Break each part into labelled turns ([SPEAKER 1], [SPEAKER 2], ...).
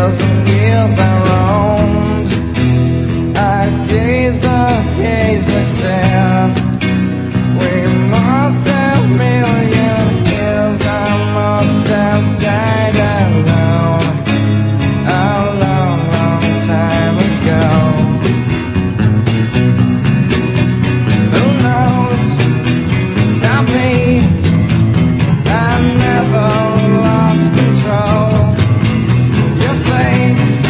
[SPEAKER 1] thousand years I roamed. I gazed, I stare. We must have million years. I must have died alone a long, long time ago. Who knows? Not me. I never lost control. Your face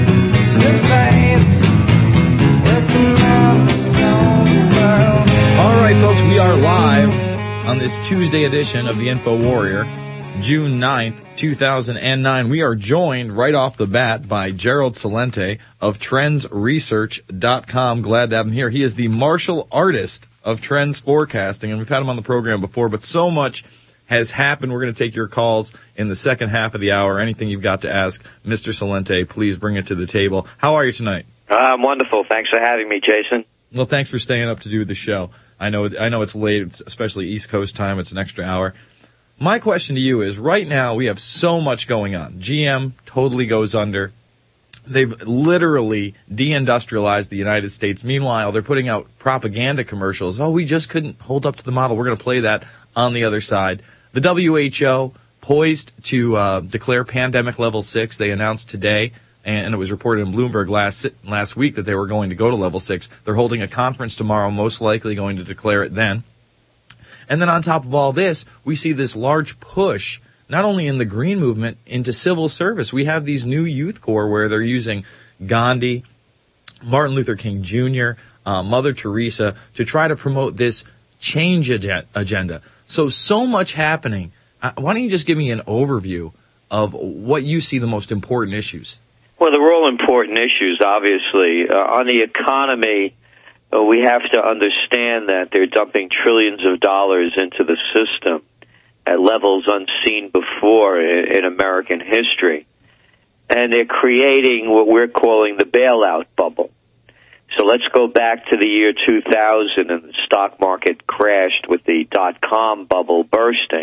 [SPEAKER 1] to face with another soul world.
[SPEAKER 2] All right, folks, we are live on this Tuesday edition of the Info Warrior, June 9th, 2009. We are joined right off the bat by Gerald Celente of TrendsResearch.com. Glad to have him here. He is the martial artist of trends forecasting, and we've had him on the program before, but so much has happened. We're going to take your calls in the second half of the hour. Anything you've got to ask Mr. Celente, please bring it to the table. How are you tonight?
[SPEAKER 3] I'm wonderful. Thanks for having me, Jason.
[SPEAKER 2] Well, thanks for staying up to do the show. I know it's late, especially East Coast time. It's an extra hour. My question to you is, right now we have so much going on. GM totally goes under. They've literally deindustrialized the United States. Meanwhile, they're putting out propaganda commercials. Oh, we just couldn't hold up to the model. We're going to play that on the other side. The WHO poised to declare pandemic level 6. They announced today, and it was reported in Bloomberg last week that they were going to go to level 6. They're holding a conference tomorrow, most likely going to declare it then. And then on top of all this, we see this large push, not only in the green movement, into civil service. We have these new youth corps where they're using Gandhi, Martin Luther King Jr., Mother Teresa to try to promote this change agenda. So much happening. Why don't you just give me an overview of what you see the most important issues?
[SPEAKER 3] Well, they're all important issues, obviously. On the economy, we have to understand that they're dumping trillions of dollars into the system at levels unseen before in American history. And they're creating what we're calling the bailout bubble. So let's go back to the year 2000, and the stock market crashed with the dot-com bubble bursting.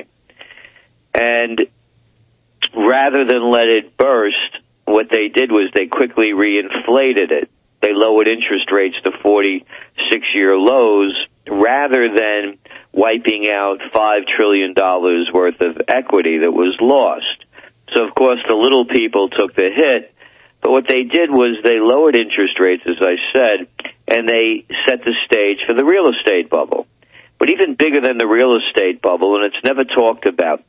[SPEAKER 3] And rather than let it burst, what they did was they quickly reinflated it. They lowered interest rates to 46-year lows rather than wiping out $5 trillion worth of equity that was lost. So, of course, the little people took the hit. But what they did was they lowered interest rates, as I said, and they set the stage for the real estate bubble. But even bigger than the real estate bubble, and it's never talked about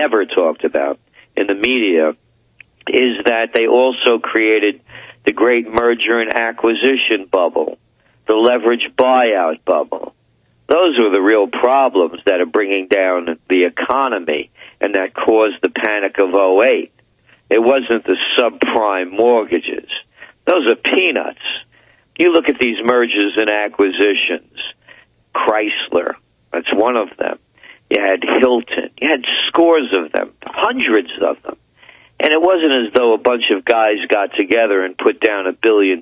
[SPEAKER 3] in the media, is that they also created the great merger and acquisition bubble, the leverage buyout bubble. Those are the real problems that are bringing down the economy and that caused the panic of '08. It wasn't the subprime mortgages. Those are peanuts. You look at these mergers and acquisitions. Chrysler, that's one of them. You had Hilton. You had scores of them, hundreds of them. And it wasn't as though a bunch of guys got together and put down $1 billion.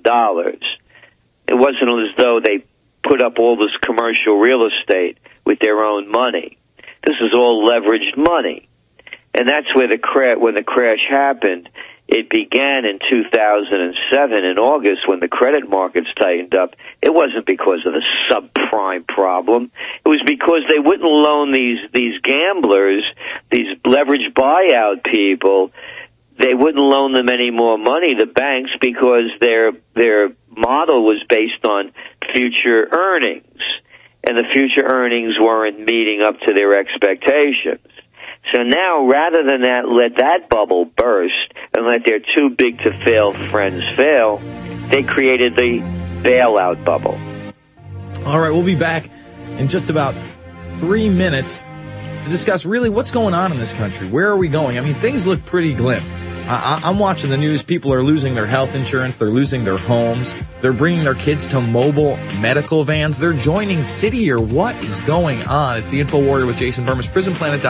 [SPEAKER 3] It wasn't as though they put up all this commercial real estate with their own money. This is all leveraged money. And that's where when the crash happened, it began in 2007 in August when the credit markets tightened up. It wasn't because of the subprime problem. It was because they wouldn't loan these gamblers, these leverage buyout people. They wouldn't loan them any more money, the banks, because their model was based on future earnings, and the future earnings weren't meeting up to their expectations. So now, rather than let that bubble burst and let their too big to fail friends fail, they created the bailout bubble.
[SPEAKER 2] All right, we'll be back in just about 3 minutes to discuss really what's going on in this country. Where are we going? I mean, things look pretty glim. I'm watching the news. People are losing their health insurance. They're losing their homes. They're bringing their kids to mobile medical vans. They're joining City, or what is going on? It's the Info Warrior with Jason Burmis,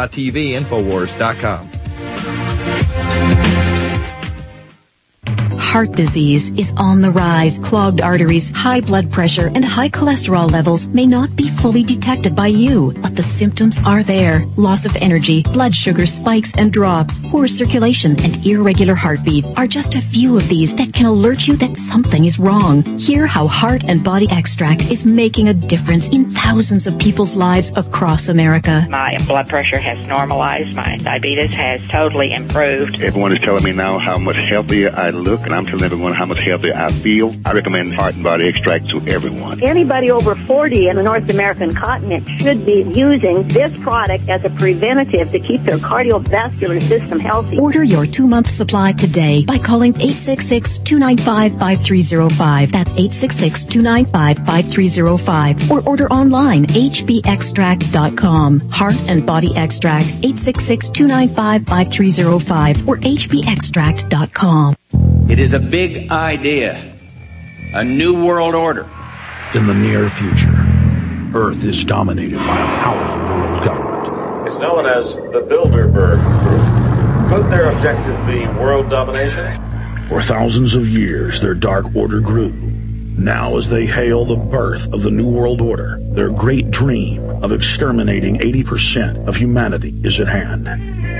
[SPEAKER 2] PrisonPlanet.tv, Infowars.com.
[SPEAKER 4] heart disease is on the rise. Clogged arteries, high blood pressure, and high cholesterol levels may not be fully detected by you, but the symptoms are there. Loss of energy, blood sugar spikes and drops, poor circulation, and irregular heartbeat are just a few of these that can alert you that something is wrong. Hear how Heart and Body Extract is making a difference in thousands of people's lives across America.
[SPEAKER 5] My blood pressure has normalized. My diabetes has totally improved.
[SPEAKER 6] Everyone is telling me now how much healthier I look, and I'm telling everyone how much healthier I feel. I recommend Heart and Body Extract to everyone.
[SPEAKER 7] Anybody over 40 in the North American continent should be using this product as a preventative to keep their cardiovascular system healthy.
[SPEAKER 4] Order your 2-month supply today by calling 866-295-5305. That's 866-295-5305. Or order online, hbextract.com. Heart and Body Extract, 866-295-5305 or hbextract.com.
[SPEAKER 8] It is a big idea, a new world order.
[SPEAKER 9] In the near future, Earth is dominated by a powerful world government.
[SPEAKER 10] It's known as the Bilderberg Group. Could their objective be world domination?
[SPEAKER 9] For thousands of years, their dark order grew. Now, as they hail the birth of the New World Order, their great dream of exterminating 80% of humanity is at hand.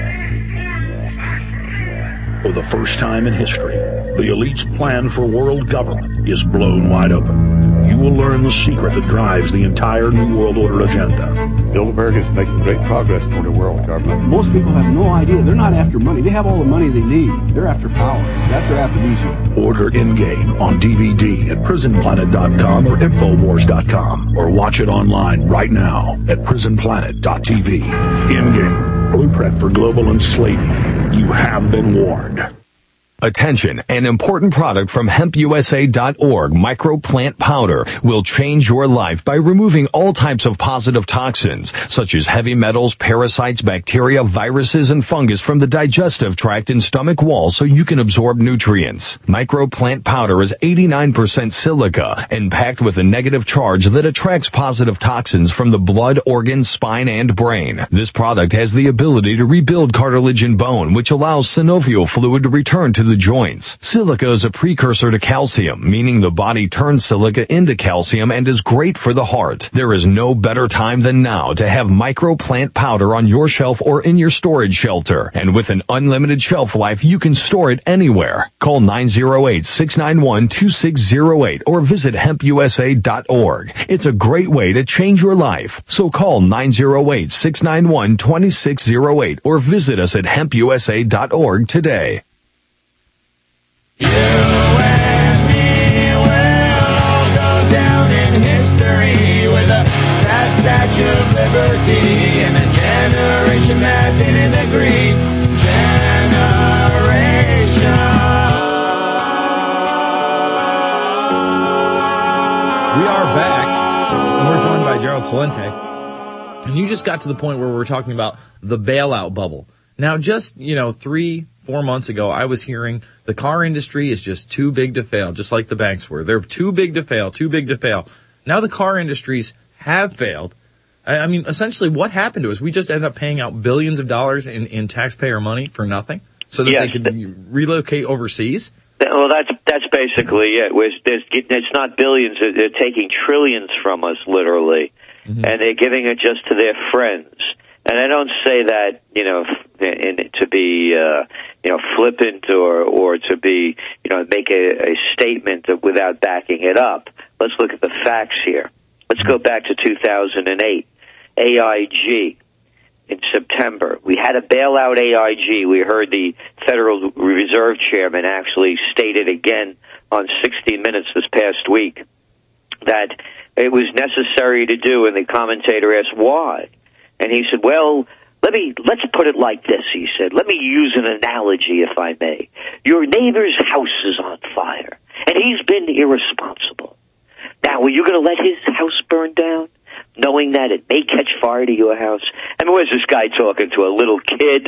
[SPEAKER 9] For the first time in history, the elite's plan for world government is blown wide open. You will learn the secret that drives the entire New World Order agenda.
[SPEAKER 6] Bilderberg is making great progress toward a world government.
[SPEAKER 11] Most people have no idea. They're not after money. They have all the money they need. They're after power. That's their aphrodisiac.
[SPEAKER 9] Order In-Game on DVD at prisonplanet.com or Infowars.com, or watch it online right now at prisonplanet.tv. In-Game, blueprint for global enslavement. You have been warned.
[SPEAKER 12] Attention, an important product from hempusa.org, microplant powder, will change your life by removing all types of positive toxins, such as heavy metals, parasites, bacteria, viruses, and fungus from the digestive tract and stomach wall so you can absorb nutrients. Microplant powder is 89% silica and packed with a negative charge that attracts positive toxins from the blood, organs, spine, and brain. This product has the ability to rebuild cartilage and bone, which allows synovial fluid to return to the joints. Silica is a precursor to calcium, meaning the body turns silica into calcium and is great for the heart. There is no better time than now to have microplant powder on your shelf or in your storage shelter. And with an unlimited shelf life, you can store it anywhere. Call 908-691-2608 or visit hempusa.org. It's a great way to change your life. So call 908-691-2608 or visit us at hempusa.org today.
[SPEAKER 1] You and me will all go down in history with a sad Statue of Liberty and a generation that didn't agree.
[SPEAKER 2] We are back, and we're joined by Gerald Celente. And you just got to the point where we're talking about the bailout bubble. Now, just, 3-4 months ago, I was hearing the car industry is just too big to fail, just like the banks were. They're too big to fail, too big to fail. Now the car industries have failed. I mean, essentially what happened to us? We just ended up paying out billions of dollars in taxpayer money for nothing so that they could relocate overseas?
[SPEAKER 3] Well, that's basically it. It's not billions. They're taking trillions from us, literally, and they're giving it just to their friends. And I don't say that, to be, flippant or to be, make a statement without backing it up. Let's look at the facts here. Let's go back to 2008. AIG in September. We had a bailout AIG. We heard the Federal Reserve Chairman actually state it again on 60 Minutes this past week that it was necessary to do, and the commentator asked why. And he said, well, let's put it like this, he said. Let me use an analogy, if I may. Your neighbor's house is on fire, and he's been irresponsible. Now, are you going to let his house burn down, knowing that it may catch fire to your house? I mean, where's this guy talking to a little kid?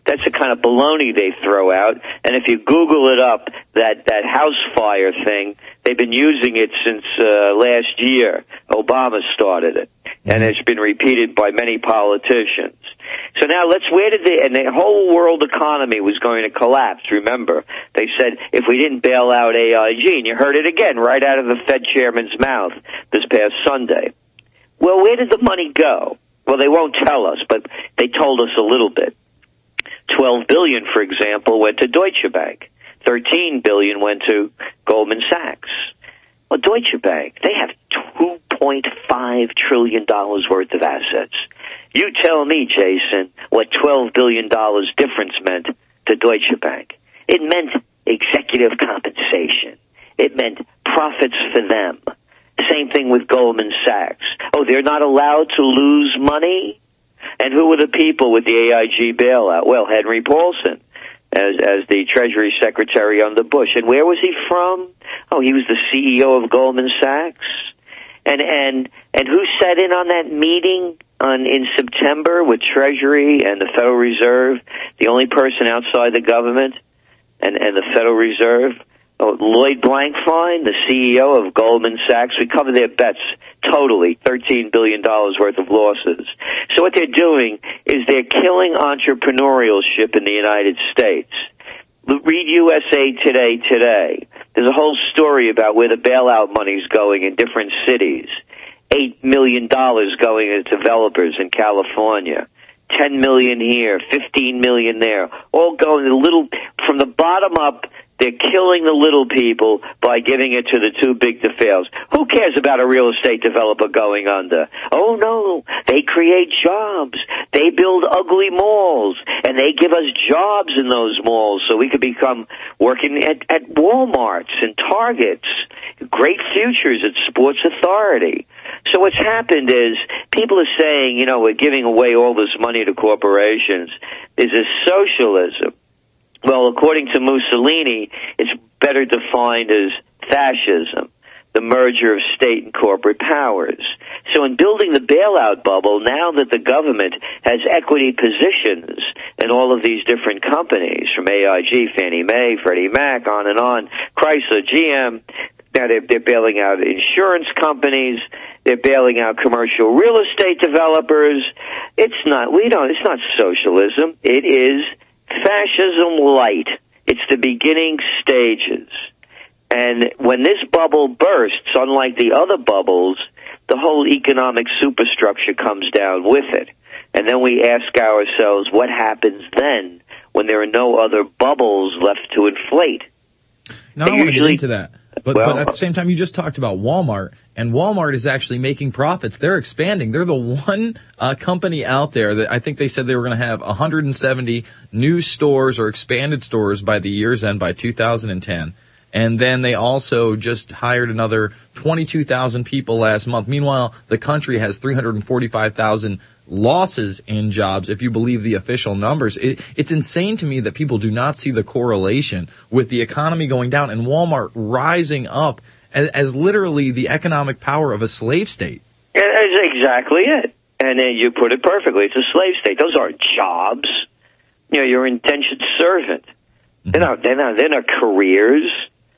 [SPEAKER 3] That's the kind of baloney they throw out. And if you Google it up, that house fire thing, they've been using it since last year. Obama started it. And it's been repeated by many politicians. So now and the whole world economy was going to collapse, remember. They said if we didn't bail out AIG, and you heard it again right out of the Fed chairman's mouth this past Sunday. Well, where did the money go? Well, they won't tell us, but they told us a little bit. $12 billion, for example, went to Deutsche Bank. $13 billion went to Goldman Sachs. Well, Deutsche Bank, they have $2.5 trillion worth of assets. You tell me, Jason, what $12 billion difference meant to Deutsche Bank. It meant executive compensation. It meant profits for them. Same thing with Goldman Sachs. Oh, they're not allowed to lose money? And who were the people with the AIG bailout? Well, Henry Paulson, as the Treasury Secretary under Bush. And where was he from? Oh, he was the CEO of Goldman Sachs. And who sat in on that meeting in September with Treasury and the Federal Reserve? The only person outside the government and the Federal Reserve? Oh, Lloyd Blankfein, the CEO of Goldman Sachs. We cover their bets totally, $13 billion worth of losses. So what they're doing is they're killing entrepreneurship in the United States. Read USA today. There's a whole story about where the bailout money's going in different cities. $8 million going to developers in California. $10 million here, $15 million there. All going from the bottom up. They're killing the little people by giving it to the too big to fails. Who cares about a real estate developer going under? Oh, no. They create jobs. They build ugly malls, and they give us jobs in those malls so we could become working at Walmarts and Targets. Great futures at Sports Authority. So what's happened is people are saying, we're giving away all this money to corporations. Is this socialism? Well, according to Mussolini, it's better defined as fascism, the merger of state and corporate powers. So in building the bailout bubble, now that the government has equity positions in all of these different companies, from AIG, Fannie Mae, Freddie Mac, on, Chrysler, GM, now they're bailing out insurance companies, they're bailing out commercial real estate developers. It's not socialism. It is fascism light. It's the beginning stages. And when this bubble bursts, unlike the other bubbles, the whole economic superstructure comes down with it. And then we ask ourselves, what happens then when there are no other bubbles left to inflate?
[SPEAKER 2] Now, I want to get into that. But at the same time, you just talked about Walmart, and Walmart is actually making profits. They're expanding. They're the one company out there that I think they said they were going to have 170 new stores or expanded stores by the year's end by 2010. And then they also just hired another 22,000 people last month. Meanwhile, the country has 345,000 losses in jobs, if you believe the official numbers. It's insane to me that people do not see the correlation with the economy going down and Walmart rising up as literally the economic power of a slave state.
[SPEAKER 3] That's exactly it. And you put it perfectly. It's a slave state. Those aren't jobs. You're an indentured servant. They're not careers.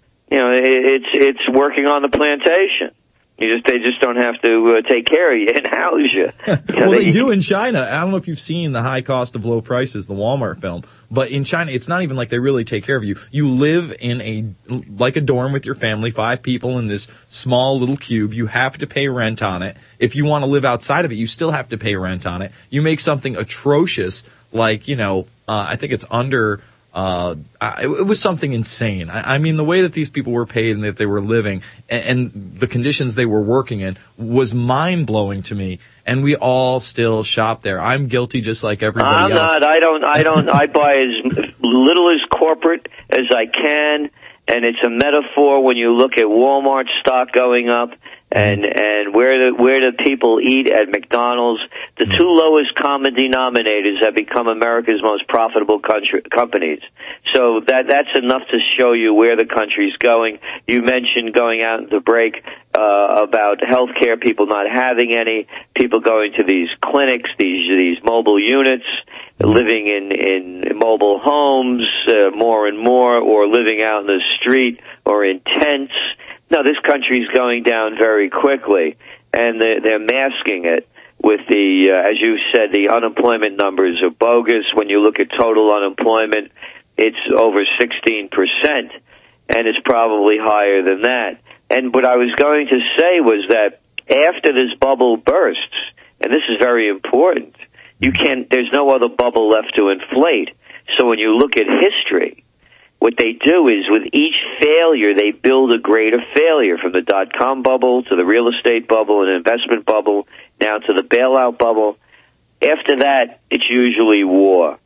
[SPEAKER 3] It's working on the plantation. They just don't have to take care of you and house you.
[SPEAKER 2] Well, they do in China. I don't know if you've seen The High Cost of Low Prices, the Walmart film, but in China, it's not even like they really take care of you. You live in like a dorm with your family, 5 people in this small little cube. You have to pay rent on it. If you want to live outside of it, you still have to pay rent on it. You make something atrocious, like, I think it's under, it was something insane. I mean, the way that these people were paid and that they were living and the conditions they were working in was mind-blowing to me. And we all still shop there. I'm guilty just like everybody else.
[SPEAKER 3] I'm not. I buy as little as corporate as I can. And it's a metaphor when you look at Walmart stock going up And where the people eat at McDonald's, the two lowest common denominators have become America's most profitable companies. So that's enough to show you where the country's going. You mentioned going out into break about healthcare, people not having any, people going to these clinics, these mobile units, living in mobile homes more and more, or living out in the street or in tents. No, this country's going down very quickly, and they're masking it with the, as you said, the unemployment numbers are bogus. When you look at total unemployment, it's over 16%, and it's probably higher than that. And what I was going to say was that after this bubble bursts, and this is very important, there's no other bubble left to inflate. So when you look at history, what they do is with each failure, they build a greater failure, from the dot-com bubble to the real estate bubble and investment bubble, now to the bailout bubble. After that, it's usually war.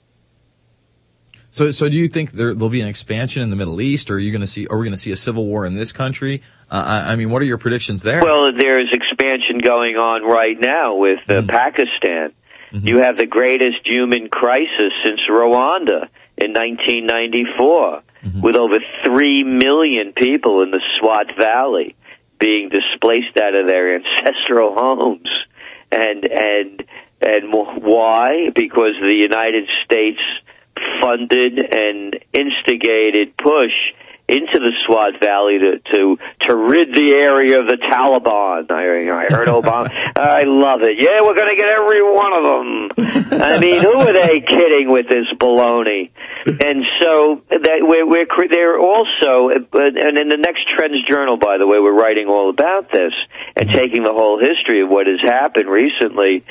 [SPEAKER 2] So do you think there'll be an expansion in the Middle East, or are we going to see a civil war in this country? I mean, what are your predictions there?
[SPEAKER 3] Well, there's expansion going on right now with Pakistan. Mm-hmm. You have the greatest human crisis since Rwanda in 1994, with over 3 million people in the Swat Valley being displaced out of their ancestral homes. And why? Because the United States funded and instigated push into the Swat Valley to rid the area of the Taliban. I heard Obama. I love it. Yeah, we're going to get every one of them. I mean, who are they kidding with this baloney? And so they're also, and in the next Trends Journal, by the way, we're writing all about this and taking the whole history of what has happened recently,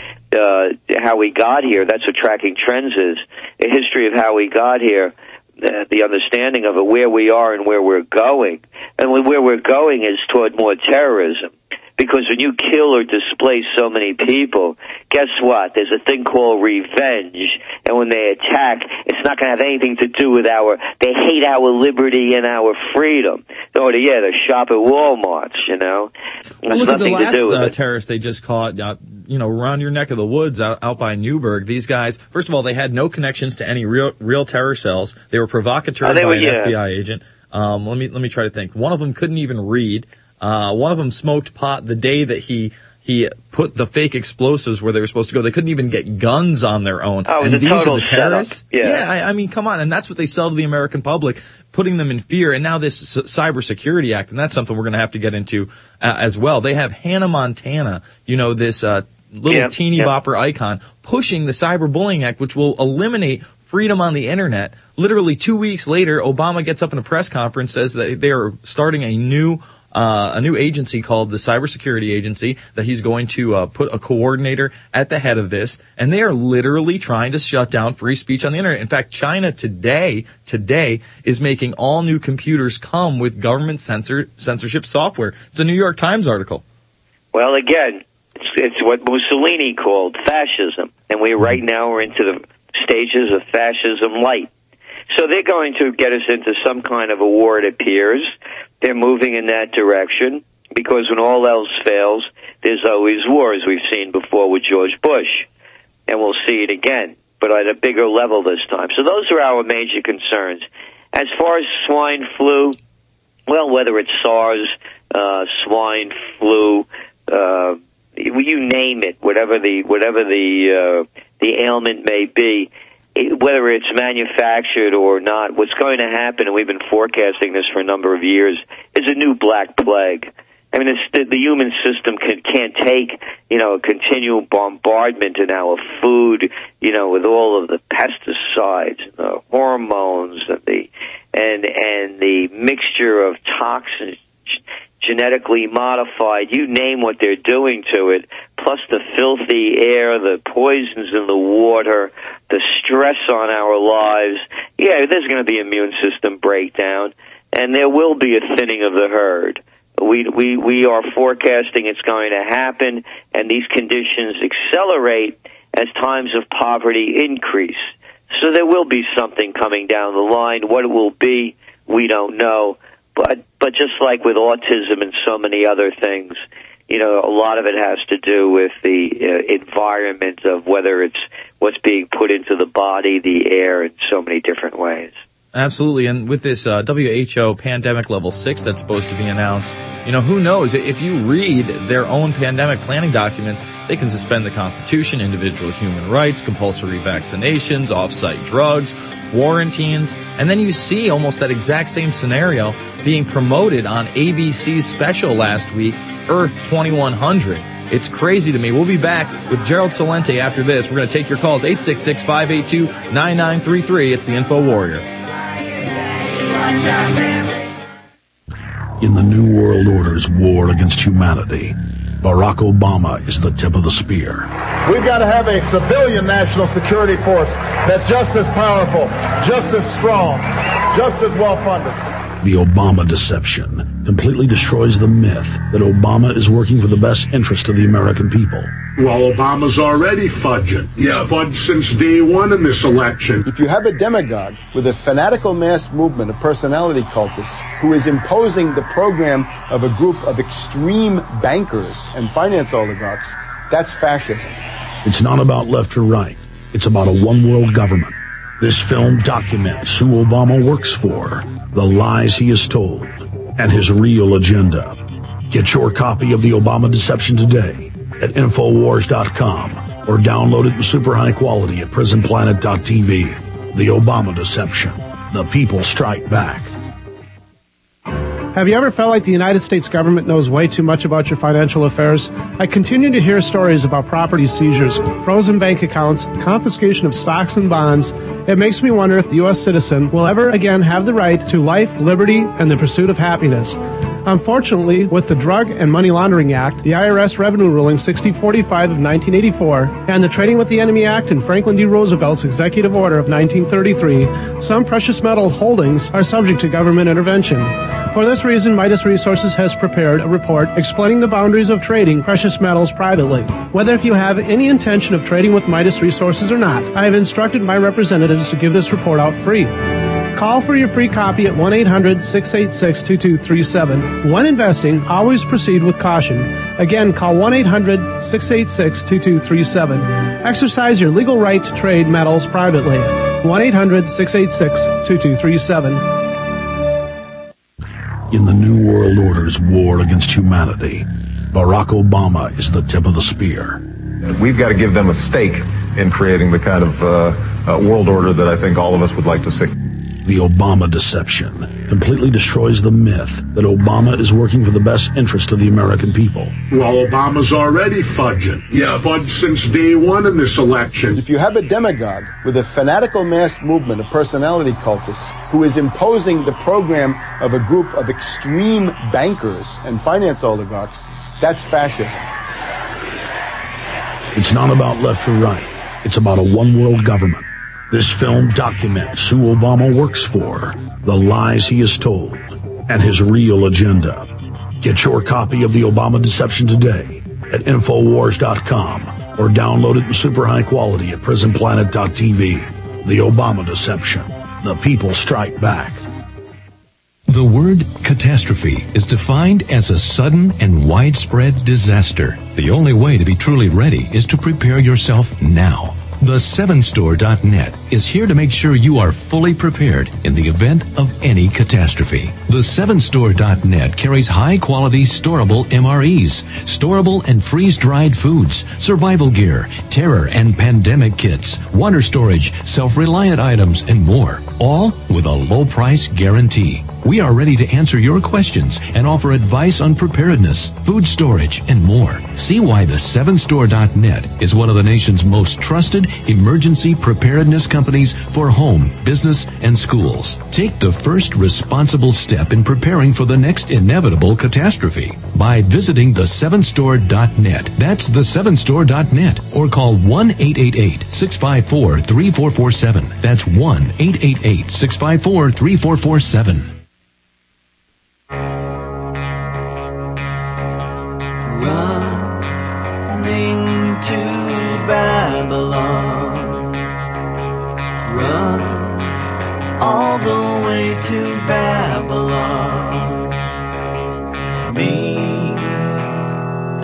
[SPEAKER 3] how we got here. That's what Tracking Trends is, a history of how we got here. The understanding of it, where we are and where we're going. And where we're going is toward more terrorism. Because when you kill or displace so many people, guess what? There's a thing called revenge. And when they attack, it's not going to have anything to do with they hate our liberty and our freedom. So, to shop at Walmart's,
[SPEAKER 2] Well, look at the last terrorist they just caught, around your neck of the woods out by Newburgh. These guys, first of all, they had no connections to any real terror cells. They were provocateurs by an FBI agent. Let me try to think. One of them couldn't even read. One of them smoked pot the day that he put the fake explosives where they were supposed to go. They couldn't even get guns on their own.
[SPEAKER 3] Oh,
[SPEAKER 2] and
[SPEAKER 3] these
[SPEAKER 2] are the terrorists?
[SPEAKER 3] Yeah,
[SPEAKER 2] I mean, come on. And that's what they sell to the American public, putting them in fear. And now this Cybersecurity Act, and that's something we're going to have to get into as well. They have Hannah Montana, this little teeny bopper icon, pushing the Cyberbullying Act, which will eliminate freedom on the internet. Literally 2 weeks later, Obama gets up in a press conference, says that they are starting a new agency called the Cybersecurity Agency, that he's going to put a coordinator at the head of this, and they are literally trying to shut down free speech on the internet. In fact, China today is making all new computers come with government censorship software. It's a New York Times article.
[SPEAKER 3] Well, again, it's what Mussolini called fascism, and right now we're into the stages of fascism light. So they're going to get us into some kind of a war, it appears. They're moving in that direction, because when all else fails, there's always war, as we've seen before with George Bush. And we'll see it again, but at a bigger level this time. So those are our major concerns. As far as swine flu, well, whether it's SARS, swine flu, you name it, whatever the ailment may be, whether it's manufactured or not, what's going to happen, and we've been forecasting this for a number of years, is a new black plague. I mean, the human system can't take, a continual bombardment in our food, with all of the pesticides, and the hormones, and the mixture of toxins, genetically modified, you name what they're doing to it, plus the filthy air, the poisons in the water, the stress on our lives. Yeah, there's going to be immune system breakdown, and there will be a thinning of the herd. We are forecasting it's going to happen, and these conditions accelerate as times of poverty increase. So there will be something coming down the line. What it will be, we don't know. But just like with autism and so many other things, a lot of it has to do with the environment of whether it's what's being put into the body, the air, in so many different ways.
[SPEAKER 2] Absolutely, and with this WHO pandemic level 6 that's supposed to be announced, who knows? If you read their own pandemic planning documents, they can suspend the Constitution, individual human rights, compulsory vaccinations, off-site drugs, quarantines, and then you see almost that exact same scenario being promoted on ABC's special last week, Earth 2100. It's crazy to me. We'll be back with Gerald Celente after this. We're going to take your calls, 866-582-9933. It's the Info Warrior.
[SPEAKER 9] In the New World Order's war against humanity, Barack Obama is the tip of the spear.
[SPEAKER 13] We've got to have a civilian national security force that's just as powerful, just as strong, just as well-funded.
[SPEAKER 9] The Obama deception completely destroys the myth that Obama is working for the best interest of the American people.
[SPEAKER 14] Well, Obama's already fudging. He's fudged since day one in this election.
[SPEAKER 11] If you have a demagogue with a fanatical mass movement of personality cultists who is imposing the program of a group of extreme bankers and finance oligarchs, that's fascism.
[SPEAKER 9] It's not about left or right. It's about a one-world government. This film documents who Obama works for, the lies he has told, and his real agenda. Get your copy of The Obama Deception today at Infowars.com or download it in super high quality at PrisonPlanet.tv. The Obama Deception. The people strike back.
[SPEAKER 15] Have you ever felt like the United States government knows way too much about your financial affairs? I continue to hear stories about property seizures, frozen bank accounts, confiscation of stocks and bonds. It makes me wonder if the U.S. citizen will ever again have the right to life, liberty, and the pursuit of happiness. Unfortunately, with the Drug and Money Laundering Act, the IRS Revenue Ruling 6045 of 1984, and the Trading with the Enemy Act and Franklin D. Roosevelt's Executive Order of 1933, some precious metal holdings are subject to government intervention. For this reason, Midas Resources has prepared a report explaining the boundaries of trading precious metals privately. Whether if you have any intention of trading with Midas Resources or not, I have instructed my representatives to give this report out free. Call for your free copy at 1-800-686-2237. When investing, always proceed with caution. Again, call 1-800-686-2237. Exercise your legal right to trade metals privately. 1-800-686-2237.
[SPEAKER 9] In the New World Order's war against humanity, Barack Obama is the tip of the spear.
[SPEAKER 16] We've got to give them a stake in creating the kind of world order that I think all of us would like to see.
[SPEAKER 9] The Obama deception completely destroys the myth that Obama is working for the best interest of the American people.
[SPEAKER 14] Well, Obama's already fudging. He's fudged since day one in this election.
[SPEAKER 11] If you have a demagogue with a fanatical mass movement of personality cultists who is imposing the program of a group of extreme bankers and finance oligarchs, that's fascism.
[SPEAKER 9] It's not about left or right. It's about a one-world government. This film documents who Obama works for, the lies he has told, and his real agenda. Get your copy of The Obama Deception today at Infowars.com or download it in super high quality at PrisonPlanet.tv. The Obama Deception. The people strike back.
[SPEAKER 12] The word catastrophe is defined as a sudden and widespread disaster. The only way to be truly ready is to prepare yourself now. The 7store.net is here to make sure you are fully prepared in the event of any catastrophe. The 7store.net carries high-quality storable MREs, storable and freeze-dried foods, survival gear, terror and pandemic kits, water storage, self-reliant items, and more, all with a low-price guarantee. We are ready to answer your questions and offer advice on preparedness, food storage, and more. See why the 7store.net is one of the nation's most trusted emergency preparedness companies for home, business, and schools. Take the first responsible step in preparing for the next inevitable catastrophe by visiting the7store.net. That's the7store.net, or call 1-888-654-3447. That's 1-888-654-3447.
[SPEAKER 1] Running to Babylon, run all the way to Babylon. Me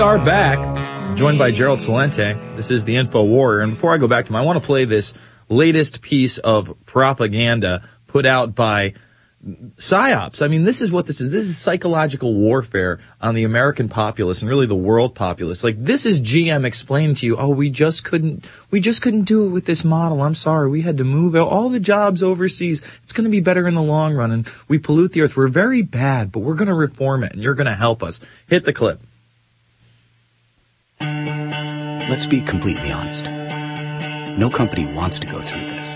[SPEAKER 2] are back, joined by Gerald Celente. This is the Info Warrior. And before I go back to him, I want to play this latest piece of propaganda put out by PSYOPs. I mean, this is what this is. This is psychological warfare on the American populace and really the world populace. Like, this is GM explaining to you, oh, we just couldn't do it with this model. I'm sorry. We had to move all the jobs overseas. It's going to be better in the long run. And we pollute the earth. We're very bad, but we're going to reform it and you're going to help us. Hit the clip.
[SPEAKER 17] Let's be completely honest. No company wants to go through this.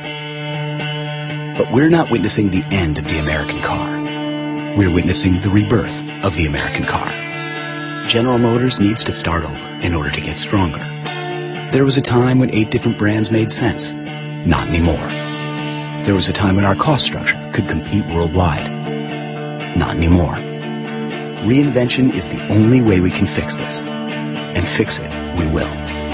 [SPEAKER 17] But we're not witnessing the end of the American car. We're witnessing the rebirth of the American car. General Motors needs to start over in order to get stronger. There was a time when 8 different brands made sense. Not anymore. There was a time when our cost structure could compete worldwide. Not anymore. Reinvention is the only way we can fix this. And fix it, we will.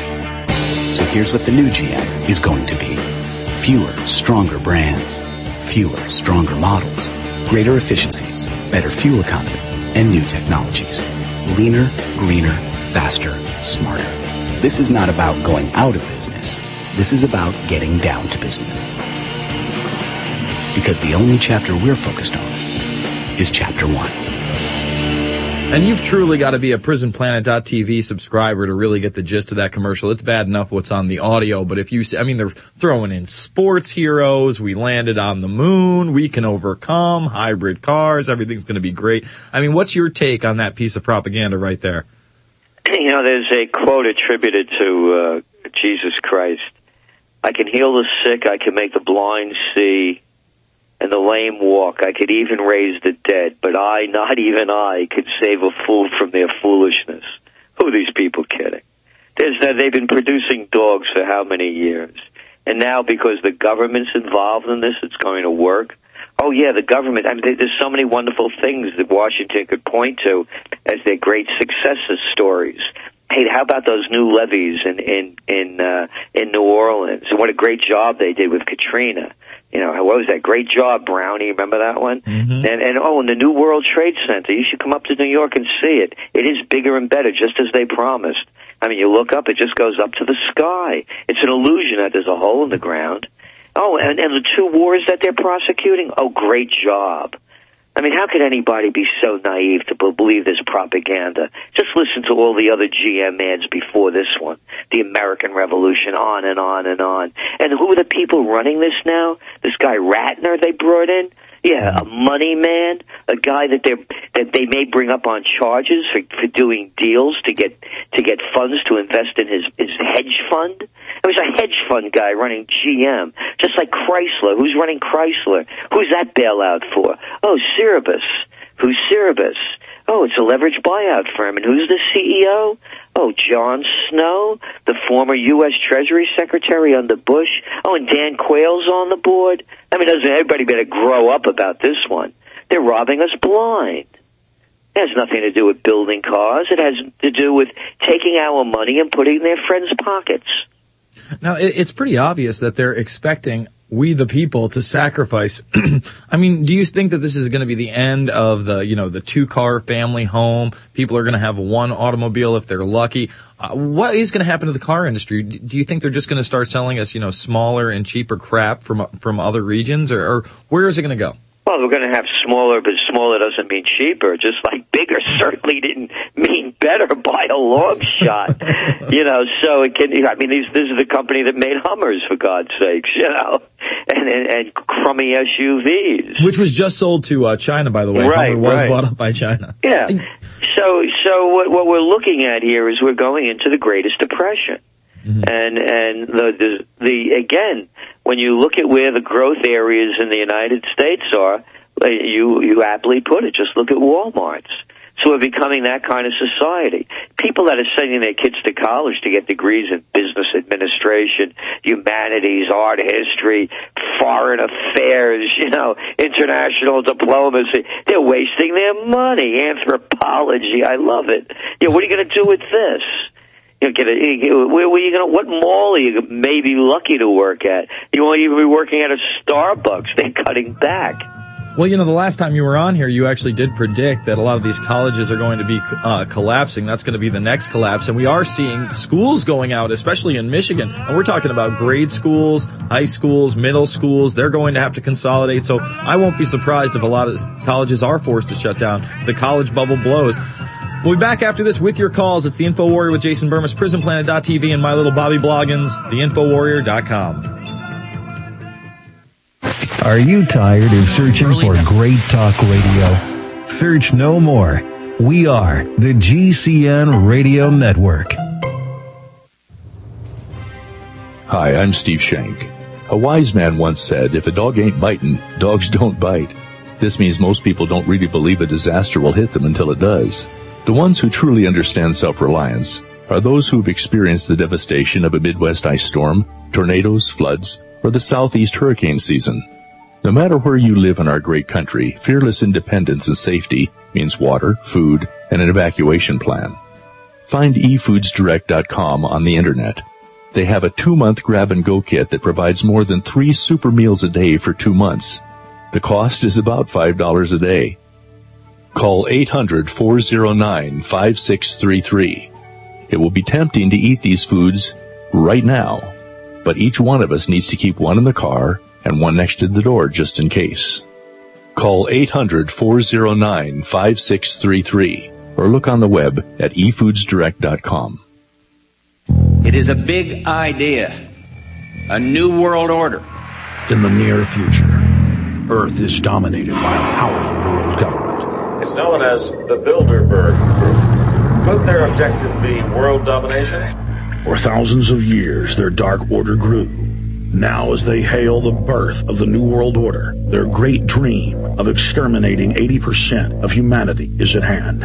[SPEAKER 17] So here's what the new GM is going to be. Fewer, stronger brands. Fewer, stronger models. Greater efficiencies, better fuel economy, and new technologies. Leaner, greener, faster, smarter. This is not about going out of business. This is about getting down to business. Because the only chapter we're focused on is Chapter 1.
[SPEAKER 2] And you've truly got to be a PrisonPlanet.tv subscriber to really get the gist of that commercial. It's bad enough what's on the audio, but if you see, I mean, they're throwing in sports heroes. We landed on the moon. We can overcome hybrid cars. Everything's going to be great. I mean, what's your take on that piece of propaganda right there?
[SPEAKER 3] You know, there's a quote attributed to Jesus Christ. I can heal the sick. I can make the blind see. And the lame walk. I could even raise the dead, but I, not even I, could save a fool from their foolishness. Who are these people kidding? They've been producing dogs for how many years? And now, because the government's involved in this, it's going to work. Oh, yeah, the government. I mean, there's so many wonderful things that Washington could point to as their great success stories. Hey, how about those new levees in New Orleans? And what a great job they did with Katrina. You know, what was that? Great job, Brownie. Remember that one? Mm-hmm. And the New World Trade Center. You should come up to New York and see it. It is bigger and better, just as they promised. I mean, you look up, it just goes up to the sky. It's an illusion that there's a hole in the ground. Oh, and the 2 wars that they're prosecuting? Oh, great job. I mean, how could anybody be so naive to believe this propaganda? Just listen to all the other GM ads before this one. The American Revolution, on and on and on. And who are the people running this now? This guy Ratner they brought in? Yeah, a money man, a guy that they may bring up on charges for doing deals to get funds to invest in his hedge fund. It was a hedge fund guy running GM, just like Chrysler. Who's running Chrysler? Who's that bailout for? Oh, Cerebus. Who's Cerebus? Oh, it's a leveraged buyout firm. And who's the CEO? Oh, Jon Snow, the former U.S. Treasury Secretary under Bush. Oh, and Dan Quayle's on the board. I mean, doesn't everybody better grow up about this one? They're robbing us blind. It has nothing to do with building cars. It has to do with taking our money and putting it in their friends' pockets.
[SPEAKER 2] Now, it's pretty obvious that they're expecting we the people to sacrifice. I mean, do you think that this is going to be the end of the 2-car family home? People are going to have one automobile if they're lucky. What is going to happen to the car industry? Do you think they're just going to start selling us, smaller and cheaper crap from other regions, or where is it going to go?
[SPEAKER 3] Well, we're going to have smaller, but smaller doesn't mean cheaper. Just like bigger certainly didn't mean better by a long shot. So it can. I mean, this is the company that made Hummers, for God's sakes, and crummy SUVs,
[SPEAKER 2] which was just sold to China, by the way.
[SPEAKER 3] Right,
[SPEAKER 2] Hummer was bought up by China.
[SPEAKER 3] Yeah. So what we're looking at here is we're going into the Greatest Depression. Mm-hmm. And again, when you look at where the growth areas in the United States are, you aptly put it. Just look at Walmart's. So we're becoming that kind of society. People that are sending their kids to college to get degrees in business administration, humanities, art history, foreign affairs, international diplomacy, they're wasting their money. Anthropology, I love it. What are you going to do with this? What mall are you maybe lucky to work at? You won't even be working at a Starbucks. They're cutting back.
[SPEAKER 2] Well, the last time you were on here, you actually did predict that a lot of these colleges are going to be collapsing. That's going to be the next collapse. And we are seeing schools going out, especially in Michigan. And we're talking about grade schools, high schools, middle schools. They're going to have to consolidate. So I won't be surprised if a lot of colleges are forced to shut down. The college bubble blows. We'll be back after this with your calls. It's the Info Warrior with Jason Burmis, PrisonPlanet.tv, and my little Bobby Bloggins, theinfowarrior.com.
[SPEAKER 18] Are you tired of searching for great talk radio? Search no more. We are the GCN Radio Network.
[SPEAKER 19] Hi, I'm Steve Shank. A wise man once said, if a dog ain't biting, dogs don't bite. This means most people don't really believe a disaster will hit them until it does. The ones who truly understand self-reliance are those who have experienced the devastation of a Midwest ice storm, tornadoes, floods, or the Southeast hurricane season. No matter where you live in our great country, fearless independence and safety means water, food, and an evacuation plan. Find efoodsdirect.com on the internet. They have a 2-month grab-and-go kit that provides more than 3 super meals a day for 2 months. The cost is about $5 a day. Call 800-409-5633. It will be tempting to eat these foods right now, but each one of us needs to keep one in the car and one next to the door just in case. Call 800-409-5633 or look on the web at efoodsdirect.com.
[SPEAKER 8] It is a big idea, a new world order.
[SPEAKER 9] In the near future, Earth is dominated by a powerful world government.
[SPEAKER 10] It's known as the Bilderberg Group. Could their objective be world domination?
[SPEAKER 9] For thousands of years, their dark order grew. Now, as they hail the birth of the New World Order, their great dream of exterminating 80% of humanity is at hand.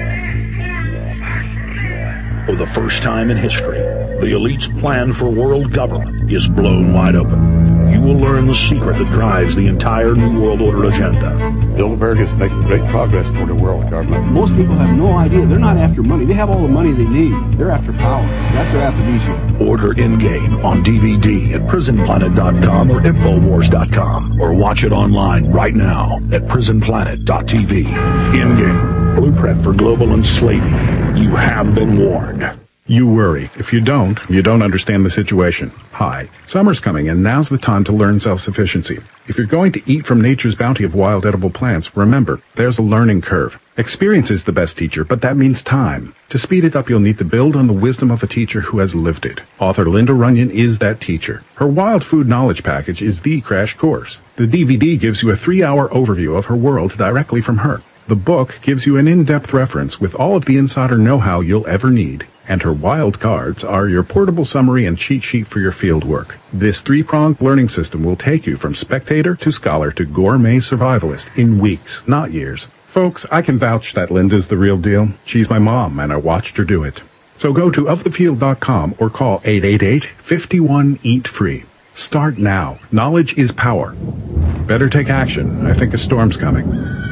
[SPEAKER 9] For the first time in history, the elite's plan for world government is blown wide open. You will learn the secret that drives the entire New World Order agenda.
[SPEAKER 20] Bilderberg is making great progress toward a world government.
[SPEAKER 21] Most people have no idea. They're not after money. They have all the money they need. They're after power. That's their aphrodisiac.
[SPEAKER 9] Order In-Game on DVD at PrisonPlanet.com or Infowars.com, or watch it online right now at PrisonPlanet.tv. In-Game, Blueprint for Global Enslavement. You have been warned.
[SPEAKER 22] You worry. If you don't understand the situation. Hi, summer's coming and now's the time to learn self-sufficiency. If you're going to eat from nature's bounty of wild edible plants, remember, there's a learning curve. Experience is the best teacher, but that means time. To speed it up, you'll need to build on the wisdom of a teacher who has lived it. Author Linda Runyon is that teacher. Her Wild Food Knowledge Package is the crash course. The DVD gives you a 3-hour overview of her world directly from her. The book gives you an in-depth reference with all of the insider know-how you'll ever need. And her wild cards are your portable summary and cheat sheet for your field work. This 3-pronged learning system will take you from spectator to scholar to gourmet survivalist in weeks, not years. Folks, I can vouch that Linda's the real deal. She's my mom, and I watched her do it. So go to ofthefield.com or call 888-51-EAT-FREE. Start now. Knowledge is power. Better take action. I think a storm's coming.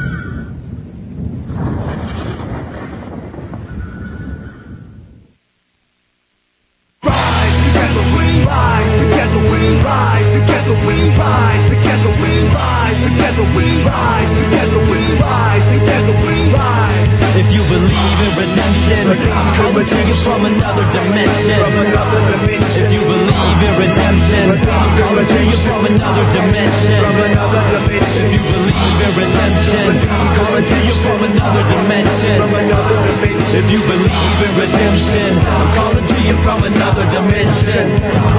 [SPEAKER 1] If you believe in redemption, I'm coming to you from another dimension. If you believe in redemption, I'm coming to you from another dimension. If you believe in redemption, I'm coming to you from another dimension. If you believe in redemption, I'm calling to you from another dimension.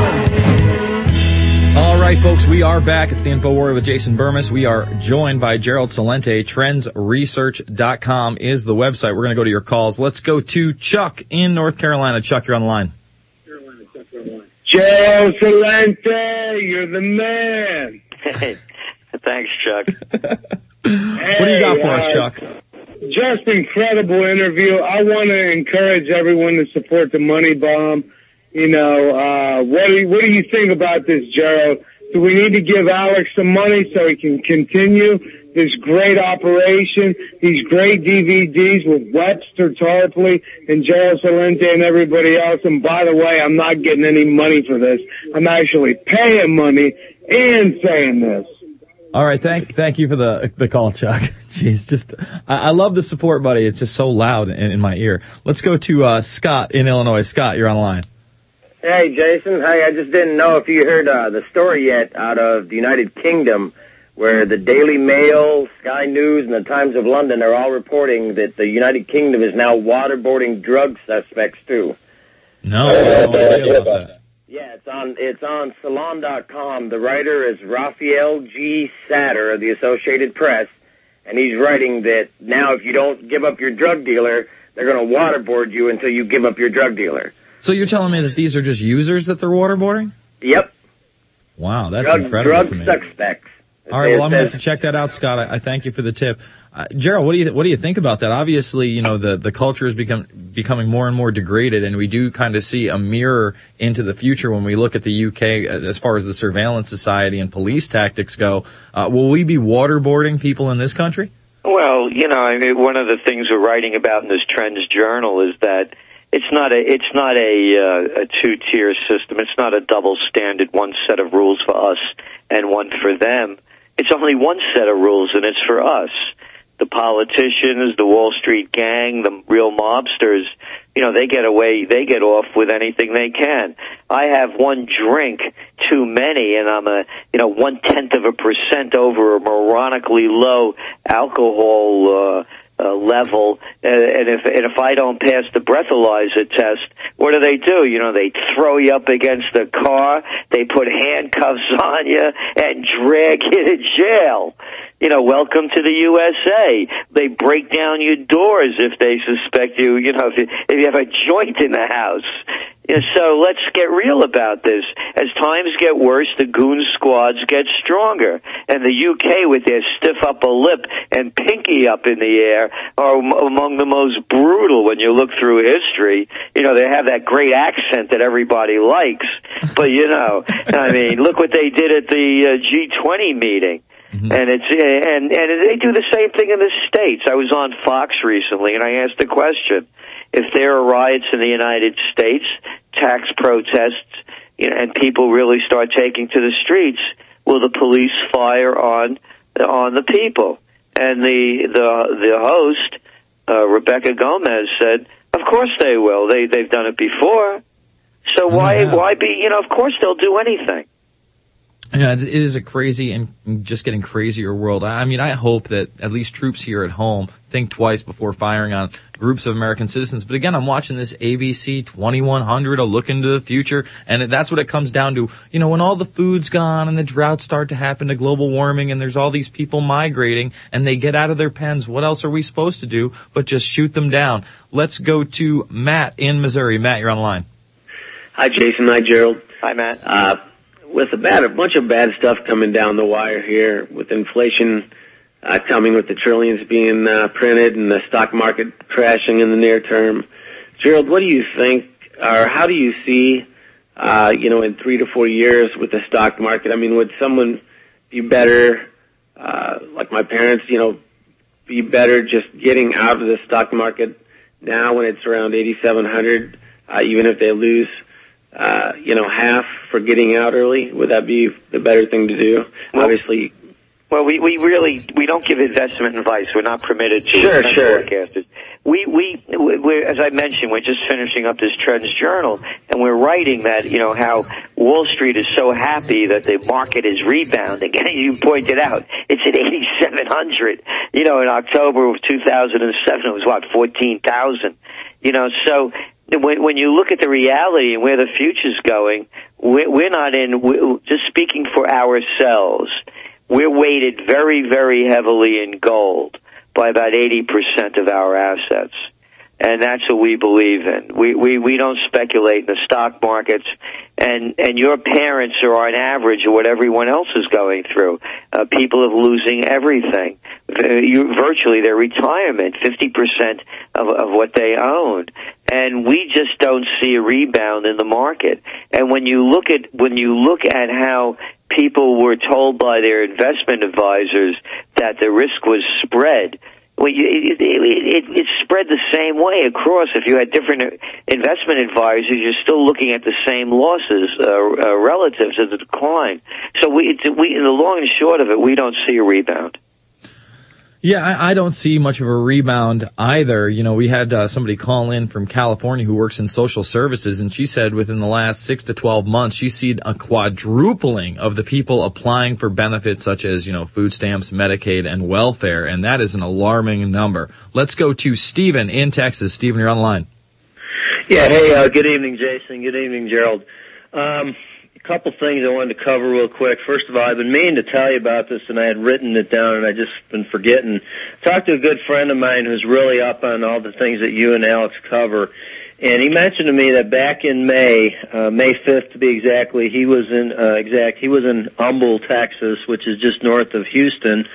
[SPEAKER 2] All right, folks, we are back. It's the Info Warrior with Jason Burmis. We are joined by Gerald Celente. TrendsResearch.com is the website. We're going to go to your calls. Let's go to Chuck in North Carolina. Chuck, you're on the line.
[SPEAKER 23] Gerald Celente, you're the man.
[SPEAKER 3] Hey, thanks, Chuck.
[SPEAKER 2] What do you got for us, Chuck?
[SPEAKER 23] Just incredible interview. I want to encourage everyone to support the Money Bomb. You know, what do you think about this, Gerald? Do we need to give Alex some money so he can continue this great operation, these great DVDs with Webster Tarpley and Gerald Celente and everybody else? And by the way, I'm not getting any money for this. I'm actually paying money and saying this.
[SPEAKER 2] All right, thank you for the call, Chuck. Jeez, I love the support, buddy. It's just so loud in my ear. Let's go to Scott in Illinois. Scott, you're on the line.
[SPEAKER 4] Hey, Jason. Hey, I just didn't know if you heard the story yet out of the United Kingdom, where the Daily Mail, Sky News, and the Times of London are all reporting that the United Kingdom is now waterboarding drug suspects too.
[SPEAKER 2] No, I have no idea about that.
[SPEAKER 4] Yeah, it's on Salon.com. The writer is Raphael G. Satter of the Associated Press, and he's writing that now if you don't give up your drug dealer, they're going to waterboard you until you give up your drug dealer.
[SPEAKER 2] So you're telling me that these are just users that they're waterboarding?
[SPEAKER 4] Yep.
[SPEAKER 2] Wow, that's incredible to me.
[SPEAKER 4] Drug suspects.
[SPEAKER 2] All right, well, I'm going to have to check that out, Scott. I thank you for the tip. Gerald, what do you think about that? Obviously, the culture is becoming more and more degraded, and we do kind of see a mirror into the future when we look at the UK as far as the surveillance society and police tactics go. Will we be waterboarding people in this country?
[SPEAKER 3] Well, one of the things we're writing about in this Trends Journal is that it's not a two-tier system. It's not a double standard, one set of rules for us and one for them. It's only one set of rules, and it's for us. The politicians, the Wall Street gang, the real mobsters, they get off with anything they can. I have one drink too many, and I'm 0.1% over a moronically low alcohol level, and if I don't pass the breathalyzer test, what do? They throw you up against the car, they put handcuffs on you, and drag you to jail. Welcome to the USA. They break down your doors if they suspect you, if you have a joint in the house. So let's get real about this. As times get worse, the goon squads get stronger. And the UK, with their stiff upper lip and pinky up in the air, are among the most brutal when you look through history. They have that great accent that everybody likes. But, look what they did at the G20 meeting. Mm-hmm. And they do the same thing in the States. I was on Fox recently, and I asked the question: if there are riots in the United States, tax protests, and people really start taking to the streets, will the police fire on the people? And the host, Rebecca Gomez, said, "Of course they will. They've done it before. So why be? Of course they'll do anything."
[SPEAKER 2] Yeah, it is a crazy and just getting crazier world. I mean, I hope that at least troops here at home think twice before firing on groups of American citizens. But again, I'm watching this ABC 2100, a look into the future, and that's what it comes down to. When all the food's gone and the droughts start to happen to global warming and there's all these people migrating and they get out of their pens, what else are we supposed to do but just shoot them down? Let's go to Matt in Missouri. Matt, you're on the line.
[SPEAKER 5] Hi, Jason. Hi, Gerald.
[SPEAKER 3] Hi, Matt.
[SPEAKER 5] With a bunch of bad stuff coming down the wire here, with inflation coming, with the trillions being printed and the stock market crashing in the near term, Gerald, what do you think, or how do you see, in 3 to 4 years with the stock market? I mean, would someone be better, like my parents, be better just getting out of the stock market now when it's around 8,700, even if they lose half for getting out early? Would that be the better thing to do?
[SPEAKER 3] Well,
[SPEAKER 5] obviously.
[SPEAKER 3] Well, we don't give investment advice. We're not permitted to.
[SPEAKER 5] Sure.
[SPEAKER 3] Forecasters. We're, as I mentioned, we're just finishing up this Trends Journal, and we're writing that, how Wall Street is so happy that the market is rebounding. And you pointed out, it's at 8,700. In October of 2007, it was 14,000. So when you look at the reality and where the future's going, we're not just speaking for ourselves, we're weighted very, very heavily in gold by about 80% of our assets. And that's what we believe in. We don't speculate in the stock markets, and your parents are on average of what everyone else is going through. People are losing everything. Virtually their retirement, 50% of what they own. And we just don't see a rebound in the market. And when you look at how people were told by their investment advisors that the risk was spread, well, it's spread the same way across. If you had different investment advisors, you're still looking at the same losses relative to the decline. So we, in the long and short of it, we don't see a rebound.
[SPEAKER 2] Yeah, I don't see much of a rebound either. You know, we had somebody call in from California who works in social services, and she said within the last 6 to 12 months, she's seen a quadrupling of the people applying for benefits such as, you know, food stamps, Medicaid, and welfare, and that is an alarming number. Let's go to Stephen in Texas. Stephen, you're on the line.
[SPEAKER 6] Yeah, hey, good evening, Jason. Good evening, Gerald. A couple things I wanted to cover real quick. First of all, I've been meaning to tell you about this, and I had written it down, and I just been forgetting. Talked to a good friend of mine who's really up on all the things that you and Alex cover, and he mentioned to me that back in May 5th to be exactly, he was in Humble, Texas, which is just north of Houston,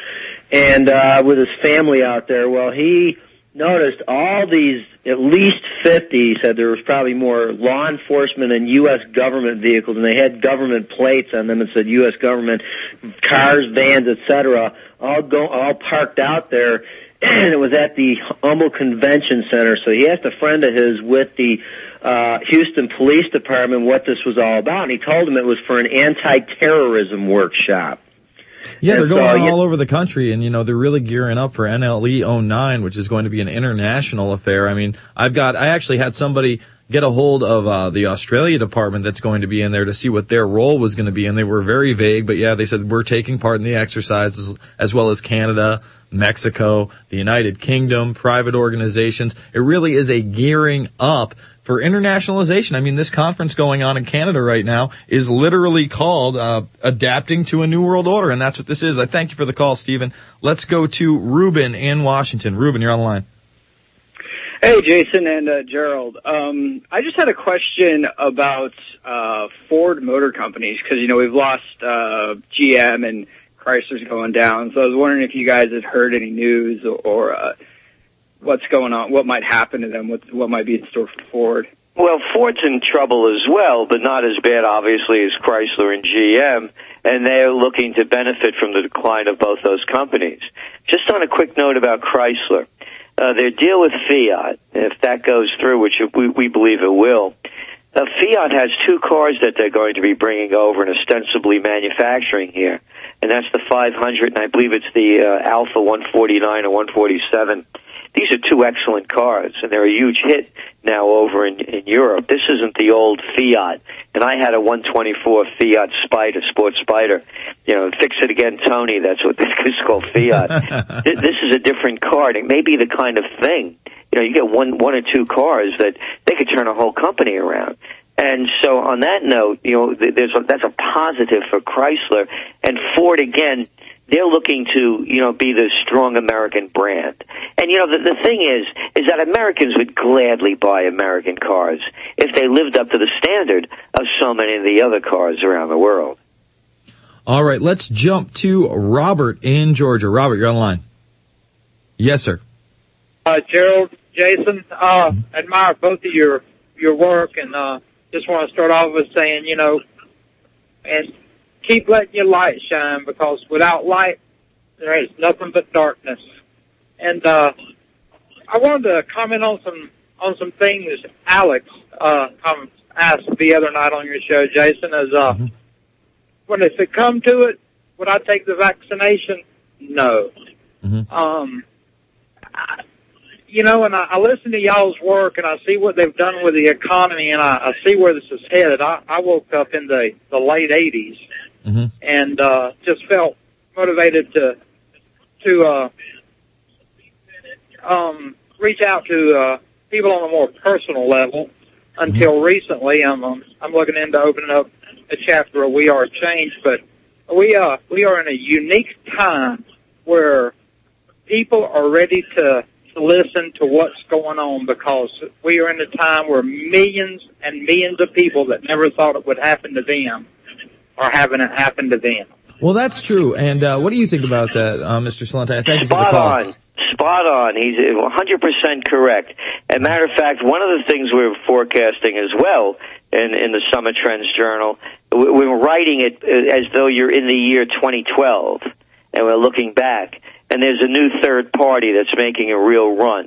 [SPEAKER 6] and with his family out there. Well, he noticed all these, at least 50, he said there was probably more law enforcement and U.S. government vehicles, and they had government plates on them and said U.S. government, cars, vans, etc., all parked out there, and it was at the Humble Convention Center. So he asked a friend of his with the Houston Police Department what this was all about, and he told him it was for an anti-terrorism workshop.
[SPEAKER 2] Yeah, they're going all over the country, and, you know, they're really gearing up for NLE 09, which is going to be an international affair. I mean, I actually had somebody get a hold of the Australia department that's going to be in there to see what their role was going to be, and they were very vague, but yeah, they said we're taking part in the exercises, as well as Canada, Mexico, the United Kingdom, private organizations. It really is a gearing up for internationalization. I mean, this conference going on in Canada right now is literally called Adapting to a New World Order, and that's what this is. I thank you for the call, Stephen. Let's go to Ruben in Washington. Ruben, you're on the line.
[SPEAKER 7] Hey, Jason and Gerald. I just had a question about Ford Motor Companies, because, you know, we've lost GM and Chrysler's going down. So I was wondering if you guys had heard any news or what's going on, what might happen to them, what might be in store for Ford.
[SPEAKER 3] Well, Ford's in trouble as well, but not as bad, obviously, as Chrysler and GM, and they're looking to benefit from the decline of both those companies. Just on a quick note about Chrysler, their deal with Fiat, if that goes through, which we believe it will, Fiat has two cars that they're going to be bringing over and ostensibly manufacturing here, and that's the 500, and I believe it's the Alpha 149 or 147. These are two excellent cars, and they're a huge hit now over in Europe. This isn't the old Fiat, and I had a 124 Fiat Spider, Sport Spider. You know, fix it again, Tony. That's what this is called, Fiat. This is a different car, and it may be the kind of thing. You know, you get one or two cars that they could turn a whole company around. And so on that note, you know, that's a positive for Chrysler. And Ford, again, they're looking to, you know, be the strong American brand. And, you know, the thing is that Americans would gladly buy American cars if they lived up to the standard of so many of the other cars around the world.
[SPEAKER 2] All right, let's jump to Robert in Georgia. Robert, you're on the line. Yes, sir.
[SPEAKER 13] Gerald, Jason, admire both of your work, and just want to start off with saying, you know, and keep letting your light shine, because without light, there is nothing but darkness. And I wanted to comment on some things Alex asked the other night on your show, Jason, as when if it come to it, would I take the vaccination? No. You know, and I listen to y'all's work, and I see what they've done with the economy, and I see where this is headed. I woke up in the late 80s and just felt motivated to reach out to people on a more personal level. Until recently, I'm looking into opening up a chapter of We Are Change, but we are in a unique time where people are ready to listen to what's going on, because we are in a time where millions and millions of people that never thought it would happen to them are having it happen to them.
[SPEAKER 2] Well, that's true. And what do you think about that, Mr. Salente? Thank you for the call.
[SPEAKER 3] Spot on. He's 100% correct. As a matter of fact, one of the things we're forecasting as well in the Summer Trends Journal, we're writing it as though you're in the year 2012, and we're looking back. and there's a new third party that's making a real run.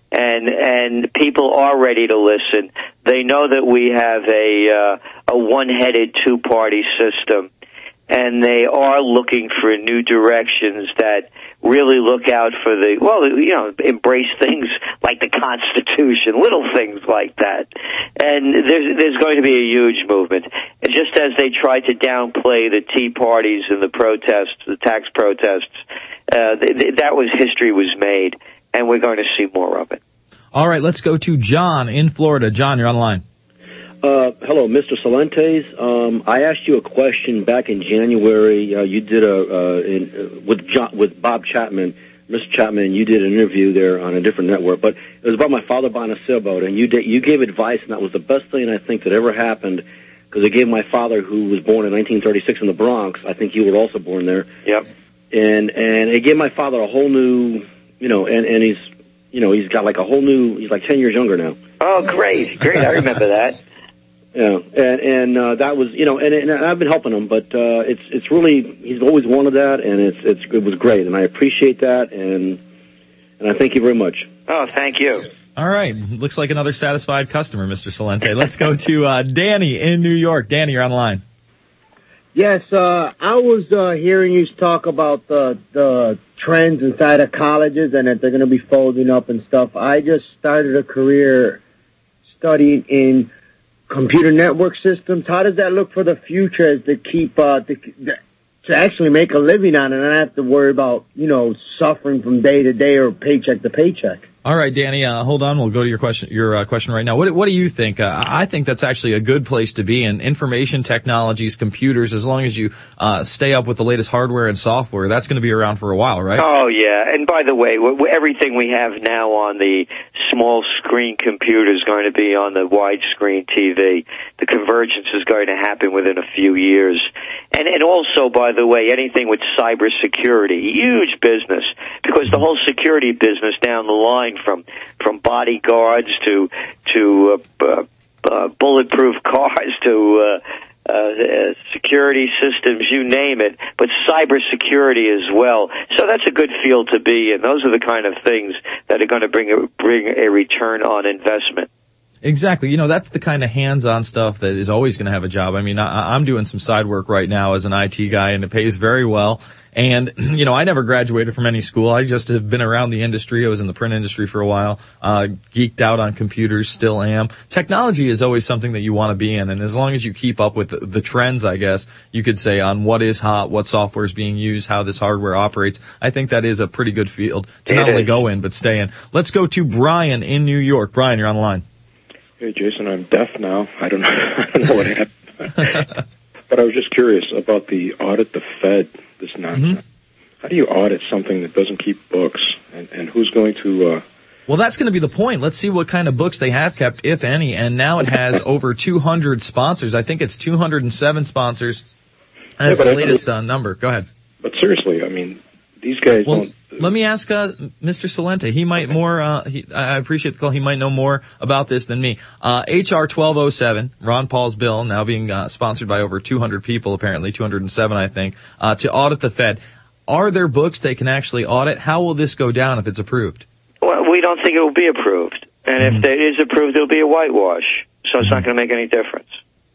[SPEAKER 3] And people are ready to listen. They know that we have a one-headed two-party system, and they are looking for new directions that really look out for embrace things like the Constitution, little things like that. And there's going to be a huge movement. And just as they tried to downplay the Tea Parties and the protests, the tax protests, history was made, and we're going to see more of it.
[SPEAKER 2] All right, let's go to John in Florida. John, you're on the line.
[SPEAKER 14] Hello, Mr. Celentes. I asked you a question back in January. You did with Bob Chapman, Mr. Chapman. You did an interview there on a different network, but it was about my father buying a sailboat, and you gave advice, and that was the best thing I think that ever happened, because it gave my father, who was born in 1936 in the Bronx. I think you were also born there.
[SPEAKER 3] Yep.
[SPEAKER 14] And it gave my father a whole new, and he's got like a whole new. He's like 10 years younger now.
[SPEAKER 3] Oh, great! I remember that.
[SPEAKER 14] Yeah, and that was, and I've been helping him, but it's really, he's always wanted that, and it was great, and I appreciate that, and I thank you very much.
[SPEAKER 3] Oh, thank you.
[SPEAKER 2] All right, looks like another satisfied customer, Mr. Celente. Let's go to Danny in New York. Danny, you're on the line.
[SPEAKER 15] Yes, I was hearing you talk about the trends inside of colleges and that they're going to be folding up and stuff. I just started a career studying in computer network systems. How does that look for the future as to keep to actually make a living on it and not have to worry about suffering from day to day or paycheck to paycheck?
[SPEAKER 2] All right, Danny, hold on. We'll go to your question right now. What do you think? I think that's actually a good place to be in information technologies, computers, as long as you stay up with the latest hardware and software. That's going to be around for a while, right?
[SPEAKER 3] Oh, yeah. And by the way, everything we have now on the small screen computer is going to be on the widescreen TV. The convergence is going to happen within a few years. And also, by the way, anything with cybersecurity, huge business, because the whole security business down the line, from bodyguards to bulletproof cars to security systems, you name it, but cybersecurity as well. So that's a good field to be in. Those are the kind of things that are going to bring a return on investment.
[SPEAKER 2] Exactly. That's the kind of hands-on stuff that is always going to have a job. I mean, I'm doing some side work right now as an IT guy, and it pays very well. And, I never graduated from any school. I just have been around the industry. I was in the print industry for a while, geeked out on computers, still am. Technology is always something that you want to be in. And as long as you keep up with the trends, I guess, you could say, on what is hot, what software is being used, how this hardware operates, I think that is a pretty good field to not only go in, but stay in. Let's go to Brian in New York. Brian, you're on the line.
[SPEAKER 16] Hey, Jason, I'm deaf now. I don't know what happened. But I was just curious about the audit the Fed, this nonsense. Mm-hmm. How do you audit something that doesn't keep books? And who's going to...
[SPEAKER 2] Well, that's going to be the point. Let's see what kind of books they have kept, if any. And now it has over 200 sponsors. I think it's 207 sponsers. That's the latest number. Go ahead.
[SPEAKER 16] But seriously, I mean, these guys don't...
[SPEAKER 2] Let me ask Mr. Celente. He might more. I appreciate the call. He might know more about this than me. HR 1207, Ron Paul's bill, now being sponsored by over 200 people, apparently 207, I think, to audit the Fed. Are there books they can actually audit? How will this go down if it's approved?
[SPEAKER 3] Well, we don't think it will be approved, and if it is approved, it'll be a whitewash. So it's not going to make any difference.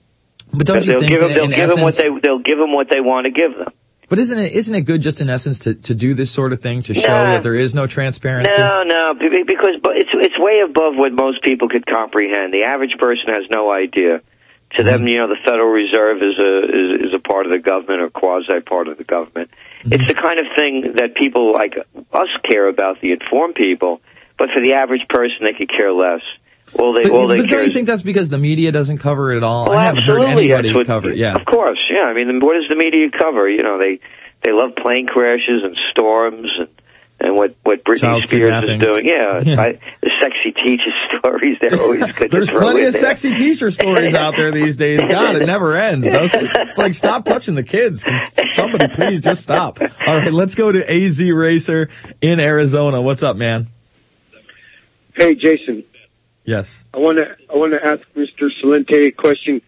[SPEAKER 2] But don't you think
[SPEAKER 3] they'll give them what they want to give them?
[SPEAKER 2] But isn't it good just in essence to do this sort of thing to show that there is no transparency?
[SPEAKER 3] No, because it's way above what most people could comprehend. The average person has no idea. To them, the Federal Reserve is a part of the government or quasi part of the government. Mm-hmm. It's the kind of thing that people like us care about, the informed people, but for the average person, they could care less. But don't you think that's because the media doesn't cover it at all? Well,
[SPEAKER 2] I haven't heard anybody cover it. Yeah,
[SPEAKER 3] of course. Yeah, I mean, what does the media cover? They love plane crashes and storms and what Britney Spears is doing. Yeah. The sexy teacher stories, they're always good.
[SPEAKER 2] There's plenty of sexy teacher stories out there these days. God, it never ends, does it? It's like, stop touching the kids. Can somebody please just stop. All right, let's go to AZ Racer in Arizona. What's up, man?
[SPEAKER 24] Hey, Jason.
[SPEAKER 2] Yes.
[SPEAKER 24] I want to ask Mr. Celente a question.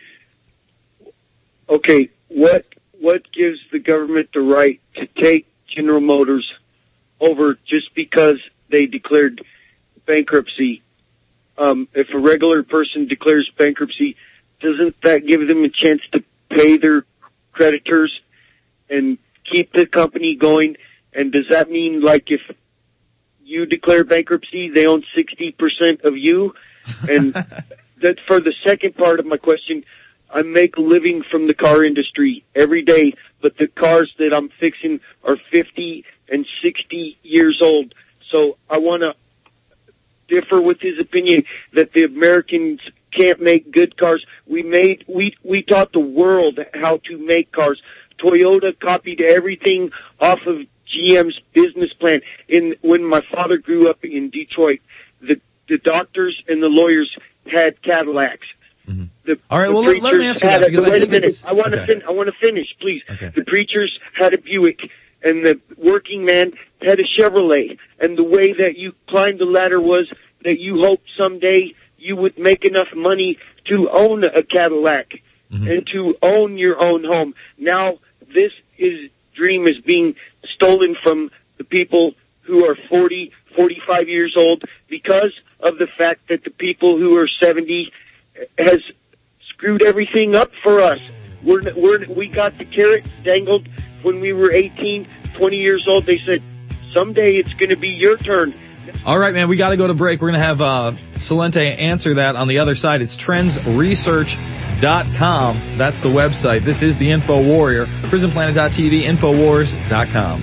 [SPEAKER 24] Okay, what gives the government the right to take General Motors over just because they declared bankruptcy. If a regular person declares bankruptcy, doesn't that give them a chance to pay their creditors and keep the company going? And does that mean, like, if you declare bankruptcy, they own 60% of you? And that, for the second part of my question, I make a living from the car industry every day, but the cars that I'm fixing are 50 and 60 years old. So I want to differ with his opinion that the Americans can't make good cars. We taught the world how to make cars. Toyota copied everything off of GM's business plan. When my father grew up in Detroit, the doctors and the lawyers had Cadillacs.
[SPEAKER 2] All right, well, let me answer that.
[SPEAKER 24] Wait a minute. I want to finish, please.
[SPEAKER 2] Okay.
[SPEAKER 24] The preachers had a Buick, and the working man had a Chevrolet. And the way that you climbed the ladder was that you hoped someday you would make enough money to own a Cadillac and to own your own home. Now, this dream is being stolen from the people who are 40, 45 years old because of the fact that the people who are 70 has screwed everything up for us. We got the carrot dangled when we were 18, 20 years old. They said, someday it's going to be your turn.
[SPEAKER 2] All right, man, we got to go to break. We're going to have Celente answer that on the other side. It's trendsresearch.com. That's the website. This is the Info Warrior. PrisonPlanet.tv, Infowars.com.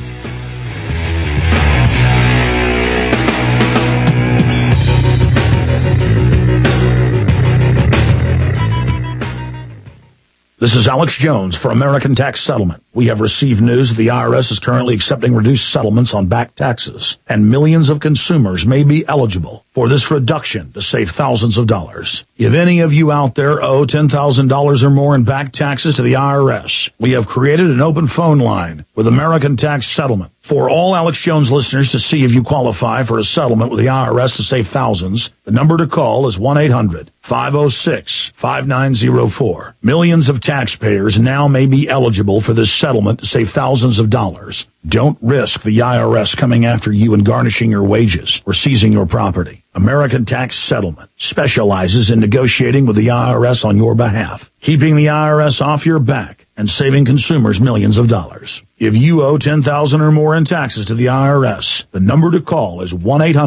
[SPEAKER 9] This is Alex Jones for American Tax Settlement. We have received news that the IRS is currently accepting reduced settlements on back taxes, and millions of consumers may be eligible for this reduction to save thousands of dollars. If any of you out there owe $10,000 or more in back taxes to the IRS, we have created an open phone line with American Tax Settlement for all Alex Jones listeners to see if you qualify for a settlement with the IRS to save thousands. The number to call is 1-800-506-5904. Millions of taxpayers now may be eligible for this settlement to save thousands of dollars. Don't risk the IRS coming after you and garnishing your wages or seizing your property. American Tax Settlement specializes in negotiating with the IRS on your behalf, keeping the IRS off your back and saving consumers millions of dollars. If you owe $10,000 or more in taxes to the IRS, the number to call is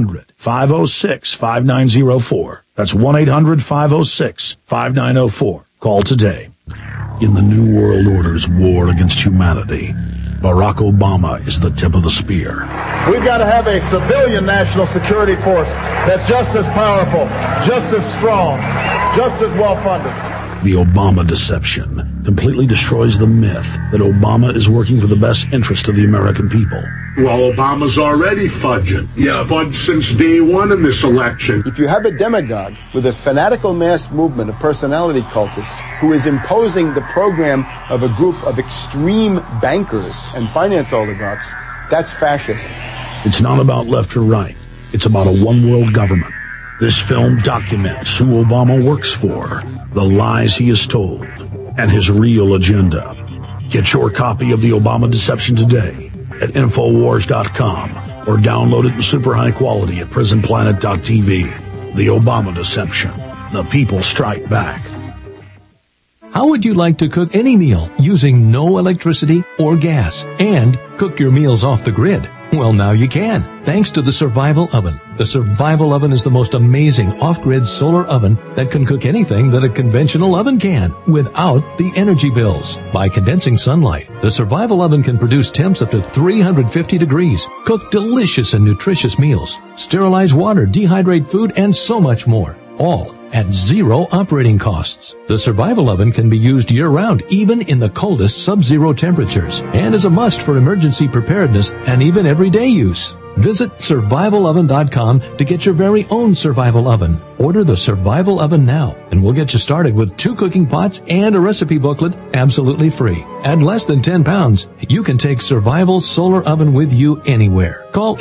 [SPEAKER 9] 1-800-506-5904. That's 1-800-506-5904. Call today. In the New World Order's war against humanity, Barack Obama is the tip of the spear.
[SPEAKER 11] We've got to have a civilian national security force that's just as powerful, just as strong, just as well-funded.
[SPEAKER 9] The Obama deception completely destroys the myth that Obama is working for the best interest of the American people.
[SPEAKER 12] Well, Obama's already fudging. He's fudged since day one in this election.
[SPEAKER 11] If you have a demagogue with a fanatical mass movement of personality cultists who is imposing the program of a group of extreme bankers and finance oligarchs, that's fascism.
[SPEAKER 9] It's not about left or right. It's about a one-world government. This film documents who Obama works for, the lies he has told, and his real agenda. Get your copy of The Obama Deception today at Infowars.com or download it in super high quality at PrisonPlanet.tv. The Obama Deception. The people strike back.
[SPEAKER 17] How would you like to cook any meal using no electricity or gas and cook your meals off the grid? Well, now you can, thanks to the Survival Oven. The Survival Oven is the most amazing off-grid solar oven that can cook anything that a conventional oven can without the energy bills. By condensing sunlight, the Survival Oven can produce temps up to 350 degrees, cook delicious and nutritious meals, sterilize water, dehydrate food, and so much more. All at zero operating costs. The Survival Oven can be used year-round, even in the coldest sub-zero temperatures, and is a must for emergency preparedness and even everyday use. Visit survivaloven.com to get your very own Survival Oven. Order the Survival Oven now, and we'll get you started with 2 cooking pots and a recipe booklet absolutely free. At less than 10 pounds, you can take Survival Solar Oven with you anywhere. Call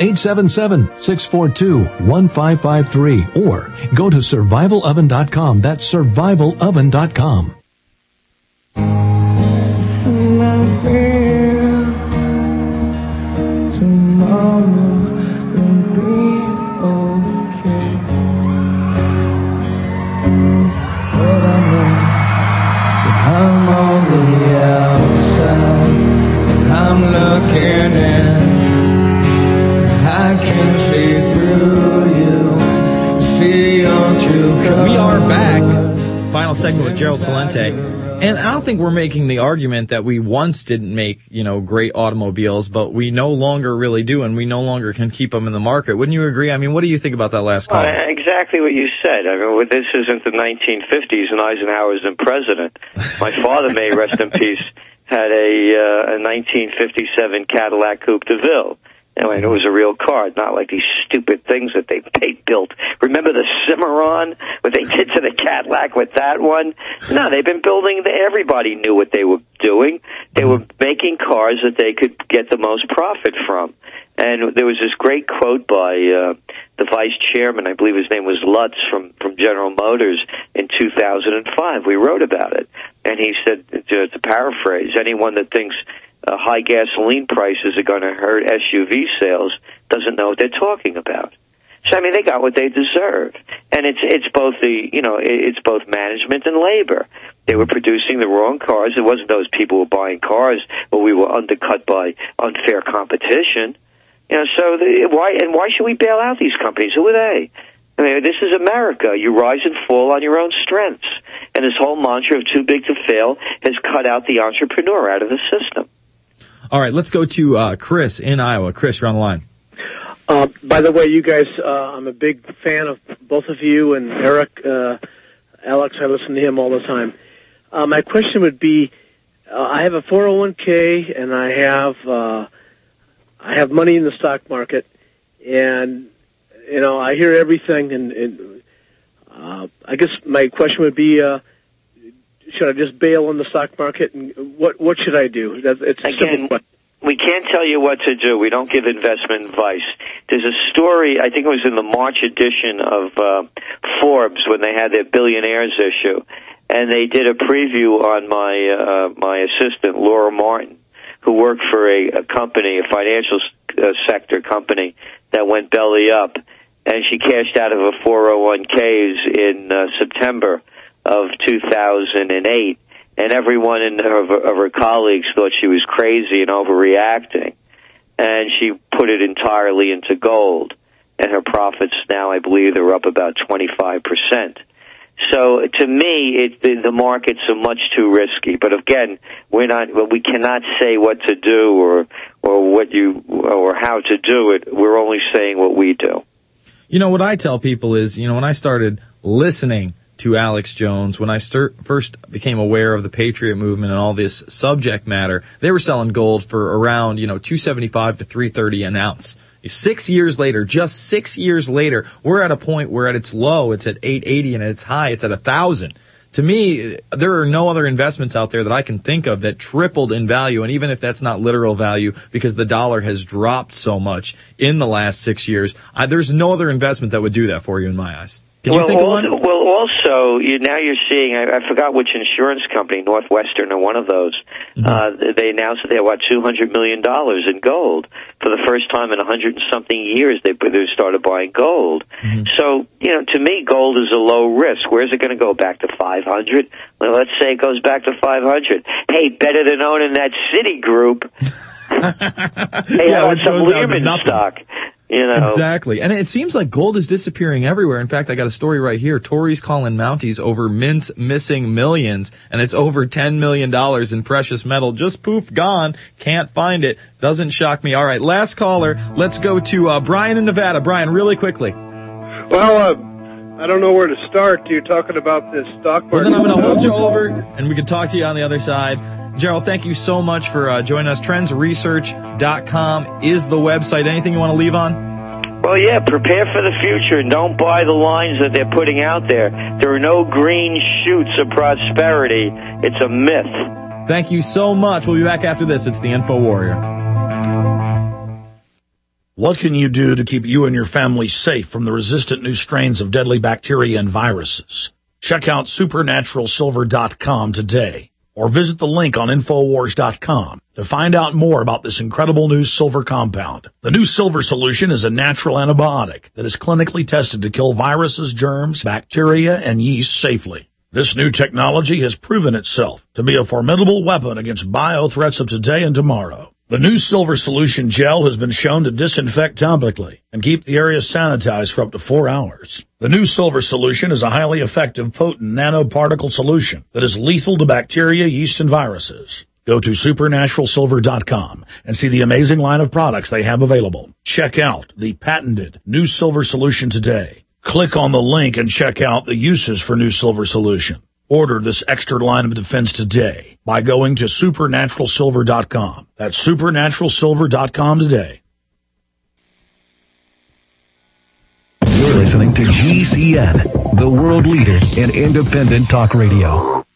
[SPEAKER 17] 877-642-1553 or go to survivaloven.com. That's survivaloven.com.
[SPEAKER 1] Tomorrow
[SPEAKER 2] segment with Gerald Celente. And I don't think we're making the argument that we once didn't make, great automobiles, but we no longer really do, and we no longer can keep them in the market. Wouldn't you agree? I mean, what do you think about that last call?
[SPEAKER 3] Exactly what you said. I mean, this isn't the 1950s and Eisenhower's in president. My father, may rest in peace, had a 1957 Cadillac Coupe de Ville. And it was a real car, not like these stupid things that they built. Remember the Cimarron, what they did to the Cadillac with that one? No, they've been building, everybody knew what they were doing. They were making cars that they could get the most profit from. And there was this great quote by the vice chairman, I believe his name was Lutz, from General Motors in 2005. We wrote about it. And he said, to paraphrase, anyone that thinks high gasoline prices are going to hurt SUV sales doesn't know what they're talking about. So I mean, they got what they deserve, and it's both it's both management and labor. They were producing the wrong cars. It wasn't those people who were buying cars, but we were undercut by unfair competition. So why should we bail out these companies? Who are they? I mean, this is America. You rise and fall on your own strengths, and this whole mantra of too big to fail has cut out the entrepreneur out of the system.
[SPEAKER 2] All right, let's go to Chris in Iowa. Chris, you're on the line.
[SPEAKER 8] By the way, you guys, I'm a big fan of both of you and Eric. Alex, I listen to him all the time. My question would be, I have a 401k and I have money in the stock market, and I hear everything, and I guess my question would be, should I just bail on the stock market, and what should I do? It's a simple question.
[SPEAKER 3] We can't tell you what to do. We don't give investment advice. There's a story, I think it was in the March edition of Forbes when they had their billionaires issue, and they did a preview on my assistant, Laura Martin, who worked for a company, a financial sector company that went belly up, and she cashed out of her 401ks in September of 2008. And everyone of her colleagues thought she was crazy and overreacting. And she put it entirely into gold. And her profits now, I believe, they're up about 25%. So to me, the markets are much too risky. But again, we cannot say what to do or how to do it. We're only saying what we do.
[SPEAKER 2] What I tell people is, when I started listening to Alex Jones, when I first became aware of the Patriot movement and all this subject matter, they were selling gold for around, $275 to $330 an ounce. 6 years later, just 6 years later, we're at a point where at its low, it's at $880, and at its high, it's at $1,000. To me, there are no other investments out there that I can think of that tripled in value, and even if that's not literal value, because the dollar has dropped so much in the last 6 years, there's no other investment that would do that for you in my eyes. Can you think of one?
[SPEAKER 3] Well, also, now you're seeing, I forgot which insurance company, Northwestern or one of those, they announced that they had, $200 million in gold. For the first time in 100-something years, they started buying gold. So, to me, gold is a low risk. Where's it going to go? Back to 500? Well, let's say it goes back to 500. Hey, better than owning that Citigroup. Hey, how about some Lehman stock?
[SPEAKER 2] Exactly. And it seems like gold is disappearing everywhere. In fact, I got a story right here. Tories calling Mounties over Mint's missing millions, and it's over $10 million in precious metal. Just poof, gone. Can't find it. Doesn't shock me. All right, last caller. Let's go to Brian in Nevada. Brian, really quickly.
[SPEAKER 8] Well, I don't know where to start. You're talking about this stock market.
[SPEAKER 2] Well, then I'm going to hold you over, and we can talk to you on the other side. Gerald, thank you so much for joining us. Trendsresearch.com is the website. Anything you want to leave on?
[SPEAKER 3] Well, yeah, prepare for the future and don't buy the lines that they're putting out there. There are no green shoots of prosperity. It's a myth.
[SPEAKER 2] Thank you so much. We'll be back after this. It's the Info Warrior.
[SPEAKER 10] What can you do to keep you and your family safe from the resistant new strains of deadly bacteria and viruses? Check out supernaturalsilver.com today, or visit the link on Infowars.com to find out more about this incredible new silver compound. The new silver solution is a natural antibiotic that is clinically tested to kill viruses, germs, bacteria, and yeast safely. This new technology has proven itself to be a formidable weapon against bio threats of today and tomorrow. The new Silver Solution Gel has been shown to disinfect topically and keep the area sanitized for up to 4 hours. The new Silver Solution is a highly effective, potent nanoparticle solution that is lethal to bacteria, yeast, and viruses. Go to supernaturalsilver.com and see the amazing line of products they have available. Check out the patented new Silver Solution today. Click on the link and check out the uses for new Silver Solution. Order this extra line of defense today by going to supernaturalsilver.com. That's supernaturalsilver.com today.
[SPEAKER 18] You're listening to GCN, the world leader in independent talk radio.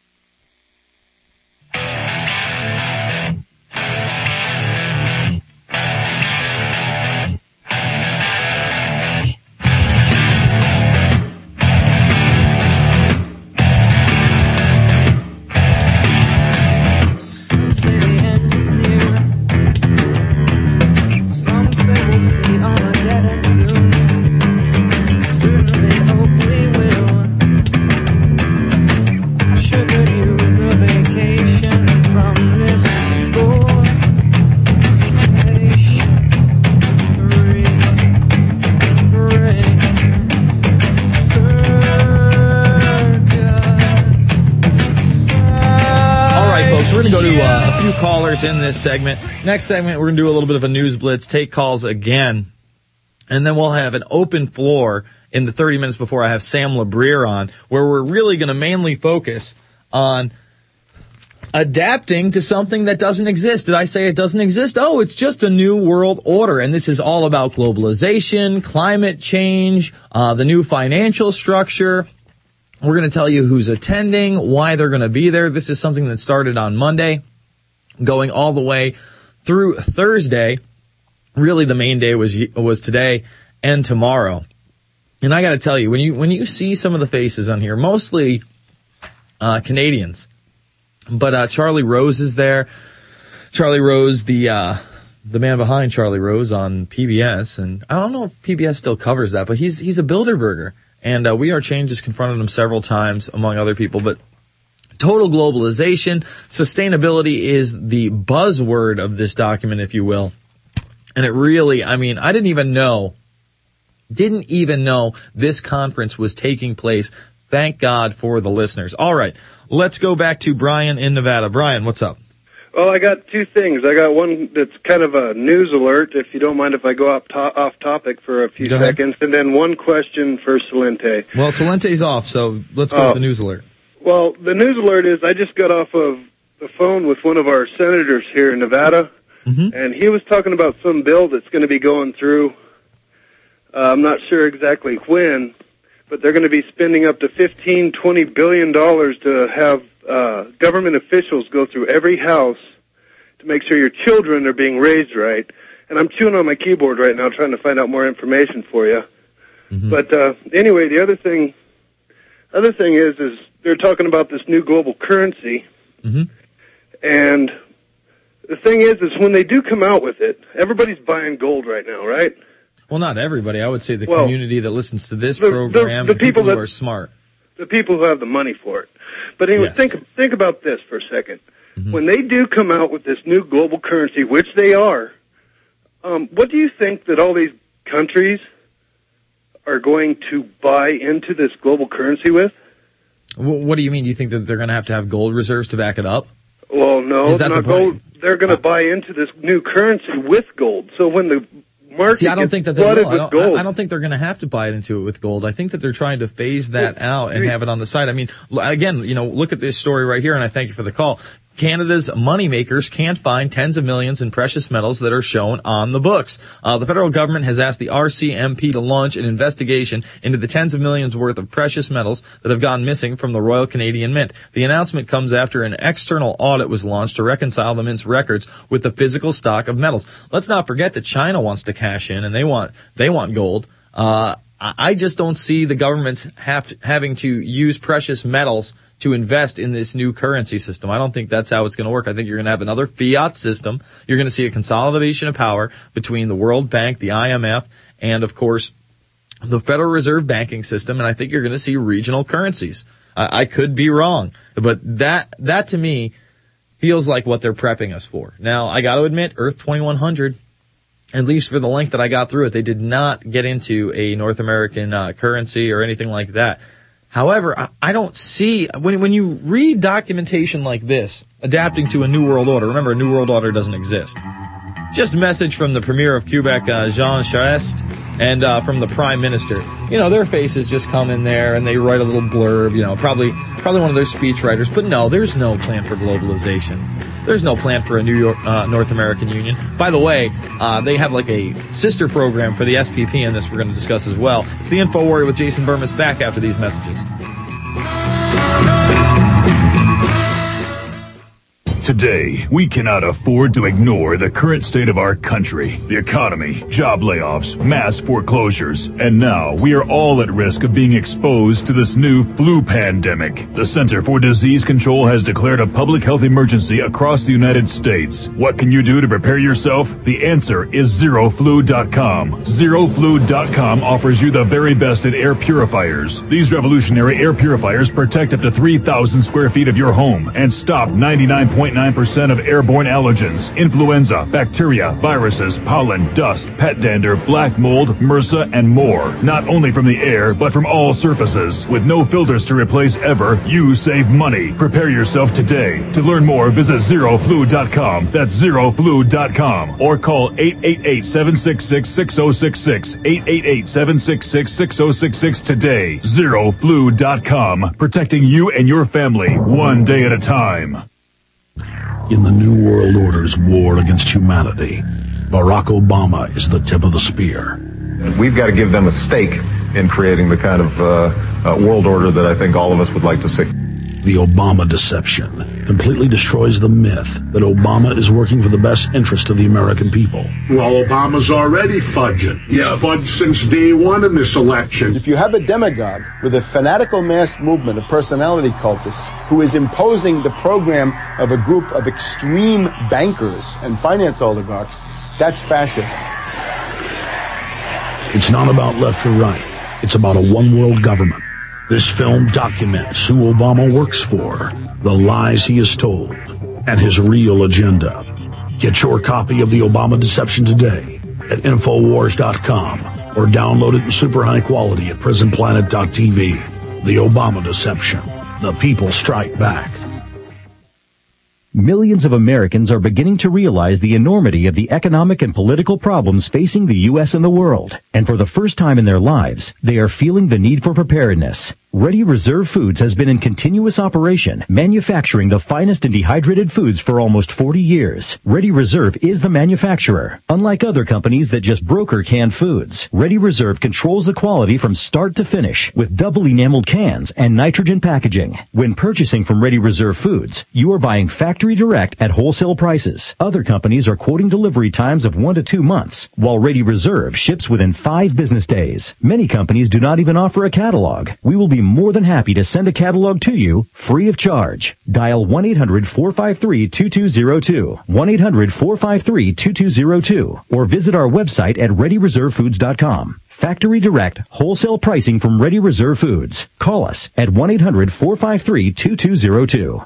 [SPEAKER 2] Callers in this segment. Next segment, we're going to do a little bit of a news blitz, take calls again, and then we'll have an open floor in the 30 minutes before I have Sam LeBrier on, where we're really going to mainly focus on adapting to something that doesn't exist. Did I say it doesn't exist? Oh, it's just a new world order, and this is all about globalization, climate change, the new financial structure. We're going to tell you who's attending, why they're going to be there. This is something that started on Monday, going all the way through Thursday. Really, the main day was today and tomorrow. And I got to tell you, when you see some of the faces on here, mostly Canadians, but Charlie Rose is there. Charlie Rose, the man behind Charlie Rose on PBS, and I don't know if PBS still covers that, but he's a Bilderberger, and We Are Change has confronted him several times, among other people, but total globalization, sustainability is the buzzword of this document, if you will. And it really, I mean, I didn't even know this conference was taking place. Thank God for the listeners. All right, let's go back to Brian in Nevada. Brian, what's up?
[SPEAKER 19] Well, I got two things. I got one that's kind of a news alert, if you don't mind if I go off topic for a few seconds, and then one question for Salente.
[SPEAKER 2] Well, Salente's off, so let's go with the news alert.
[SPEAKER 19] Well, the news alert is I just got off of the phone with one of our senators here in Nevada, and he was talking about some bill that's going to be going through. I'm not sure exactly when, but they're going to be spending up to $15-20 billion to have government officials go through every house to make sure your children are being raised right. And I'm chewing on my keyboard right now trying to find out more information for you. But anyway, the other thing is they're talking about this new global currency, and the thing is when they do come out with it, everybody's buying gold right now, right?
[SPEAKER 2] Well, not everybody. I would say the community that listens to this program, the people who are smart.
[SPEAKER 19] The people who have the money for it. But anyway, think about this for a second. When they do come out with this new global currency, which they are, what do you think that all these countries are going to buy into this global currency with?
[SPEAKER 2] What do you mean? Do you think that they're going to have gold reserves to back it up?
[SPEAKER 19] Well, no, not gold. They're going to buy into this new currency with gold. So when the market
[SPEAKER 2] I don't think that they
[SPEAKER 19] will.
[SPEAKER 2] I don't think they're going to have to buy it into it with gold. I think that they're trying to phase that out and have it on the side. I mean, again, look at this story right here, and I thank you for the call. Canada's moneymakers can't find tens of millions in precious metals that are shown on the books. The federal government has asked the RCMP to launch an investigation into the tens of millions worth of precious metals that have gone missing from the Royal Canadian Mint. The announcement comes after an external audit was launched to reconcile the Mint's records with the physical stock of metals. Let's not forget that China wants to cash in, and they want gold. I just don't see the governments having to use precious metals to invest in this new currency system. I don't think that's how it's going to work. I think you're going to have another fiat system. You're going to see a consolidation of power between the World Bank, the IMF, and, of course, the Federal Reserve banking system, and I think you're going to see regional currencies. I could be wrong, but that to me feels like what they're prepping us for. Now, I got to admit, Earth 2100, at least for the length that I got through it, they did not get into a North American currency or anything like that. However, I don't see, when you read documentation like this, adapting to a New World Order, remember, a New World Order doesn't exist. Just a message from the Premier of Quebec, Jean Charest, and from the Prime Minister. You know, their faces just come in there and they write a little blurb, you know, probably one of their speechwriters. But no, there's no plan for globalization. There's no plan for a North American Union. By the way, they have like a sister program for the SPP, and this we're going to discuss as well. It's the Info Warrior with Jason Burmis, back after these messages.
[SPEAKER 9] Today, we cannot afford to ignore the current state of our country, the economy, job layoffs, mass foreclosures, and now we are all at risk of being exposed to this new flu pandemic. The Center for Disease Control has declared a public health emergency across the United States. What can you do to prepare yourself? The answer is ZeroFlu.com. ZeroFlu.com offers you the very best in air purifiers. These revolutionary air purifiers protect up to 3,000 square feet of your home and stop 99.9% of airborne allergens, influenza, bacteria, viruses, pollen, dust, pet dander, black mold, MRSA, and more. Not only from the air, but from all surfaces. With no filters to replace ever, you save money. Prepare yourself today. To learn more, visit ZeroFlu.com. That's ZeroFlu.com. Or call 888-766-6066. 888-766-6066 today. ZeroFlu.com. Protecting you and your family, one day at a time.
[SPEAKER 10] In the New World Order's war against humanity, Barack Obama is the tip of the spear.
[SPEAKER 20] We've got to give them a stake in creating the kind of world order that I think all of us would like to see.
[SPEAKER 10] The Obama deception completely destroys the myth that Obama is working for the best interest of the American people.
[SPEAKER 12] Well, Obama's already fudging. He's fudged since day one in this election.
[SPEAKER 11] If you have a demagogue with a fanatical mass movement of personality cultists who is imposing the program of a group of extreme bankers and finance oligarchs, that's fascism.
[SPEAKER 10] It's not about left or right. It's about a one-world government. This film documents who Obama works for, the lies he has told, and his real agenda. Get your copy of The Obama Deception today at Infowars.com or download it in super high quality at PrisonPlanet.tv. The Obama Deception. The people strike back.
[SPEAKER 21] Millions of Americans are beginning to realize the enormity of the economic and political problems facing the U.S. and the world. And for the first time in their lives, they are feeling the need for preparedness. Ready Reserve Foods has been in continuous operation, manufacturing the finest and dehydrated foods for almost 40 years. Ready Reserve is the manufacturer. Unlike other companies that just broker canned foods, Ready Reserve controls the quality from start to finish with double enameled cans and nitrogen packaging. When purchasing from Ready Reserve Foods, you are buying factory direct at wholesale prices. Other companies are quoting delivery times of 1 to 2 months, while Ready Reserve ships within 5 business days. Many companies do not even offer a catalog. We will be more than happy to send a catalog to you free of charge. Dial 1-800-453-2202, 1-800-453-2202, or visit our website at ReadyReserveFoods.com. Factory direct, wholesale pricing from Ready Reserve Foods. Call us at 1-800-453-2202.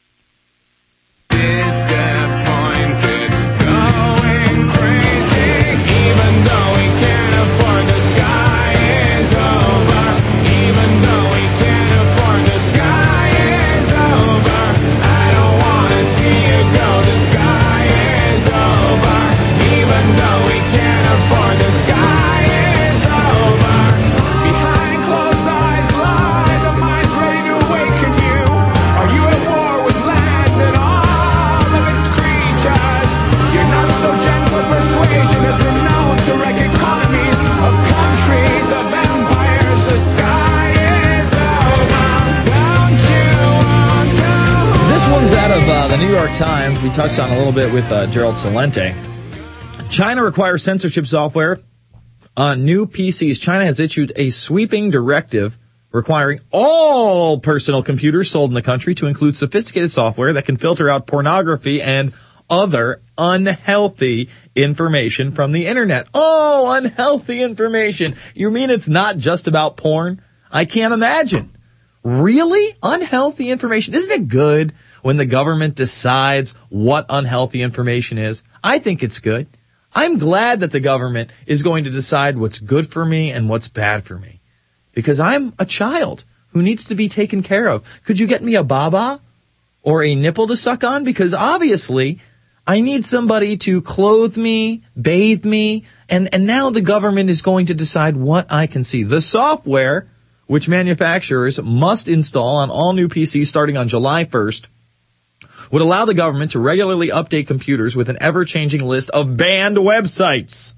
[SPEAKER 1] Disappointed, going crazy, even though we can't afford the sky is over. Even though we can't afford the sky is over. I don't wanna see you go, the sky is over. Even though we can't afford the sky is over. Behind closed eyes lie the minds ready to awaken you. Are you at war with land and all of its creatures? Your not so gentle persuasion has been known to wreck economies of countries, of empires. The sky is over. Don't you want to?
[SPEAKER 2] This one's out of the New York Times. We touched on a little bit with Gerald Celente. China requires censorship software on new PCs. China has issued a sweeping directive requiring all personal computers sold in the country to include sophisticated software that can filter out pornography and other unhealthy information from the internet. Oh, unhealthy information. You mean it's not just about porn? I can't imagine. Really? Unhealthy information? Isn't it good when the government decides what unhealthy information is? I think it's good. I'm glad that the government is going to decide what's good for me and what's bad for me. Because I'm a child who needs to be taken care of. Could you get me a baba or a nipple to suck on? Because obviously I need somebody to clothe me, bathe me, and now the government is going to decide what I can see. The software, which manufacturers must install on all new PCs starting on July 1st, would allow the government to regularly update computers with an ever-changing list of banned websites.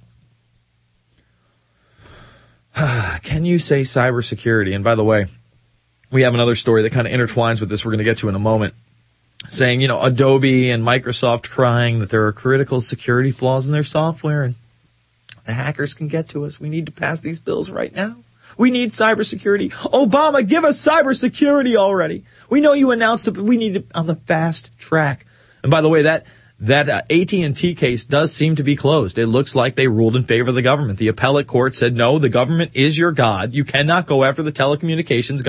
[SPEAKER 2] Can you say cybersecurity? And by the way, we have another story that kind of intertwines with this we're going to get to in a moment, saying, Adobe and Microsoft crying that there are critical security flaws in their software and the hackers can get to us. We need to pass these bills right now. We need cybersecurity. Obama, give us cybersecurity already. We know you announced it, but we need it on the fast track. And by the way, that AT&T case does seem to be closed. It looks like they ruled in favor of the government. The appellate court said, no, the government is your God. You cannot go after the telecommunications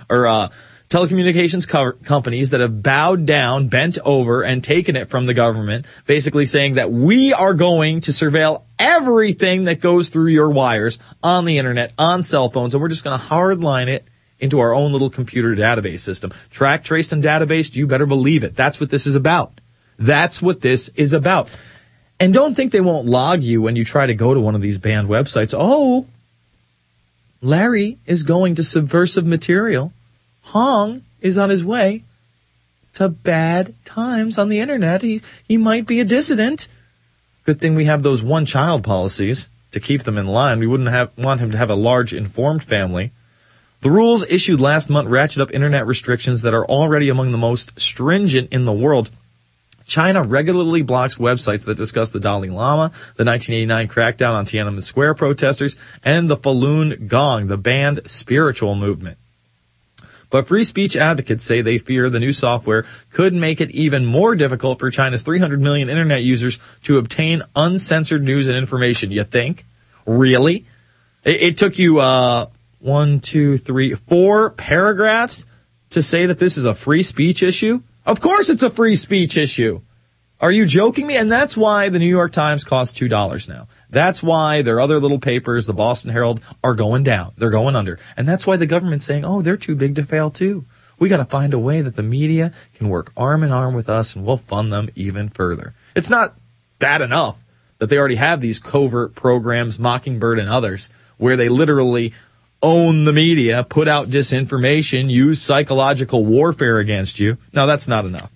[SPEAKER 2] companies that have bowed down, bent over, and taken it from the government, basically saying that we are going to surveil everything that goes through your wires on the internet, on cell phones, and we're just going to hardline it into our own little computer database system. Track, trace, and database, you better believe it. That's what this is about. That's what this is about. And don't think they won't log you when you try to go to one of these banned websites. Oh, Larry is going to subversive material. Hong is on his way to bad times on the internet. He might be a dissident. Good thing we have those one-child policies to keep them in line. We wouldn't want him to have a large informed family. The rules issued last month ratchet up internet restrictions that are already among the most stringent in the world. China regularly blocks websites that discuss the Dalai Lama, the 1989 crackdown on Tiananmen Square protesters, and the Falun Gong, the banned spiritual movement. But free speech advocates say they fear the new software could make it even more difficult for China's 300 million internet users to obtain uncensored news and information. You think? Really? It took you 4 paragraphs to say that this is a free speech issue? Of course it's a free speech issue. Are you joking me? And that's why the New York Times costs $2 now. That's why their other little papers, the Boston Herald, are going down. They're going under. And that's why the government's saying, oh, they're too big to fail too. We got to find a way that the media can work arm in arm with us and we'll fund them even further. It's not bad enough that they already have these covert programs, Mockingbird and others, where they literally own the media, put out disinformation, use psychological warfare against you. No, that's not enough.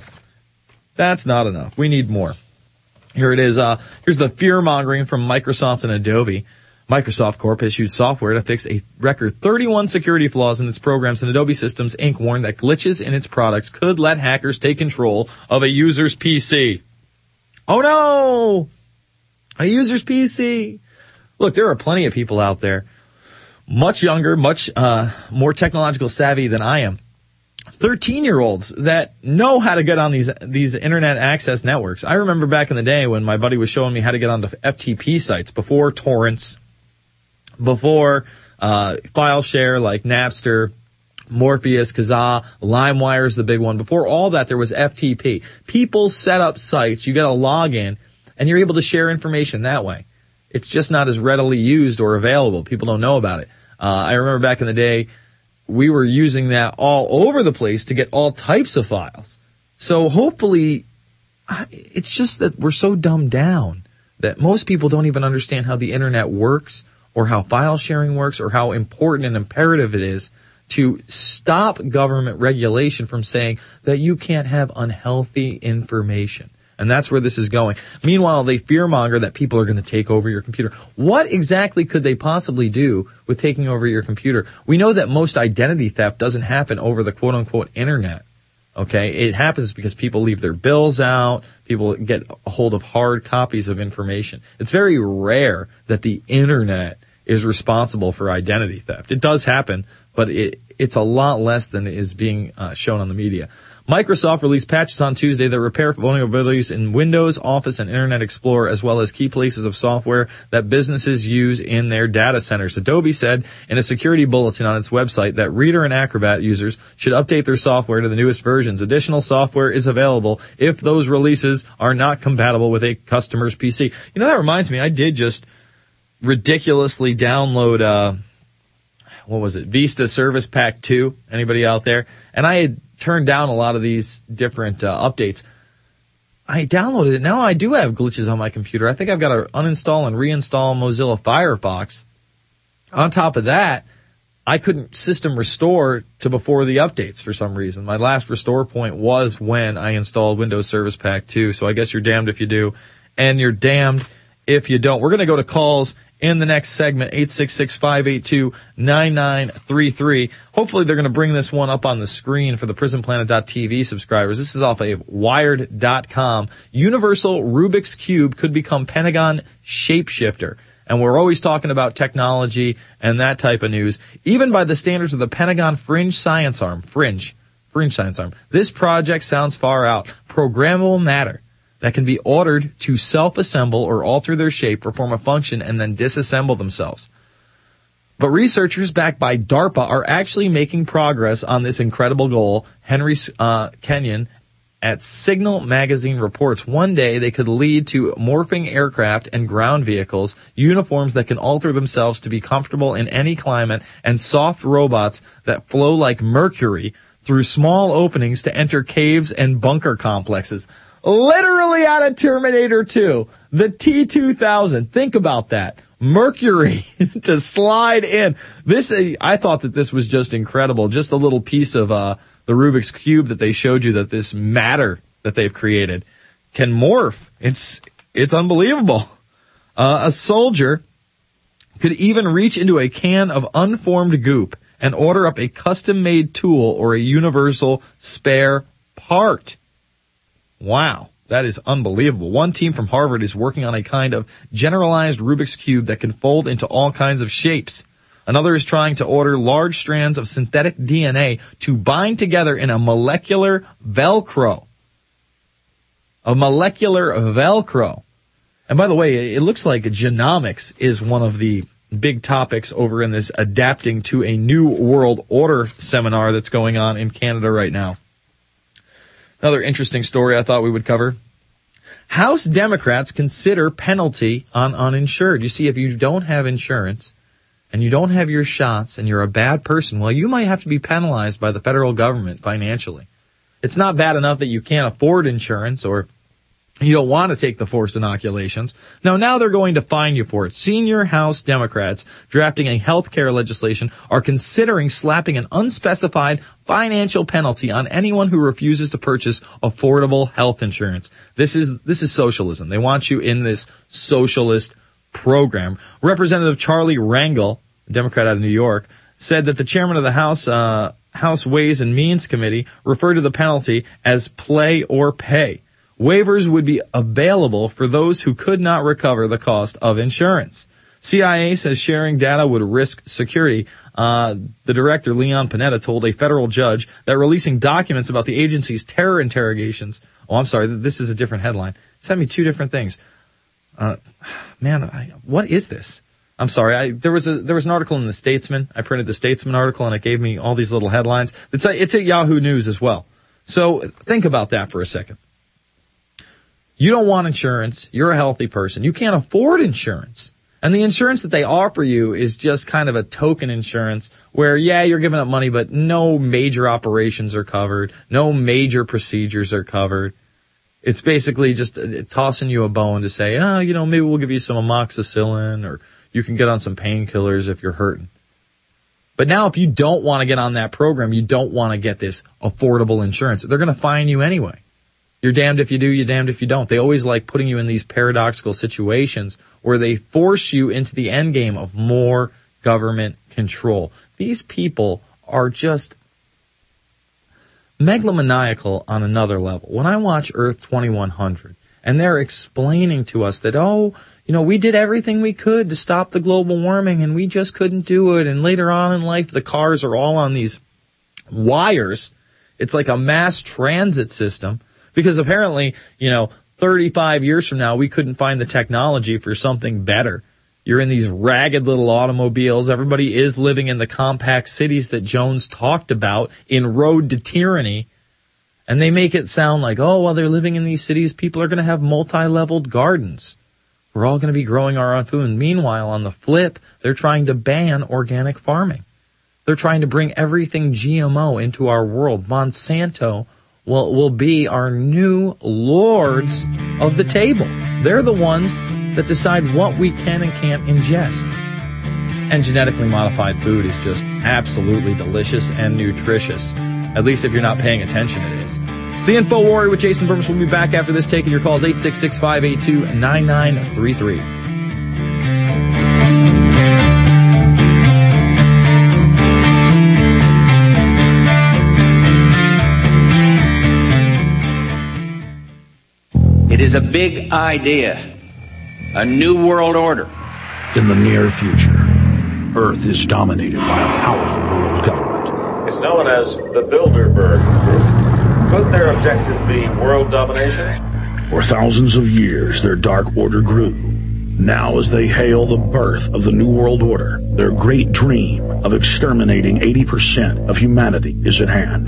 [SPEAKER 2] That's not enough. We need more. Here it is. Here's the fear-mongering from Microsoft and Adobe. Microsoft Corp issued software to fix a record 31 security flaws in its programs, and Adobe Systems Inc. warned that glitches in its products could let hackers take control of a user's PC. Oh no! A user's PC! Look, there are plenty of people out there, much younger, much more technological savvy than I am, 13-year-olds that know how to get on these internet access networks. I remember back in the day when my buddy was showing me how to get onto FTP sites before torrents, before file share like Napster, Morpheus, Kazaa, LimeWire is the big one. Before all that, there was FTP. People set up sites, you get a login, and you're able to share information that way. It's just not as readily used or available. People don't know about it. I remember back in the day, we were using that all over the place to get all types of files. So hopefully, it's just that we're so dumbed down that most people don't even understand how the internet works or how file sharing works or how important and imperative it is to stop government regulation from saying that you can't have unhealthy information. And that's where this is going. Meanwhile, they fearmonger that people are going to take over your computer. What exactly could they possibly do with taking over your computer? We know that most identity theft doesn't happen over the quote-unquote internet. Okay? It happens because people leave their bills out. People get a hold of hard copies of information. It's very rare that the internet is responsible for identity theft. It does happen, but it's a lot less than is being shown on the media. Microsoft released patches on Tuesday that repair vulnerabilities in Windows, Office, and Internet Explorer, as well as key pieces of software that businesses use in their data centers. Adobe said in a security bulletin on its website that Reader and Acrobat users should update their software to the newest versions. Additional software is available if those releases are not compatible with a customer's PC. You know, that reminds me, I did just ridiculously download, Vista Service Pack 2. Anybody out there? And I had turned down a lot of these different updates. I downloaded it. Now I do have glitches on my computer. I think I've got to uninstall and reinstall Mozilla Firefox. On top of that, I couldn't system restore to before the updates for some reason. My last restore point was when I installed Windows Service Pack 2. So I guess you're damned if you do, and you're damned if you don't. We're going to go to calls in the next segment, 866-582-9933. Hopefully they're going to bring this one up on the screen for the PrisonPlanet.tv subscribers. This is off of Wired.com. Universal Rubik's Cube could become Pentagon shapeshifter. And we're always talking about technology and that type of news. Even by the standards of the Pentagon Fringe Science Arm, Fringe Science Arm, this project sounds far out. Programmable matter that can be ordered to self-assemble or alter their shape, perform a function, and then disassemble themselves. But researchers backed by DARPA are actually making progress on this incredible goal. Henry Kenyon at Signal magazine reports one day they could lead to morphing aircraft and ground vehicles, uniforms that can alter themselves to be comfortable in any climate, and soft robots that flow like mercury through small openings to enter caves and bunker complexes. Literally out of Terminator 2, the T-2000. Think about that. Mercury to slide in. I thought that this was just incredible. Just a little piece of the Rubik's Cube that they showed you, that this matter that they've created can morph. It's unbelievable. A soldier could even reach into a can of unformed goop and order up a custom-made tool or a universal spare part. Wow, that is unbelievable. One team from Harvard is working on a kind of generalized Rubik's Cube that can fold into all kinds of shapes. Another is trying to order large strands of synthetic DNA to bind together in a molecular Velcro. And by the way, it looks like genomics is one of the big topics over in this Adapting to a New World Order seminar that's going on in Canada right now. Another interesting story I thought we would cover. House Democrats consider penalty on uninsured. You see, if you don't have insurance and you don't have your shots and you're a bad person, well, you might have to be penalized by the federal government financially. It's not bad enough that you can't afford insurance or you don't want to take the forced inoculations. Now they're going to fine you for it. Senior House Democrats drafting a health care legislation are considering slapping an unspecified financial penalty on anyone who refuses to purchase affordable health insurance. This is socialism. They want you in this socialist program. Representative Charlie Rangel, a Democrat out of New York, said that the chairman of the House Ways and Means Committee referred to the penalty as play or pay. Waivers would be available for those who could not recover the cost of insurance. CIA says sharing data would risk security. The director, Leon Panetta, told a federal judge that releasing documents about the agency's terror interrogations. Oh, I'm sorry. This is a different headline. Sent me two different things. What is this? I'm sorry. There was an article in the Statesman. I printed the Statesman article and it gave me all these little headlines. It's at Yahoo News as well. So think about that for a second. You don't want insurance. You're a healthy person. You can't afford insurance. And the insurance that they offer you is just kind of a token insurance where, yeah, you're giving up money, but no major operations are covered. No major procedures are covered. It's basically just tossing you a bone to say, maybe we'll give you some amoxicillin or you can get on some painkillers if you're hurting. But now if you don't want to get on that program, you don't want to get this affordable insurance, they're going to fine you anyway. You're damned if you do, you're damned if you don't. They always like putting you in these paradoxical situations where they force you into the end game of more government control. These people are just megalomaniacal on another level. When I watch Earth 2100 and they're explaining to us that, we did everything we could to stop the global warming and we just couldn't do it. And later on in life, the cars are all on these wires It's like a mass transit system because apparently, 35 years from now, we couldn't find the technology for something better. You're in these ragged little automobiles. Everybody is living in the compact cities that Jones talked about in Road to Tyranny. And they make it sound like, while they're living in these cities, people are going to have multi-leveled gardens. We're all going to be growing our own food. And meanwhile, on the flip, they're trying to ban organic farming. They're trying to bring everything GMO into our world. Monsanto will be our new lords of the table. They're the ones that decide what we can and can't ingest. And genetically modified food is just absolutely delicious and nutritious. At least if you're not paying attention, it is. It's the Info Warrior with Jason Burns. We'll be back after this, taking your calls, 866-582-9933.
[SPEAKER 4] It is a big idea, a new world order.
[SPEAKER 10] In the near future, Earth is dominated by a powerful world government.
[SPEAKER 5] It's known as the Bilderberg Group. Could their objective be world domination?
[SPEAKER 10] For thousands of years, their dark order grew. Now, as they hail the birth of the New World Order, their great dream of exterminating 80% of humanity is at hand.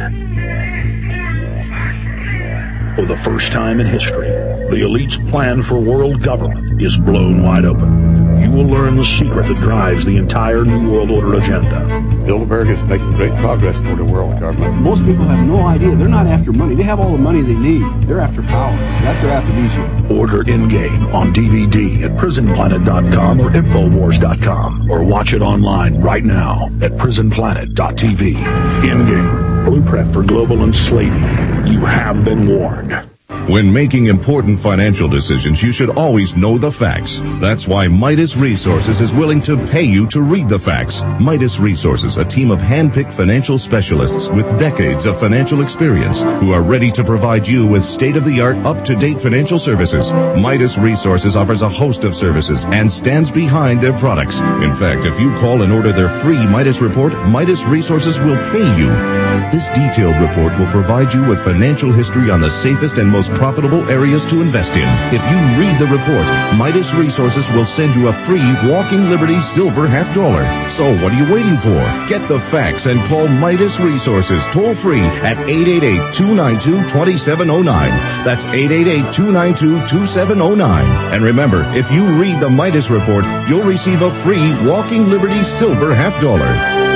[SPEAKER 10] For the first time in history, the elite's plan for world government is blown wide open. You will learn the secret that drives the entire New World Order agenda.
[SPEAKER 22] Bilderberg is making great progress toward a world government.
[SPEAKER 23] Most people have no idea. They're not after money. They have all the money they need. They're after power. That's their aphrodisiac.
[SPEAKER 10] Order Endgame on DVD at PrisonPlanet.com or Infowars.com, or watch it online right now at PrisonPlanet.tv. Endgame, Blueprint for Global Enslavement. You have been warned.
[SPEAKER 25] When making important financial decisions, you should always know the facts. That's why Midas Resources is willing to pay you to read the facts. Midas Resources, a team of hand-picked financial specialists with decades of financial experience who are ready to provide you with state-of-the-art, up-to-date financial services. Midas Resources offers a host of services and stands behind their products. In fact, if you call and order their free Midas report, Midas Resources will pay you. This detailed report will provide you with financial history on the safest and most profitable areas to invest in. If you read the report, Midas Resources will send you a free Walking Liberty silver $50. So what are you waiting for? Get the facts and call Midas Resources toll free at 888-292-2709. That's 888-292-2709. And remember, if you read the Midas report, you'll receive a free Walking Liberty silver $50.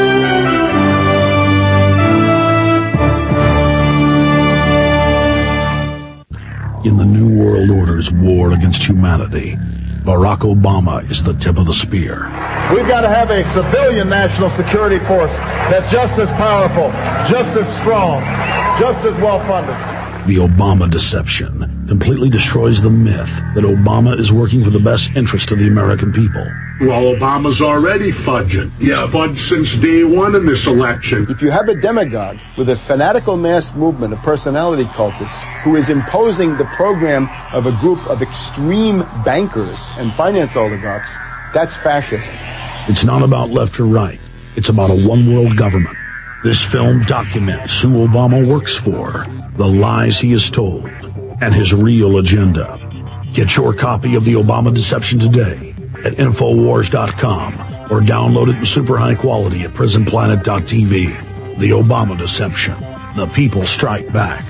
[SPEAKER 10] In the New World Order's war against humanity, Barack Obama is the tip of the spear.
[SPEAKER 11] We've got to have a civilian national security force that's just as powerful, just as strong, just as well funded.
[SPEAKER 10] The Obama deception completely destroys the myth that Obama is working for the best interest of the American people.
[SPEAKER 12] Well, Obama's already fudging. He's fudged since day one in this election.
[SPEAKER 11] If you have a demagogue with a fanatical mass movement of personality cultists who is imposing the program of a group of extreme bankers and finance oligarchs, that's fascism.
[SPEAKER 10] It's not about left or right. It's about a one-world government. This film documents who Obama works for, the lies he has told, and his real agenda. Get your copy of The Obama Deception today at Infowars.com or download it in super high quality at PrisonPlanet.tv. The Obama Deception. The people strike back.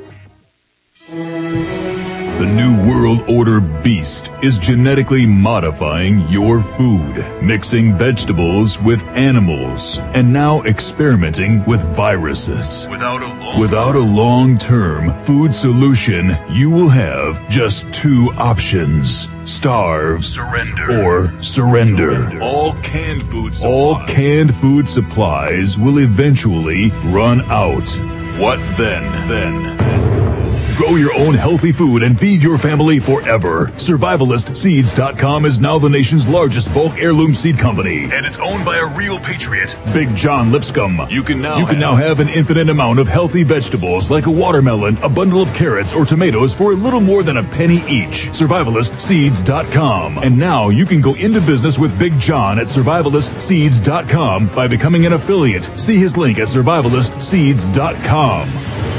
[SPEAKER 26] The New World Order beast is genetically modifying your food, mixing vegetables with animals, and now experimenting with viruses. Without a long-term food solution, you will have just two options: starve, or surrender. All canned food supplies will eventually run out. What then? Grow your own healthy food and feed your family forever. SurvivalistSeeds.com is now the nation's largest bulk heirloom seed company, and it's owned by a real patriot, Big John Lipscomb. You can now have an infinite amount of healthy vegetables like a watermelon, a bundle of carrots, or tomatoes for a little more than a penny each. SurvivalistSeeds.com. And now you can go into business with Big John at SurvivalistSeeds.com by becoming an affiliate. See his link at SurvivalistSeeds.com.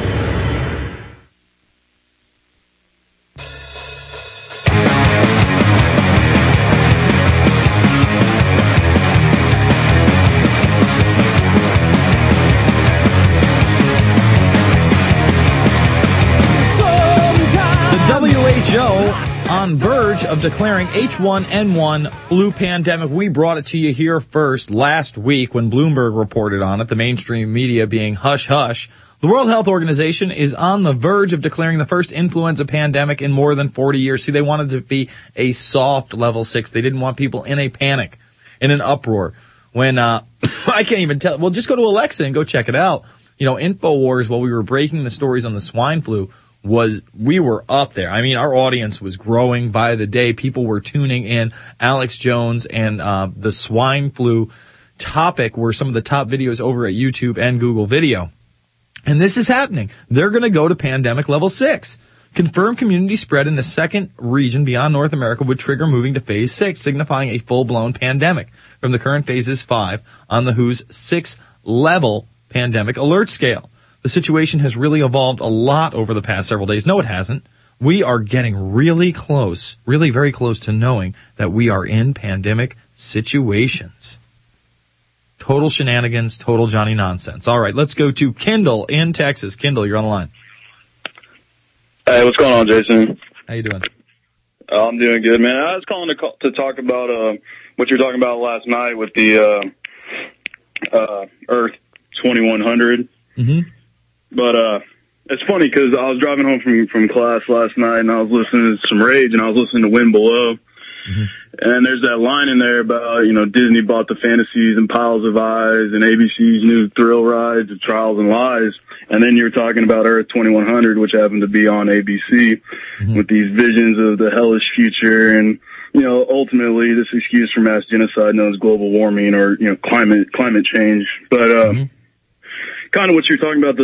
[SPEAKER 2] On verge of declaring H1N1 flu pandemic. We brought it to you here first last week when Bloomberg reported on it, the mainstream media being hush hush. The World Health Organization is on the verge of declaring the first influenza pandemic in more than 40 years. See, they wanted to be a soft level 6. They didn't want people in a panic, in an uproar. When, I can't even tell. Well, just go to Alexa and go check it out. You know, InfoWars, while we were breaking the stories on the swine flu, we were up there. I mean, our audience was growing by the day. People were tuning in. Alex Jones and the swine flu topic were some of the top videos over at YouTube and Google Video. And this is happening. They're going to go to pandemic level 6. Confirmed community spread in the second region beyond North America would trigger moving to phase 6, signifying a full-blown pandemic from the current phases 5 on the WHO's 6-level pandemic alert scale. The situation has really evolved a lot over the past several days. No, it hasn't. We are getting really close, really very close to knowing that we are in pandemic situations. Total shenanigans, total Johnny nonsense. All right, let's go to Kendall in Texas. Kendall, you're on the line.
[SPEAKER 6] Hey, what's going on, Jason?
[SPEAKER 2] How you doing?
[SPEAKER 6] I'm doing good, man. I was calling to talk about what you were talking about last night with the Earth 2100.
[SPEAKER 2] Mm-hmm.
[SPEAKER 6] But it's funny because I was driving home from class last night and I was listening to some Rage and I was listening to Wind Below. Mm-hmm. And there's that line in there about, you know, Disney bought the fantasies and piles of eyes and ABC's new thrill rides of Trials and Lies. And then you're talking about Earth 2100, which happened to be on ABC, with these visions of the hellish future and, you know, ultimately this excuse for mass genocide known as global warming or, you know, climate change. But, kind of what you're talking about,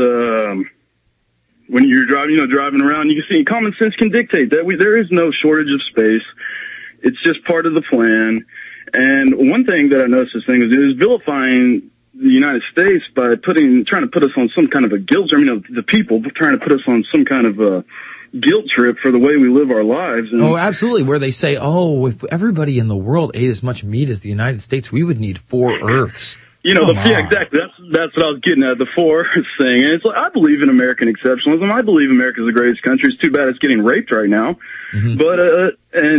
[SPEAKER 6] when you're driving around, you can see common sense can dictate that there is no shortage of space. It's just part of the plan. And one thing that I noticed this thing is vilifying the United States by trying to put us on some kind of a guilt trip. I mean, the people trying to put us on some kind of a guilt trip for the way we live our lives. And
[SPEAKER 2] oh, absolutely. Where they say, oh, if everybody in the world ate as much meat as the United States, we would need 4 Earths.
[SPEAKER 6] You know, yeah, exactly. That's what I was getting at, the 4 thing. And it's like, I believe in American exceptionalism. I believe America's the greatest country. It's too bad it's getting raped right now. Mm-hmm. But,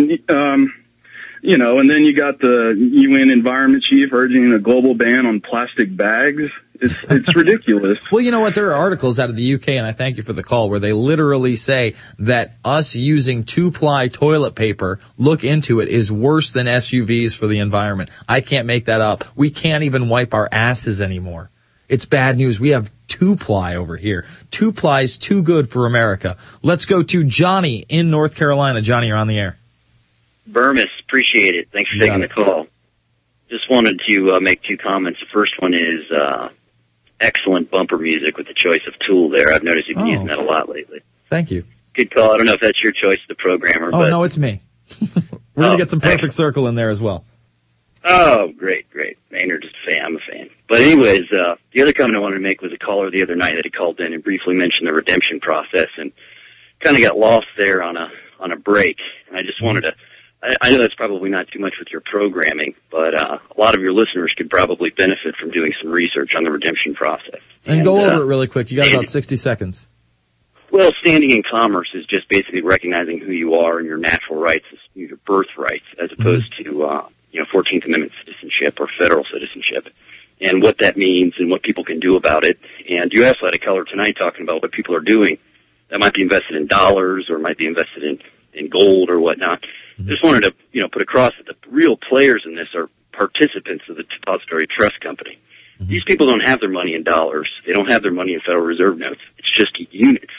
[SPEAKER 6] you know, and then you got the UN Environment Chief urging a global ban on plastic bags. It's ridiculous.
[SPEAKER 2] Well, you know what? There are articles out of the UK, and I thank you for the call, where they literally say that us using 2-ply toilet paper, look into it, is worse than SUVs for the environment. I can't make that up. We can't even wipe our asses anymore. It's bad news. We have 2-ply over here. 2-ply's too good for America. Let's go to Johnny in North Carolina. Johnny, you're on the air.
[SPEAKER 7] Burmis, appreciate it. Thanks for taking the call. Just wanted to make 2 comments. The first one is excellent bumper music with the choice of Tool there. I've noticed you've been using that a lot lately.
[SPEAKER 2] Thank you.
[SPEAKER 7] Good call. I don't know if that's your choice, the programmer.
[SPEAKER 2] Oh, no, it's me. We're going to get some Perfect Circle in there as well.
[SPEAKER 7] Oh, great. Maynard's a fan. I'm a fan. But anyways, the other comment I wanted to make was a caller the other night that had called in and briefly mentioned the redemption process and kind of got lost there on a break. And I just wanted to, I know that's probably not too much with your programming, but a lot of your listeners could probably benefit from doing some research on the redemption process.
[SPEAKER 2] And go over it really quick. You got about 60 seconds.
[SPEAKER 7] Well, standing in commerce is just basically recognizing who you are and your natural rights, your birthrights, as opposed to 14th Amendment citizenship or federal citizenship, and what that means and what people can do about it. And you also had a caller tonight talking about what people are doing that might be invested in dollars or might be invested in gold or whatnot. Just wanted to, put across that the real players in this are participants of the Depository Trust Company. These people don't have their money in dollars. They don't have their money in Federal Reserve notes. It's just units.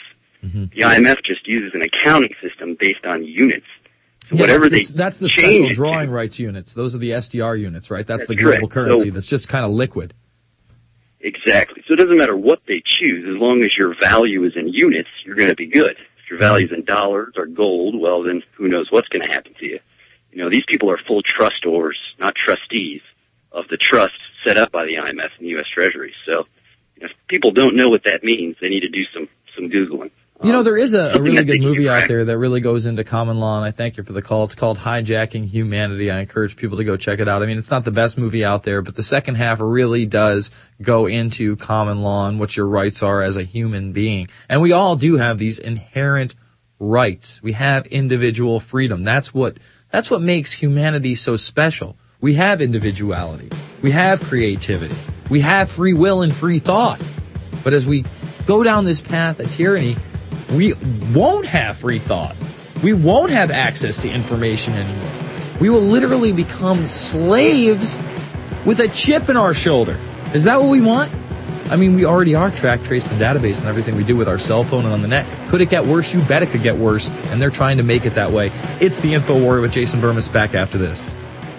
[SPEAKER 7] The IMF just uses an accounting system based on units. So
[SPEAKER 2] Yeah,
[SPEAKER 7] whatever
[SPEAKER 2] that's the
[SPEAKER 7] change
[SPEAKER 2] special drawing rights units. Those are the SDR units, right? That's the
[SPEAKER 7] That's
[SPEAKER 2] global
[SPEAKER 7] correct.
[SPEAKER 2] currency
[SPEAKER 7] So-
[SPEAKER 2] that's just kind of liquid.
[SPEAKER 7] Exactly. So it doesn't matter what they choose, as long as your value is in units, you're going to be good. If your value is in dollars or gold, well, then who knows what's going to happen to you. You know, these people are full trustors, not trustees, of the trust set up by the IMF and the U.S. Treasury. So if people don't know what that means, they need to do some Googling.
[SPEAKER 2] You know, there is a
[SPEAKER 7] something
[SPEAKER 2] really
[SPEAKER 7] that they
[SPEAKER 2] good
[SPEAKER 7] can
[SPEAKER 2] movie out
[SPEAKER 7] track.
[SPEAKER 2] there that really goes into common law, and I thank you for the call. It's called Hijacking Humanity. I encourage people to go check it out. I mean, it's not the best movie out there, but the second half really does go into common law and what your rights are as a human being. And we all do have these inherent rights. We have individual freedom. That's what makes humanity so special. We have individuality. We have creativity. We have free will and free thought. But as we go down this path of tyranny, we won't have free thought. We won't have access to information anymore. We will literally become slaves with a chip in our shoulder. Is that what we want? I mean, we already are tracked, traced, and database and everything we do with our cell phone and on the net. Could it get worse? You bet it could get worse, and they're trying to make it that way. It's the Info Warrior with Jason Burmis, back after this.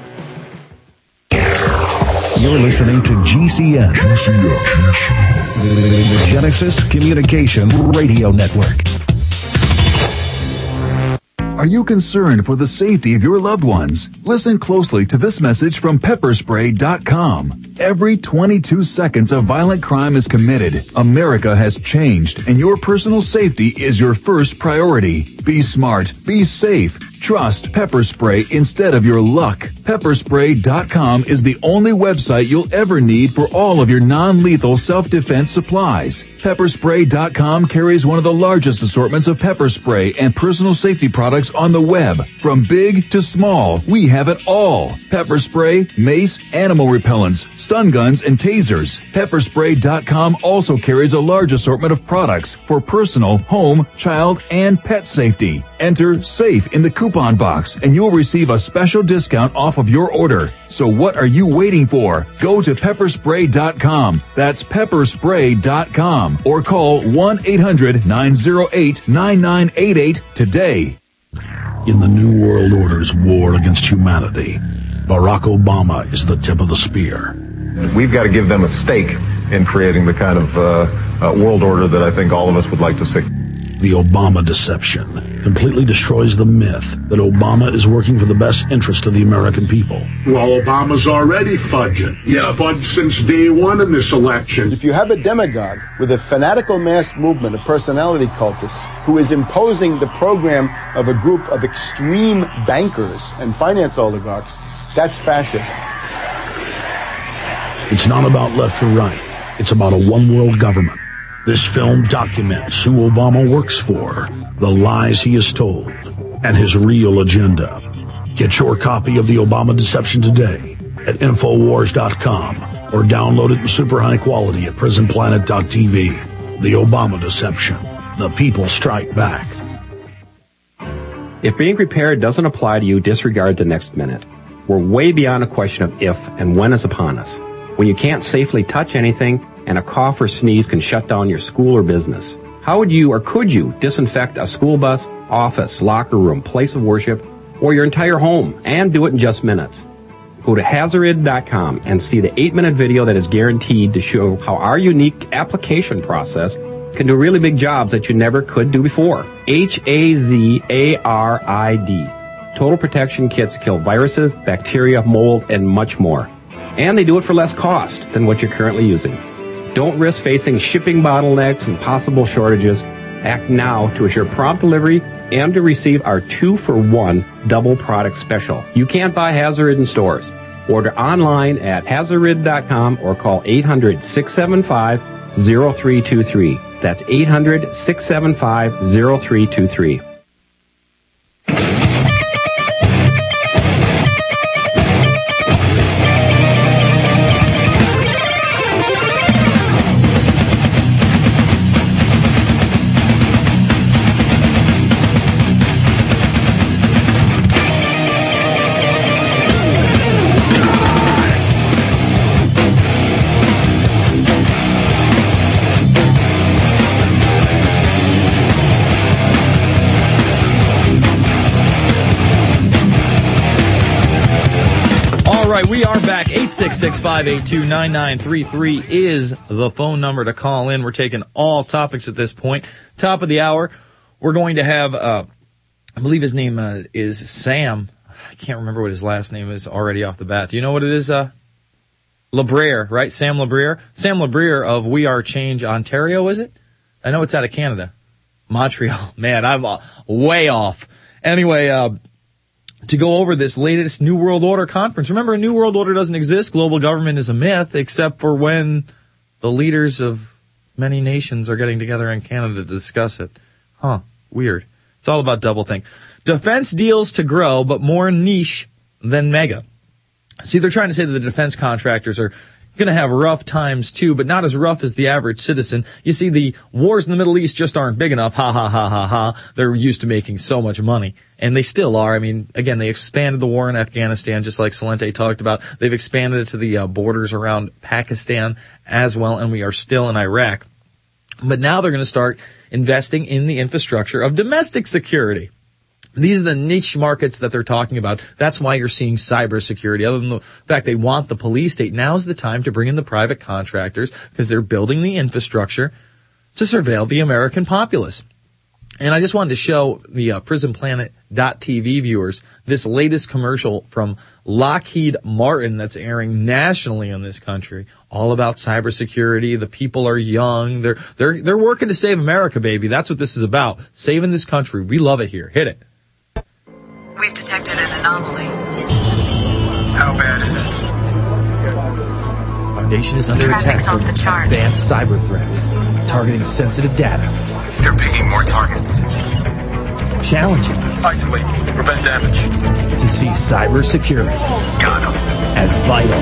[SPEAKER 18] You're listening to GCN, the Genesis Communication Radio Network.
[SPEAKER 26] Are you concerned for the safety of your loved ones? Listen closely to this message from pepperspray.com. Every 22 seconds a violent crime is committed. America has changed, and your personal safety is your first priority. Be smart. Be safe. Trust Pepper Spray instead of your luck. Pepperspray.com is the only website you'll ever need for all of your non-lethal self-defense supplies. Pepperspray.com carries one of the largest assortments of pepper spray and personal safety products on the web. From big to small, we have it all. Pepper spray, mace, animal repellents, stun guns, and tasers. Pepperspray.com also carries a large assortment of products for personal, home, child, and pet safety. Enter SAFE in the coupon box and you'll receive a special discount off of your order. So what are you waiting for? Go to pepperspray.com. That's pepperspray.com or call 1-800-908-9988 today.
[SPEAKER 10] In the New World Order's war against humanity, Barack Obama is the tip of the spear.
[SPEAKER 20] We've got to give them a stake in creating the kind of world order that I think all of us would like to see.
[SPEAKER 10] The Obama deception completely destroys the myth that Obama is working for the best interest of the American people.
[SPEAKER 12] Well, Obama's already fudging. He's fudged since day one in this election.
[SPEAKER 11] If you have a demagogue with a fanatical mass movement of personality cultists who is imposing the program of a group of extreme bankers and finance oligarchs, that's fascism.
[SPEAKER 10] It's not about left or right. It's about a one-world government. This film documents who Obama works for, the lies he has told, and his real agenda. Get your copy of The Obama Deception today at Infowars.com or download it in super high quality at PrisonPlanet.tv. The Obama Deception. The people strike back.
[SPEAKER 13] If being prepared doesn't apply to you, disregard the next minute. We're way beyond a question of if and when is upon us. When you can't safely touch anything and a cough or sneeze can shut down your school or business, how would you or could you disinfect a school bus, office, locker room, place of worship, or your entire home and do it in just minutes? Go to Hazarid.com and see the 8-minute video that is guaranteed to show how our unique application process can do really big jobs that you never could do before. HAZARID. Total protection kits kill viruses, bacteria, mold, and much more. And they do it for less cost than what you're currently using. Don't risk facing shipping bottlenecks and possible shortages. Act now to assure prompt delivery and to receive our 2-for-1 double product special. You can't buy Hazarid in stores. Order online at Hazarid.com or call 800-675-0323. That's 800-675-0323.
[SPEAKER 2] right, we are back. 866-582-9933 is the phone number to call in. We're taking all topics at this point. Top of the hour, we're going to have, I believe his name is Sam. I can't remember what his last name is already off the bat. Do you know what it is? LeBriere, right? Sam LeBriere? Sam LeBriere of We Are Change Ontario, is it? I know it's out of Canada. Montreal. Man, I'm way off. Anyway, to go over this latest New World Order conference. Remember, a New World Order doesn't exist. Global government is a myth, except for when the leaders of many nations are getting together in Canada to discuss it. Huh. Weird. It's all about doublethink. Defense deals to grow, but more niche than mega. See, they're trying to say that the defense contractors are going to have rough times too, but not as rough as the average citizen. You see, the wars in the Middle East just aren't big enough. Ha ha ha ha ha. They're used to making so much money. And they still are. I mean, again, they expanded the war in Afghanistan, just like Salente talked about. They've expanded it to the borders around Pakistan as well, and we are still in Iraq. But now they're going to start investing in the infrastructure of domestic security. These are the niche markets that they're talking about. That's why you're seeing cybersecurity. Other than the fact they want the police state, now's the time to bring in the private contractors because they're building the infrastructure to surveil the American populace. And I just wanted to show the PrisonPlanet.tv viewers this latest commercial from Lockheed Martin that's airing nationally in this country, all about cybersecurity. The people are young. They're working to save America, baby. That's what this is about. Saving this country. We love it here. Hit it.
[SPEAKER 8] We've detected an anomaly.
[SPEAKER 14] How bad is it?
[SPEAKER 2] Our nation is under
[SPEAKER 8] Traffic's
[SPEAKER 2] attack
[SPEAKER 8] off the chart.
[SPEAKER 2] Advanced cyber threats, targeting sensitive data.
[SPEAKER 14] They're picking more targets.
[SPEAKER 2] Challenging us.
[SPEAKER 14] Isolate. Prevent damage.
[SPEAKER 2] To see cybersecurity.
[SPEAKER 14] Got 'em.
[SPEAKER 2] As vital.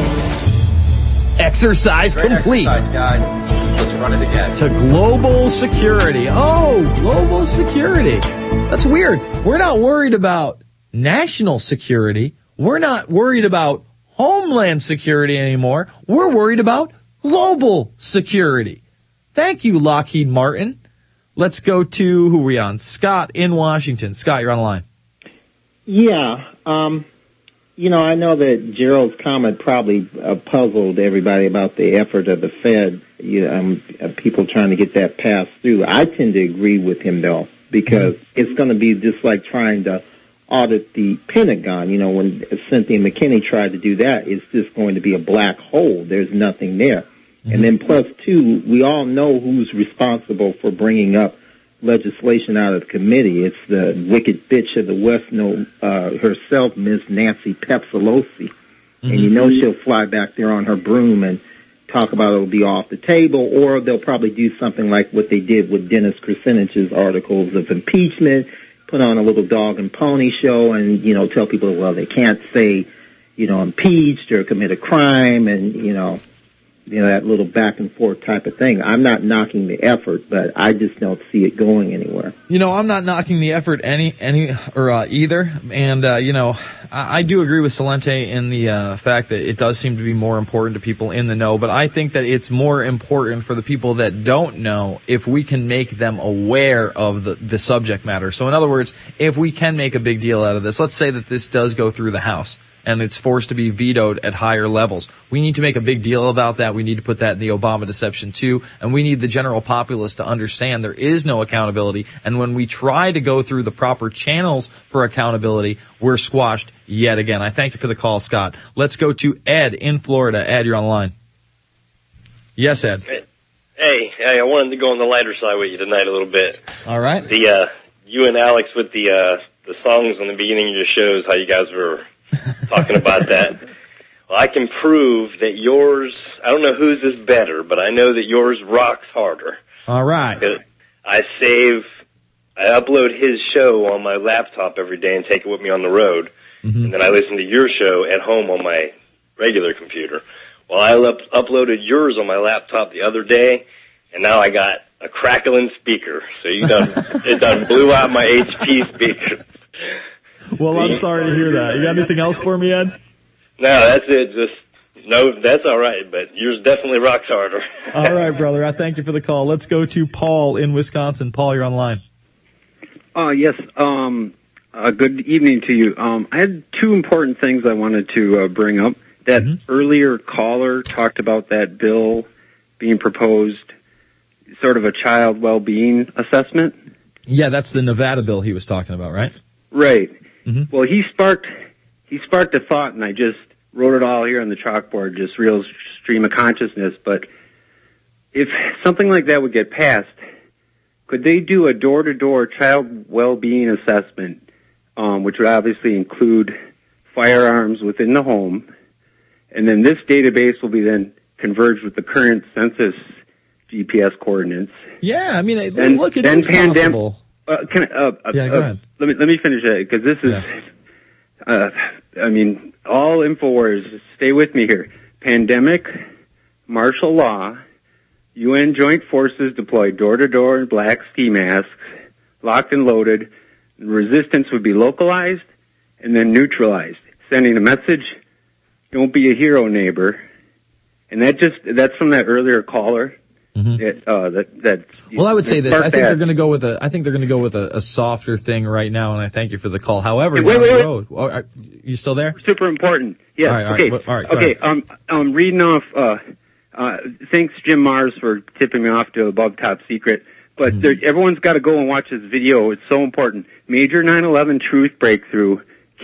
[SPEAKER 2] Exercise
[SPEAKER 15] Great
[SPEAKER 2] complete.
[SPEAKER 15] Exercise, guys. Let's run it again.
[SPEAKER 2] To global security. Oh, global security. That's weird. We're not worried about national security. We're not worried about homeland security anymore. We're worried about global security. Thank you, Lockheed Martin. Let's go to, who are we on? Scott in Washington. Scott, you're on the line.
[SPEAKER 16] Yeah. I know that Gerald's comment probably puzzled everybody about the effort of the Fed, people trying to get that passed through. I tend to agree with him, though, because it's going to be just like trying to audit the Pentagon. When Cynthia McKinney tried to do that, it's just going to be a black hole. There's nothing there. Mm-hmm. And then plus, two, we all know who's responsible for bringing up legislation out of the committee. It's the wicked bitch of the West herself, Ms. Nancy Pelosi. Mm-hmm. And she'll fly back there on her broom and talk about it'll be off the table, or they'll probably do something like what they did with Dennis Kucinich's articles of impeachment, put on a little dog and pony show and, tell people, well, they can't say, impeached or commit a crime and, that little back and forth type of thing. I'm not knocking the effort, but I just don't see it going anywhere.
[SPEAKER 2] I'm not knocking the effort either. And, I do agree with Salente in the fact that it does seem to be more important to people in the know, but I think that it's more important for the people that don't know if we can make them aware of the subject matter. So in other words, if we can make a big deal out of this, let's say that this does go through the House and it's forced to be vetoed at higher levels. We need to make a big deal about that. We need to put that in the Obama deception too. And we need the general populace to understand there is no accountability. And when we try to go through the proper channels for accountability, we're squashed yet again. I thank you for the call, Scott. Let's go to Ed in Florida. Ed, you're on the line. Yes, Ed.
[SPEAKER 17] Hey, I wanted to go on the lighter side with you tonight a little bit.
[SPEAKER 2] All right.
[SPEAKER 17] You and Alex with the songs on the beginning of your shows, how you guys were talking about that. Well, I can prove that yours, I don't know whose is better, but I know that yours rocks harder.
[SPEAKER 2] All right.
[SPEAKER 17] I upload his show on my laptop every day and take it with me on the road. Mm-hmm. And then I listen to your show at home on my regular computer. Well, I uploaded yours on my laptop the other day, and now I got a crackling speaker. So it done blew out my HP speaker.
[SPEAKER 2] Well, I'm sorry to hear that. You got anything else for me, Ed?
[SPEAKER 17] No, that's it. No, that's all right, but yours definitely rocks harder.
[SPEAKER 2] All right, brother. I thank you for the call. Let's go to Paul in Wisconsin. Paul, you're on the line.
[SPEAKER 24] Yes. Good evening to you. I had two important things I wanted to bring up. that earlier caller talked about that bill being proposed, sort of a child well-being assessment.
[SPEAKER 2] Yeah, that's the Nevada bill he was talking about, right?
[SPEAKER 24] Right. Well, he sparked a thought, and I just wrote it all here on the chalkboard, just real stream of consciousness. But if something like that would get passed, could they do a door-to-door child well-being assessment, which would obviously include firearms within the home, and then this database will be then converged with the current census GPS coordinates.
[SPEAKER 2] Yeah, I mean, look, it is possible.
[SPEAKER 24] Go ahead. Let me finish that, because this is, I mean, all InfoWars, stay with me here. Pandemic, martial law, UN joint forces deployed door-to-door in black ski masks, locked and loaded. Resistance would be localized and then neutralized, sending a message, don't be a hero, neighbor. And that's from that earlier caller.
[SPEAKER 2] Well, I would say this. I think they're going to go with a softer thing right now, and I thank you for the call. However, down the road, are you still there?
[SPEAKER 24] Super important. Yes.
[SPEAKER 2] All right. Okay.
[SPEAKER 24] I'm reading off. Thanks, Jim Mars, for tipping me off to Above Top Secret. But everyone's got to go and watch this video. It's so important. Major 9/11 Truth Breakthrough.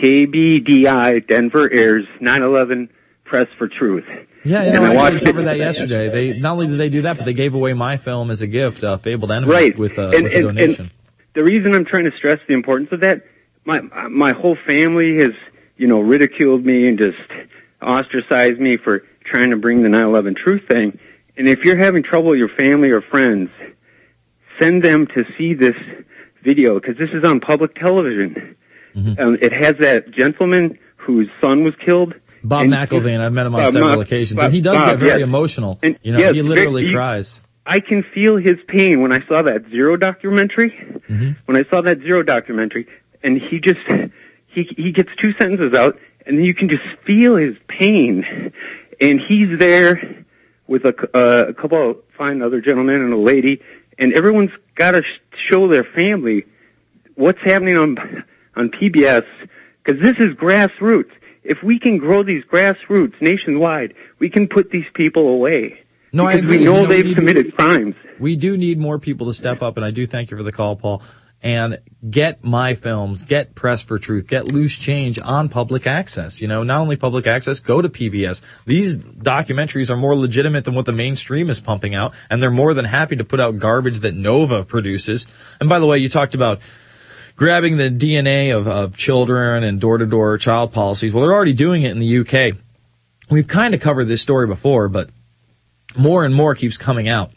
[SPEAKER 24] KBDI Denver airs 9/11 Press for Truth.
[SPEAKER 2] Yeah, I covered that yesterday. They not only did they do that, but they gave away my film as a gift, Fabled Enemy, with a donation.
[SPEAKER 24] And the reason I'm trying to stress the importance of that, my whole family has, ridiculed me and just ostracized me for trying to bring the 9/11 truth thing. And if you're having trouble with your family or friends, send them to see this video, because this is on public television. It has that gentleman whose son was killed.
[SPEAKER 2] Bob McElvain, I've met him on several occasions, and he does get very emotional. And, he literally cries.
[SPEAKER 24] I can feel his pain when I saw that Zero documentary. When I saw that Zero documentary, and he gets 2 sentences out, and then you can just feel his pain. And he's there with a couple of fine other gentlemen and a lady, and everyone's got to show their family what's happening on PBS, because this is grassroots. If we can grow these grassroots nationwide, we can put these people away.
[SPEAKER 2] No, I agree.
[SPEAKER 24] We know they've committed crimes.
[SPEAKER 2] We do need more people to step up, and I do thank you for the call, Paul. And get my films, get Press for Truth, get Loose Change on public access. Not only public access, go to PBS. These documentaries are more legitimate than what the mainstream is pumping out, and they're more than happy to put out garbage that Nova produces. And by the way, you talked about grabbing the DNA of children and door-to-door child policies. Well, they're already doing it in the UK. We've kind of covered this story before, but more and more keeps coming out.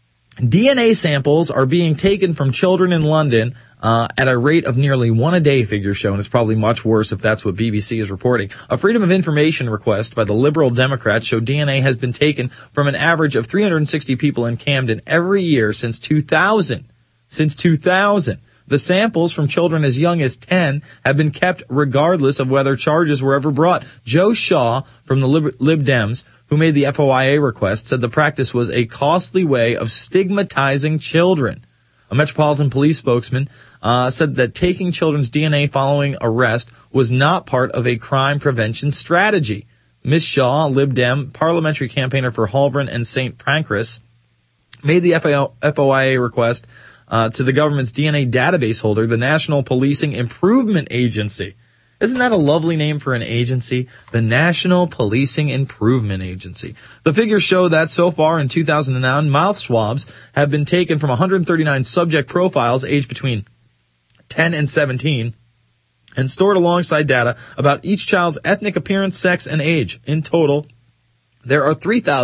[SPEAKER 2] DNA samples are being taken from children in London at a rate of nearly 1 a day, figures show, and it's probably much worse if that's what BBC is reporting. A Freedom of Information request by the Liberal Democrats showed DNA has been taken from an average of 360 people in Camden every year since 2000. Since 2000. The samples from children as young as 10 have been kept regardless of whether charges were ever brought. Joe Shaw from the Lib Dems, who made the FOIA request, said the practice was a costly way of stigmatizing children. A Metropolitan Police spokesman said that taking children's DNA following arrest was not part of a crime prevention strategy. Ms. Shaw, Lib Dem, parliamentary campaigner for Holborn and St. Pancras, made the FOIA request to the government's DNA database holder, the National Policing Improvement Agency. Isn't that a lovely name for an agency? The National Policing Improvement Agency. The figures show that so far in 2009, mouth swabs have been taken from 139 subject profiles aged between 10 and 17 and stored alongside data about each child's ethnic appearance, sex, and age. In total, there are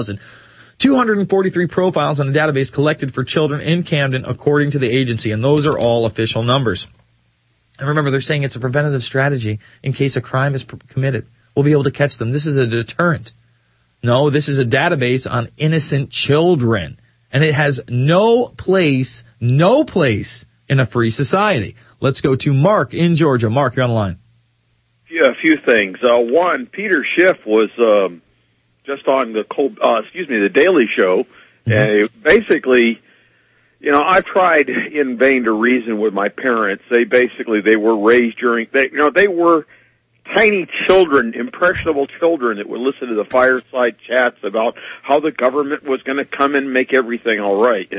[SPEAKER 2] 3,243 profiles on a database collected for children in Camden, according to the agency, and those are all official numbers. And remember, they're saying it's a preventative strategy in case a crime is committed. We'll be able to catch them. This is a deterrent. No, this is a database on innocent children, and it has no place in a free society. Let's go to Mark in Georgia. Mark, you're on the line.
[SPEAKER 1] Yeah, a few things. One, Peter Schiff was just on the Daily Show. Basically, I've tried in vain to reason with my parents. They were raised during, they were tiny children, impressionable children that would listen to the fireside chats about how the government was going to come and make everything all right.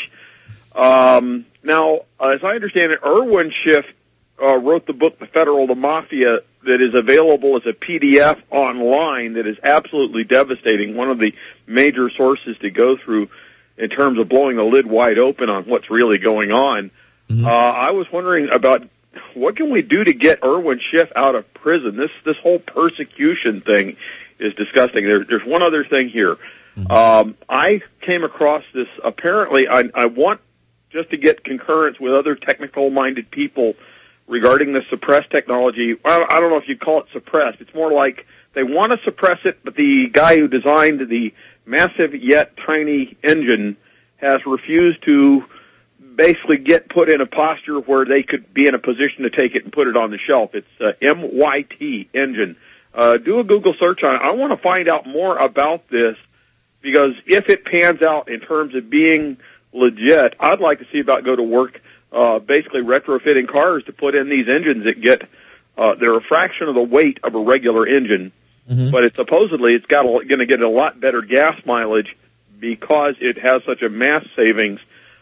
[SPEAKER 1] Now, as I understand it, Irwin Schiff wrote the book The Federal, the Mafia, that is available as a PDF online that is absolutely devastating, one of the major sources to go through in terms of blowing the lid wide open on what's really going on. Mm-hmm. I was wondering about what can we do to get Irwin Schiff out of prison? This whole persecution thing is disgusting. There's one other thing here. Mm-hmm. I came across this. Apparently, I want just to get concurrence with other technical-minded people regarding the suppressed technology. Well, I don't know if you call it suppressed. It's more like they want to suppress it, but the guy who designed the massive yet tiny engine has refused to basically get put in a posture where they could be in a position to take it and put it on the shelf. It's MYT engine. Do a Google search on it. I want to find out more about this because if it pans out in terms of being legit, I'd like to see about go to work basically retrofitting cars to put in these engines that get they're a fraction of the weight of a regular engine, but it's supposedly going to get a lot better gas mileage because it has such a mass savings.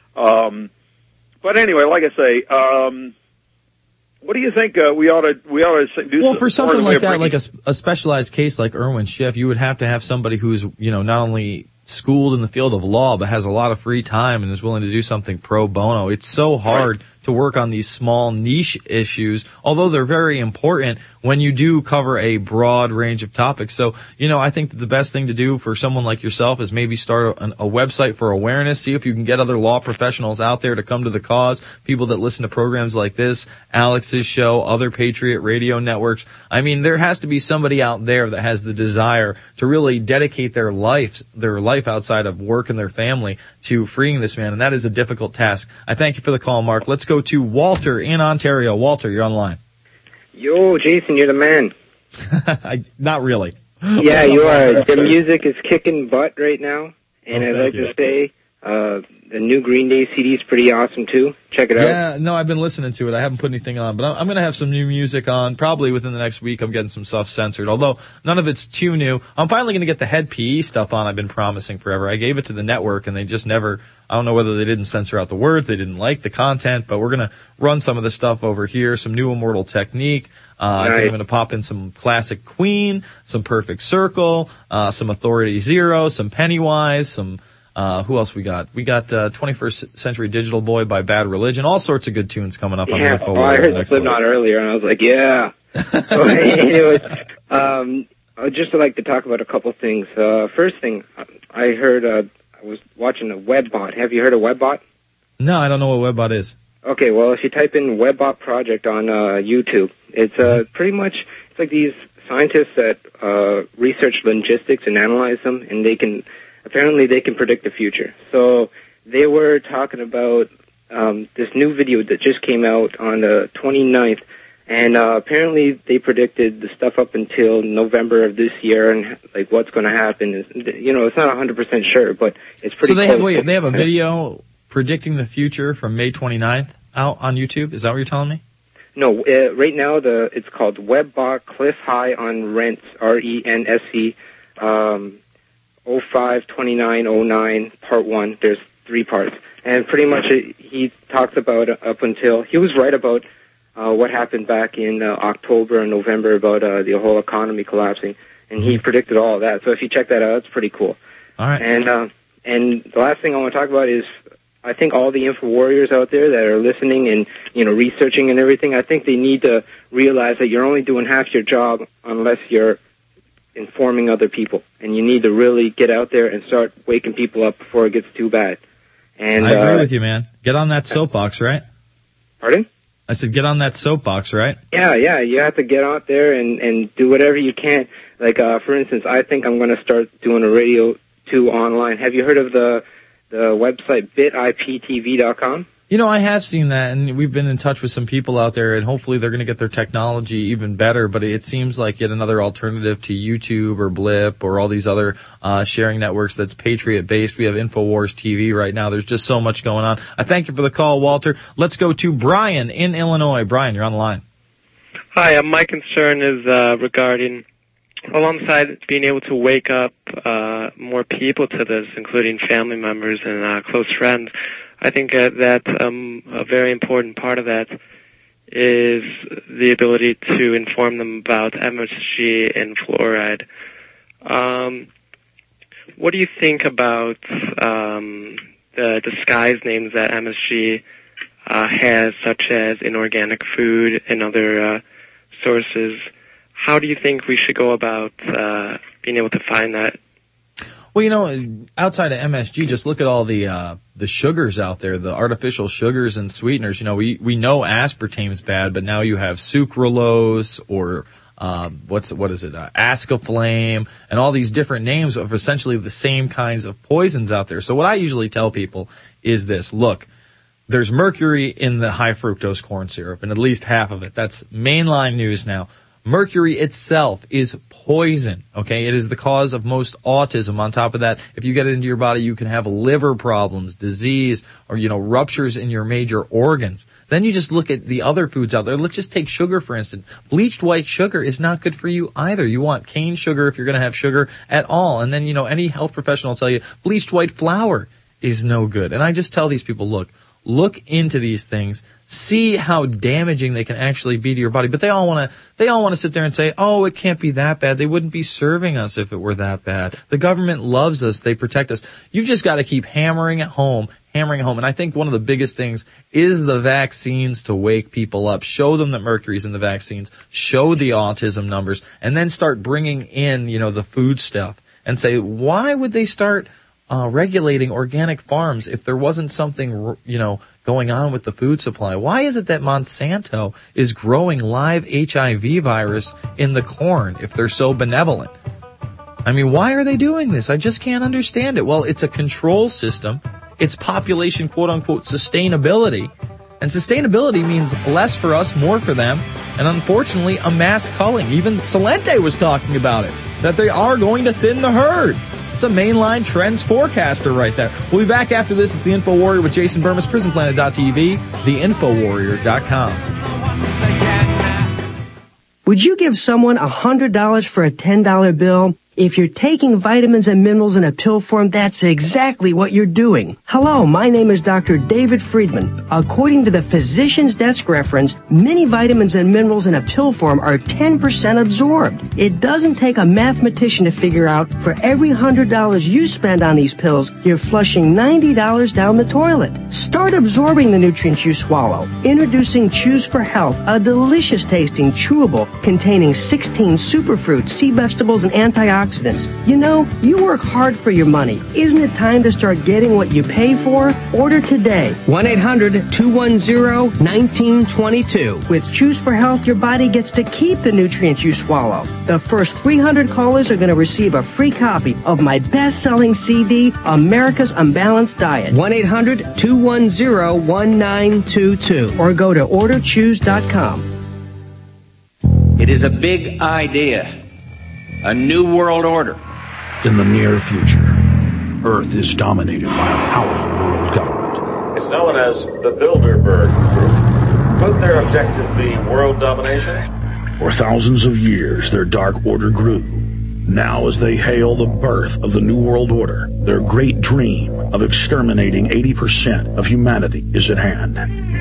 [SPEAKER 1] But anyway, like I say, what do you think we ought to do?
[SPEAKER 2] Well, for something like that, like a specialized case like Irwin Schiff, you would have to have somebody who's not only schooled in the field of law but has a lot of free time and is willing to do something pro bono. It's so hard to work on these small niche issues, although they're very important when you do cover a broad range of topics. So, I think that the best thing to do for someone like yourself is maybe start a website for awareness, see if you can get other law professionals out there to come to the cause, people that listen to programs like this, Alex's show, other Patriot radio networks. I mean, there has to be somebody out there that has the desire to really dedicate their life outside of work and their family to freeing this man, and that is a difficult task. I thank you for the call, Mark. Let's go to Walter in Ontario. Walter, you're online.
[SPEAKER 3] Yo, Jason, you're the man.
[SPEAKER 2] Not really.
[SPEAKER 3] Yeah, you are. The music is kicking butt right now, and I'd like to say the new Green Day CD is pretty awesome, too. Check it out.
[SPEAKER 2] Yeah, no, I've been listening to it. I haven't put anything on, but I'm going to have some new music on probably within the next week. I'm getting some stuff censored, although none of it's too new. I'm finally going to get the Head PE stuff on I've been promising forever. I gave it to the network, and they just never... I don't know whether they didn't censor out the words, they didn't like the content, but we're going to run some of the stuff over here, some new Immortal Technique. I think I'm going to pop in some classic Queen, some Perfect Circle, some Authority Zero, some Pennywise, some... who else we got? We got 21st Century Digital Boy by Bad Religion. All sorts of good tunes coming up on the info.
[SPEAKER 3] I heard Slipknot earlier, and I was like, yeah. So, anyways, I'd just like to talk about a couple things. First thing, I heard, I was watching a Webbot. Have you heard of Webbot?
[SPEAKER 2] No, I don't know what Webbot is.
[SPEAKER 3] Okay, well, if you type in Webbot Project on YouTube, it's pretty much, it's like these scientists that research logistics and analyze them, and apparently they can predict the future. So they were talking about this new video that just came out on the 29th, and apparently they predicted the stuff up until November of this year and like what's going to happen. It's not 100% sure, but it's pretty close.
[SPEAKER 2] So they have a video predicting the future from May 29th out on YouTube? Is that what you're telling me?
[SPEAKER 3] No, right now it's called Webbot Cliff High on Rents, RENSE, 05-29-09, part 1. There's 3 parts. And pretty much he talks about up until, he was right about what happened back in October and November about the whole economy collapsing. And he predicted all of that. So if you check that out, it's pretty cool.
[SPEAKER 2] All right.
[SPEAKER 3] And the last thing I want to talk about is I think all the info warriors out there that are listening and, researching and everything, I think they need to realize that you're only doing half your job unless you're informing other people. And you need to really get out there and start waking people up before it gets too bad. And
[SPEAKER 2] I agree with you, man. Get on that soapbox, right?
[SPEAKER 3] Pardon?
[SPEAKER 2] I said get on that soapbox, right?
[SPEAKER 3] Yeah, you have to get out there and do whatever you can. Like, for instance, I think I'm going to start doing a radio, too, online. Have you heard of the website bitiptv.com?
[SPEAKER 2] I have seen that, and we've been in touch with some people out there, and hopefully they're going to get their technology even better, but it seems like yet another alternative to YouTube or Blip or all these other sharing networks that's Patriot-based. We have InfoWars TV right now. There's just so much going on. I thank you for the call, Walter. Let's go to Brian in Illinois. Brian, you're on the line.
[SPEAKER 4] Hi, my concern is regarding, alongside being able to wake up more people to this, including family members and close friends, I think that a very important part of that is the ability to inform them about MSG and fluoride. What do you think about the disguise names that MSG has, such as inorganic food and other sources? How do you think we should go about being able to find that?
[SPEAKER 2] Well, outside of MSG, just look at all the sugars out there, the artificial sugars and sweeteners. We know aspartame's bad, but now you have sucralose or ascaflame, and all these different names of essentially the same kinds of poisons out there. So what I usually tell people is this: look, there's mercury in the high fructose corn syrup, and at least half of it. That's mainline news now. Mercury itself is poison, okay? It is the cause of most autism. On top of that, if you get it into your body, you can have liver problems, disease, or, ruptures in your major organs. Then you just look at the other foods out there. Let's just take sugar, for instance. Bleached white sugar is not good for you either. You want cane sugar if you're going to have sugar at all. And then, any health professional will tell you bleached white flour is no good. And I just tell these people, look into these things, see how damaging they can actually be to your body. But they all want to sit there and say, oh, it can't be that bad. They wouldn't be serving us if it were that bad. The government loves us. They protect us. You've just got to keep hammering home. And I think one of the biggest things is the vaccines to wake people up. Show them that mercury's in the vaccines. Show the autism numbers. And then start bringing in, the food stuff and say, why would they start regulating organic farms if there wasn't something, going on with the food supply? Why is it that Monsanto is growing live HIV virus in the corn if they're so benevolent? I mean, why are they doing this? I just can't understand it. Well, it's a control system. It's population, quote unquote, sustainability. And sustainability means less for us, more for them. And unfortunately, a mass culling. Even Celente was talking about it, that they are going to thin the herd. It's a mainline trends forecaster right there. We'll be back after this. It's the Info Warrior with Jason Burmis, PrisonPlanet.tv, theinfowarrior.com.
[SPEAKER 5] Would you give someone $100 for a $10 bill? If you're taking vitamins and minerals in a pill form, that's exactly what you're doing. Hello, my name is Dr. David Friedman. According to the Physician's Desk reference, many vitamins and minerals in a pill form are 10% absorbed. It doesn't take a mathematician to figure out for every $100 you spend on these pills, you're flushing $90 down the toilet. Start absorbing the nutrients you swallow. Introducing Choose for Health, a delicious tasting chewable containing 16 superfruits, sea vegetables, and antioxidants. You work hard for your money. Isn't it time to start getting what you pay for? Order today. 1-800-210-1922. With Choose for Health, your body gets to keep the nutrients you swallow. The first 300 callers are going to receive a free copy of my best-selling CD, America's Unbalanced Diet. 1-800-210-1922. Or go to orderchoose.com.
[SPEAKER 9] It is a big idea. A new world order.
[SPEAKER 10] In the near future, Earth is dominated by a powerful world government.
[SPEAKER 19] It's known as the Bilderberg Group. Could their objective be world domination?
[SPEAKER 10] For thousands of years, their dark order grew. Now, as they hail the birth of the New World Order, their great dream of exterminating 80% of humanity is at hand.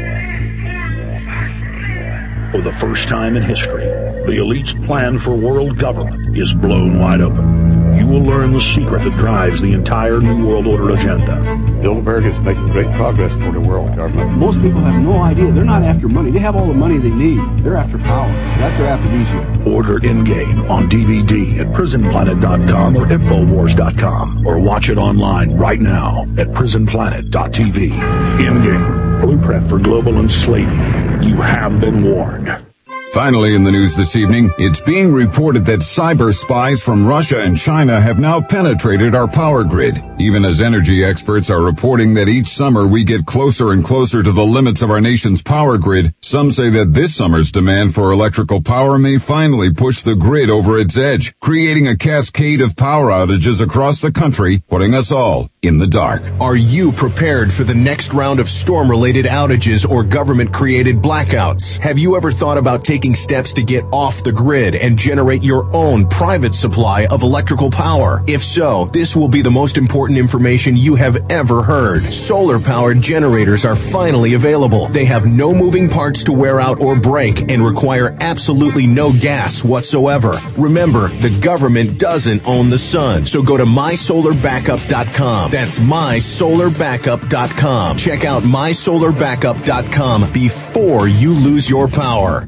[SPEAKER 10] For the first time in history, the elite's plan for world government is blown wide open. You will learn the secret that drives the entire New World Order agenda.
[SPEAKER 23] Bilderberg is making great progress toward a world government. Most people have no idea. They're not after money. They have all the money they need. They're after power. That's their aphrodisiac.
[SPEAKER 10] Order Endgame on DVD at PrisonPlanet.com or Infowars.com, or watch it online right now at PrisonPlanet.tv. Endgame, blueprint for global enslavement. You have been warned.
[SPEAKER 21] Finally in the news this evening, it's being reported that cyber spies from Russia and China have now penetrated our power grid. Even as energy experts are reporting that each summer we get closer and closer to the limits of our nation's power grid, some say that this summer's demand for electrical power may finally push the grid over its edge, creating a cascade of power outages across the country, putting us all in the dark.
[SPEAKER 22] Are you prepared for the next round of storm-related outages or government-created blackouts? Have you ever thought about taking taking steps to get off the grid and generate your own private supply of electrical power? If so, this will be the most important information you have ever heard. Solar-powered generators are finally available. They have no moving parts to wear out or break and require absolutely no gas whatsoever. Remember, the government doesn't own the sun, so go to mysolarbackup.com. That's mysolarbackup.com. Check out mysolarbackup.com before you lose your power.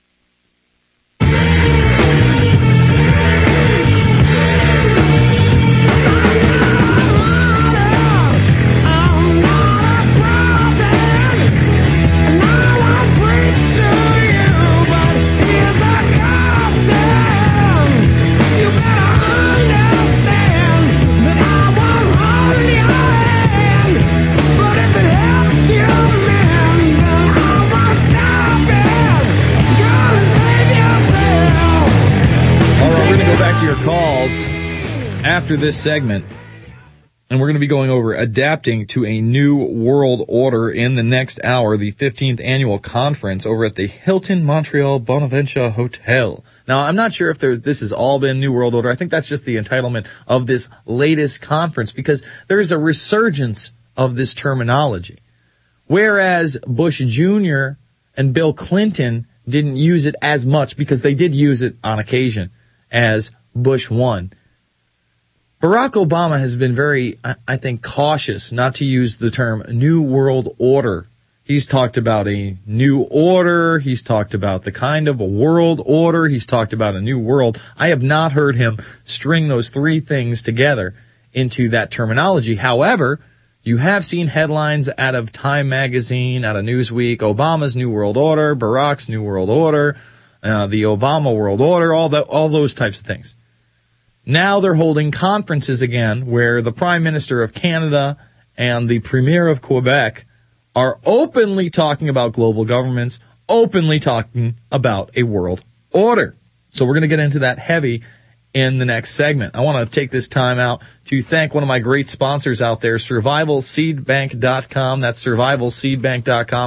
[SPEAKER 2] After this segment, and we're going to be going over adapting to a new world order in the next hour, the 15th annual conference over at the Hilton Montreal Bonaventure Hotel. Now, I'm not sure if this has all been New World Order. I think that's just the entitlement of this latest conference because there's a resurgence of this terminology. Whereas Bush Jr. and Bill Clinton didn't use it as much because they did use it on occasion as Bush 1. Barack Obama has been very, I think, cautious not to use the term New World Order. He's talked about a new order. He's talked about the kind of a world order. He's talked about a new world. I have not heard him string those three things together into that terminology. However, you have seen headlines out of Time Magazine, out of Newsweek, Obama's New World Order, Barack's New World Order, the Obama World Order, all those types of things. Now they're holding conferences again where the Prime Minister of Canada and the Premier of Quebec are openly talking about global governments, openly talking about a world order. So we're going to get into that heavy in the next segment. I want to take this time out to thank one of my great sponsors out there, survivalseedbank.com. That's survivalseedbank.com,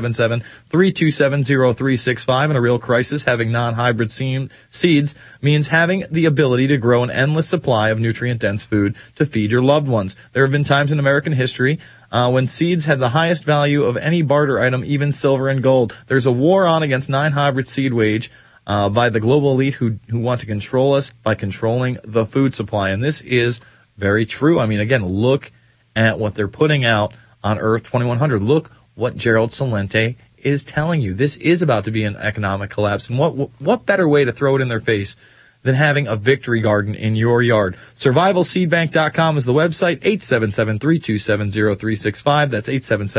[SPEAKER 2] 877-327-0365. In a real crisis, having non-hybrid seeds means having the ability to grow an endless supply of nutrient-dense food to feed your loved ones. There have been times in American history when seeds had the highest value of any barter item, even silver and gold. There's a war on against non-hybrid seed wage by the global elite who want to control us by controlling the food supply. And this is very true. I mean, again, look at what they're putting out on Earth 2100. Look what Gerald Celente is telling you. This is about to be an economic collapse. And what better way to throw it in their face than having a victory garden in your yard? Survivalseedbank.com is the website, 877-327-0365. That's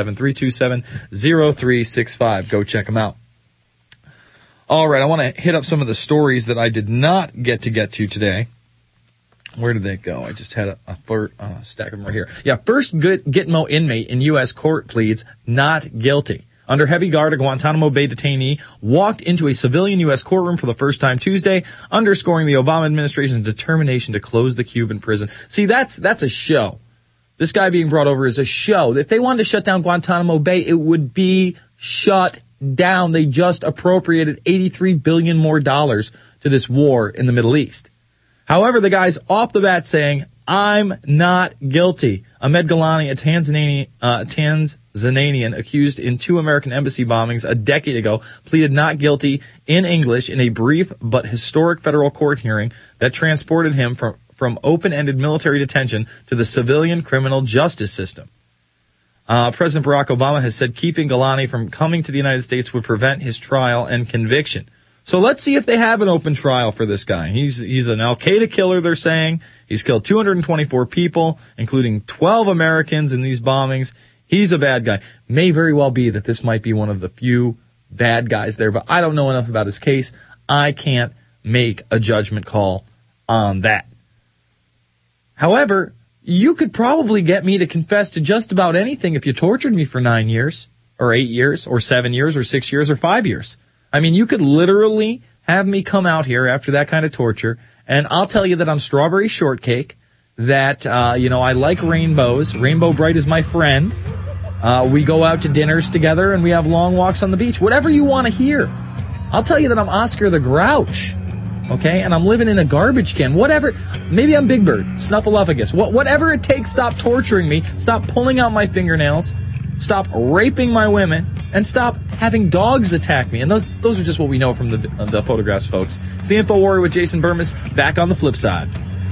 [SPEAKER 2] 877-327-0365. Go check them out. All right, I want to hit up some of the stories that I did not get to today. Where did they go? I just had a stack of them right here. Yeah, first Gitmo inmate in U.S. court pleads not guilty. Under heavy guard, a Guantanamo Bay detainee walked into a civilian U.S. courtroom for the first time Tuesday, underscoring the Obama administration's determination to close the Cuban prison. See, that's a show. This guy being brought over is a show. If they wanted to shut down Guantanamo Bay, it would be shut down. They just appropriated $83 billion more to this war in the Middle East. However, the guy's off the bat saying, I'm not guilty. Ahmed Gilani, a Tanzanian accused in 2 American embassy bombings a decade ago, pleaded not guilty in English in a brief but historic federal court hearing that transported him from open-ended military detention to the civilian criminal justice system. President Barack Obama has said keeping Gilani from coming to the United States would prevent his trial and conviction. So let's see if they have an open trial for this guy. He's an Al-Qaeda killer, they're saying. He's killed 224 people, including 12 Americans in these bombings. He's a bad guy. May very well be that this might be one of the few bad guys there, but I don't know enough about his case. I can't make a judgment call on that. However, you could probably get me to confess to just about anything if you tortured me for 9 years, or 8 years, or 7 years, or 6 years, or 5 years. I mean, you could literally have me come out here after that kind of torture, and I'll tell you that I'm strawberry shortcake, that, I like rainbows. Rainbow Bright is my friend. We go out to dinners together, and we have long walks on the beach. Whatever you want to hear. I'll tell you that I'm Oscar the Grouch. Okay, and I'm living in a garbage can. Whatever, maybe I'm Big Bird, Snuffleupagus. Whatever it takes, stop torturing me, stop pulling out my fingernails, stop raping my women, and stop having dogs attack me. And those are just what we know from the photographs, folks. It's the Info Warrior with Jason Burmis, back on the flip side.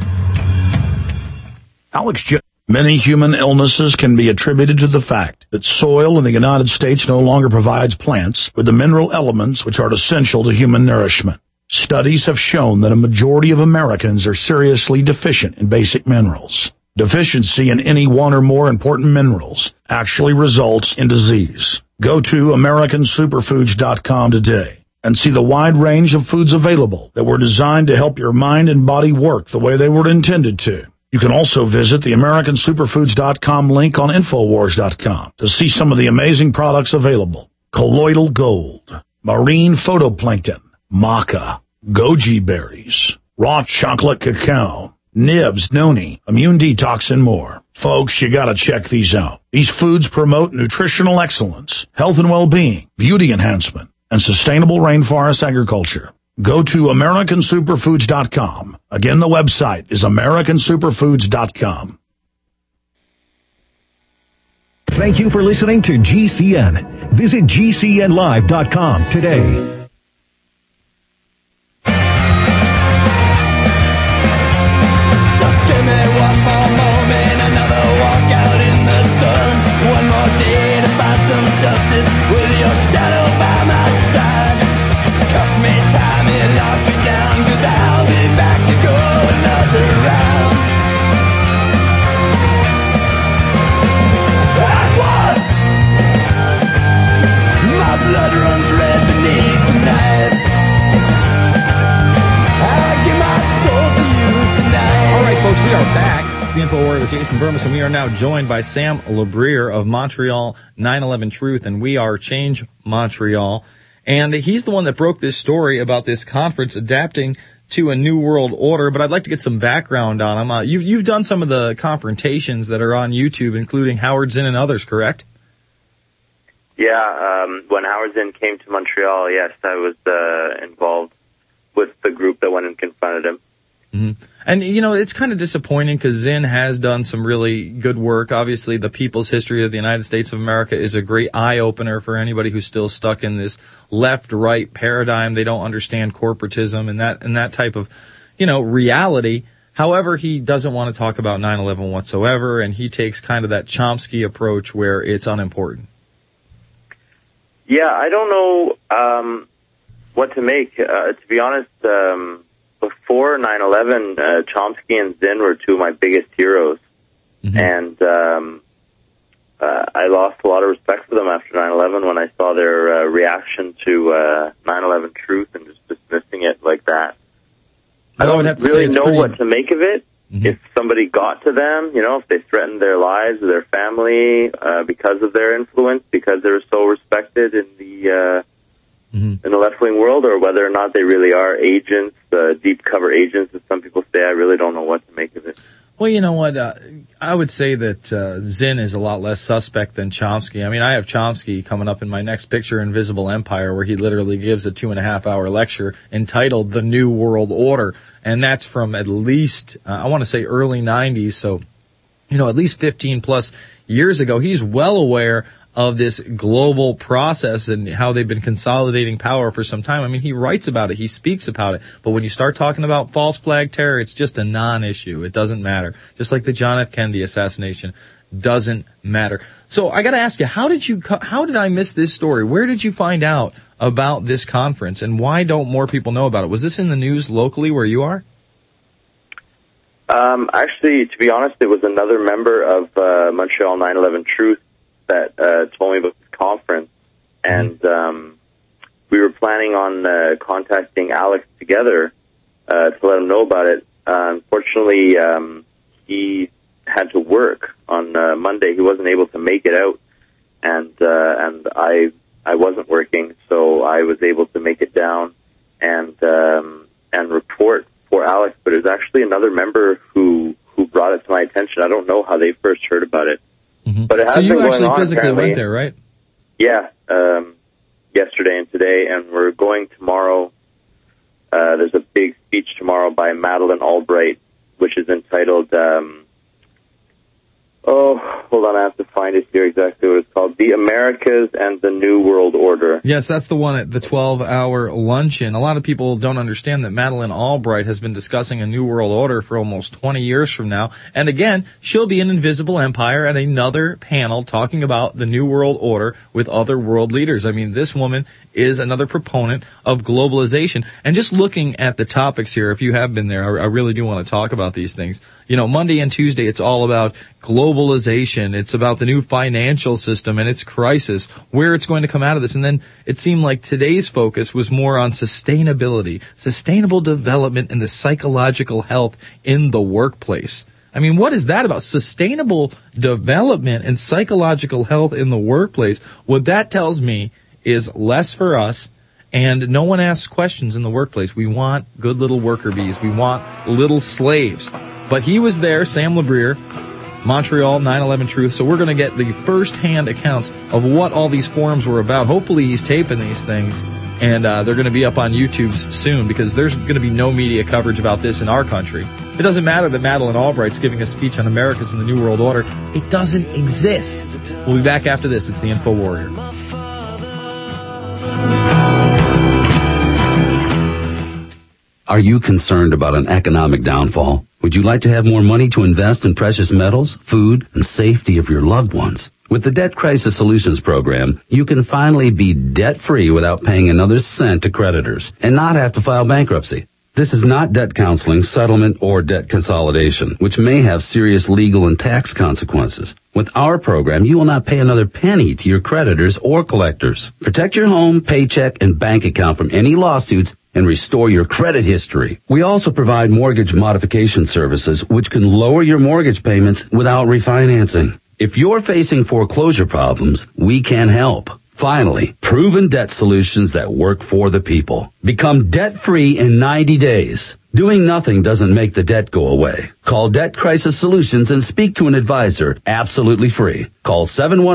[SPEAKER 10] Many human illnesses can be attributed to the fact that soil in the United States no longer provides plants with the mineral elements which are essential to human nourishment. Studies have shown that a majority of Americans are seriously deficient in basic minerals. Deficiency in any one or more important minerals actually results in disease. Go to AmericanSuperfoods.com today and see the wide range of foods available that were designed to help your mind and body work the way they were intended to. You can also visit the AmericanSuperfoods.com link on Infowars.com to see some of the amazing products available. Colloidal gold, marine phytoplankton, maca, goji berries, raw chocolate cacao, nibs, noni, immune detox, and more. Folks, you gotta check these out. These foods promote nutritional excellence, health and well-being, beauty enhancement, and sustainable rainforest agriculture. Go to AmericanSuperfoods.com. Again, the website is AmericanSuperfoods.com.
[SPEAKER 6] Thank you for listening to GCN. Visit GCNlive.com today.
[SPEAKER 7] Justice with your shadow by my side. Cuff me, tie me, lock me down, 'cause I'll be back to go another round. At what? My blood runs red beneath the knife. I give my soul to you tonight.
[SPEAKER 2] All right, folks, we are back. The Info Warrior with Jason Burmis, and we are now joined by Sam LaBriere of Montreal 9/11 Truth, and we are Change Montreal. And he's the one that broke this story about this conference adapting to a new world order. But I'd like to get some background on him. You've done some of the confrontations that are on YouTube, including Howard Zinn and others, correct?
[SPEAKER 18] Yeah, when Howard Zinn came to Montreal, yes, I was involved with the group that went and confronted him.
[SPEAKER 2] Mm-hmm. And, you know, it's kind of disappointing because Zinn has done some really good work. Obviously, the People's History of the United States of America is a great eye-opener for anybody who's still stuck in this left-right paradigm. They don't understand corporatism and that type of, you know, reality. However, he doesn't want to talk about 9/11 whatsoever, and he takes kind of that Chomsky approach where it's unimportant.
[SPEAKER 18] Yeah, I don't know what to make. To be honest, before 9/11, Chomsky and Zinn were two of my biggest heroes. Mm-hmm. And I lost a lot of respect for them after 9/11 when I saw their reaction to 9/11 Truth and just dismissing it like that. I don't really know what to make of it. Mm-hmm. If somebody got to them, you know, if they threatened their lives or their family because of their influence, because they were so respected in the in the left-wing world, or whether or not they really are agents, deep cover agents, as some people say, I really don't know what to make of it.
[SPEAKER 2] Well, you know what? I would say that Zinn is a lot less suspect than Chomsky. I mean, I have Chomsky coming up in my next picture, Invisible Empire, where he literally gives a 2.5-hour lecture entitled The New World Order. And that's from at least, I want to say early 90s. So, you know, at least 15 plus years ago. He's well aware of this global process and how they've been consolidating power for some time. I mean, he writes about it. He speaks about it. But when you start talking about false flag terror, it's just a non-issue. It doesn't matter. Just like the John F. Kennedy assassination doesn't matter. So I got to ask you, how did I miss this story? Where did you find out about this conference, and why don't more people know about it? Was this in the news locally where you are?
[SPEAKER 18] Actually, to be honest, it was another member of Montreal 9/11 Truth that told me about this conference, and we were planning on contacting Alex together to let him know about it. Unfortunately, he had to work on Monday. He wasn't able to make it out, and I wasn't working, so I was able to make it down and report for Alex. But it was actually another member who brought it to my attention. I don't know how they first heard about it.
[SPEAKER 2] Mm-hmm.
[SPEAKER 18] But it has
[SPEAKER 2] so you
[SPEAKER 18] been going
[SPEAKER 2] actually
[SPEAKER 18] on,
[SPEAKER 2] physically
[SPEAKER 18] apparently.
[SPEAKER 2] went there, right?
[SPEAKER 18] Yeah, yesterday and today, and we're going tomorrow. there's a big speech tomorrow by Madeleine Albright, which is entitled, hold on, I have to find it here exactly what it's called. The Americas and the New World Order.
[SPEAKER 2] Yes, that's the one at the 12-hour luncheon. A lot of people don't understand that Madeleine Albright has been discussing a New World Order for almost 20 years from now. And again, she'll be in Invisible Empire at another panel talking about the New World Order with other world leaders. I mean, this woman is another proponent of globalization. And just looking at the topics here, if you have been there, I really do want to talk about these things. You know, Monday and Tuesday, it's all about globalization. It's about the new financial system and its crisis, where it's going to come out of this. And then it seemed like today's focus was more on sustainability, sustainable development, and the psychological health in the workplace. I mean, what is that about? Sustainable development and psychological health in the workplace. What that tells me is less for us, and no one asks questions in the workplace. We want good little worker bees. We want little slaves. But he was there, Sam LaBriere, Montreal 9/11 Truth. So we're going to get the first-hand accounts of what all these forums were about. Hopefully he's taping these things, and they're going to be up on YouTube soon, because there's going to be no media coverage about this in our country. It doesn't matter that Madeleine Albright's giving a speech on Americas and the New World Order. It doesn't exist. We'll be back after this. It's the Info Warrior.
[SPEAKER 11] Are you concerned about an economic downfall? Would you like to have more money to invest in precious metals, food, and safety of your loved ones? With the Debt Crisis Solutions Program, you can finally be debt-free without paying another cent to creditors and not have to file bankruptcy. This is not debt counseling, settlement, or debt consolidation, which may have serious legal and tax consequences. With our program, you will not pay another penny to your creditors or collectors. Protect your home, paycheck, and bank account from any lawsuits and restore your credit history. We also provide mortgage modification services, which can lower your mortgage payments without refinancing. If you're facing foreclosure problems, we can help. Finally, proven debt solutions that work for the people. Become debt-free in 90 days. Doing nothing doesn't make the debt go away. Call Debt Crisis Solutions and speak to an advisor absolutely free. Call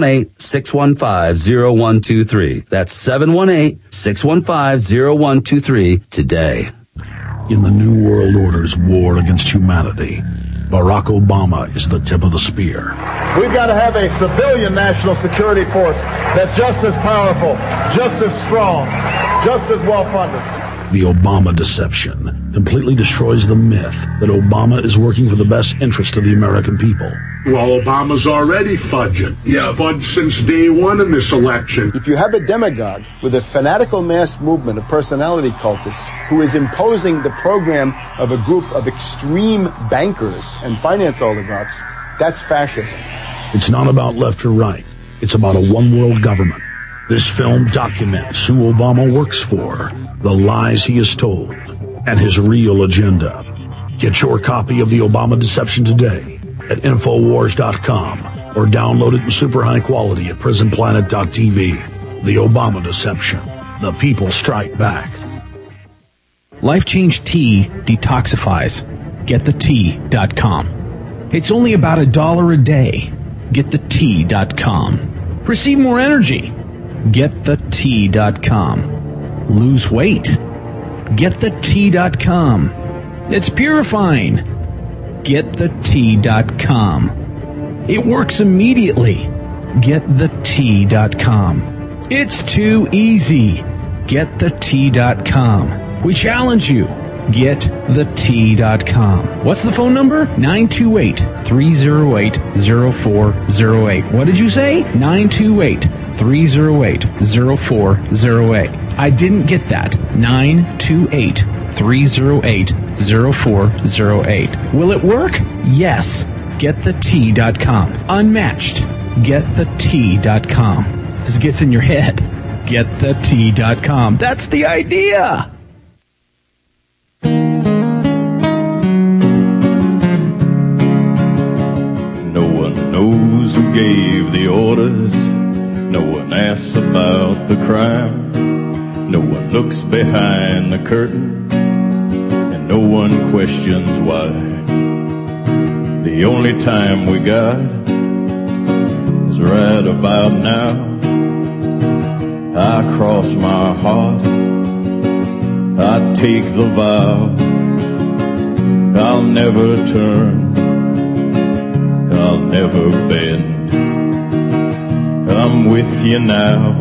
[SPEAKER 11] 718-615-0123. That's 718-615-0123 today.
[SPEAKER 10] In the New World Order's war against humanity, Barack Obama is the tip of the spear.
[SPEAKER 12] We've got to have a civilian national security force that's just as powerful, just as strong, just as well-funded.
[SPEAKER 10] The Obama deception completely destroys the myth that Obama is working for the best interest of the American people.
[SPEAKER 13] Well, Obama's already fudging. He's fudged since day one in this election.
[SPEAKER 12] If you have a demagogue with a fanatical mass movement of personality cultists who is imposing the program of a group of extreme bankers and finance oligarchs, that's fascism.
[SPEAKER 10] It's not about left or right. It's about a one-world government. This film documents who Obama works for, the lies he has told, and his real agenda. Get your copy of The Obama Deception today at Infowars.com or download it in super high quality at PrisonPlanet.tv. The Obama Deception. The people strike back.
[SPEAKER 20] Life Change Tea detoxifies. GetTheTea.com. It's only about $1 a day. GetTheTea.com. Receive more energy. GetTheTea.com. Lose weight. GetTheTea.com. It's purifying. GetTheTea.com. It works immediately. GetTheTea.com. It's too easy. GetTheTea.com. We challenge you. GetTheTea.com. What's the phone number? 928-308-0408. What did you say? 928-308-0408. I didn't get that. 928-308-0408. Will it work? Yes. GetTheTea.com. Unmatched. GetTheTea.com. This gets in your head. GetTheTea.com. That's the idea.
[SPEAKER 25] No one knows who gave the orders. No one asks about the crime. No one looks behind the curtain. And no one questions why. The only time we got is right about now. I cross my heart, I take the vow I'll never turn, I'll never bend. I'm with you now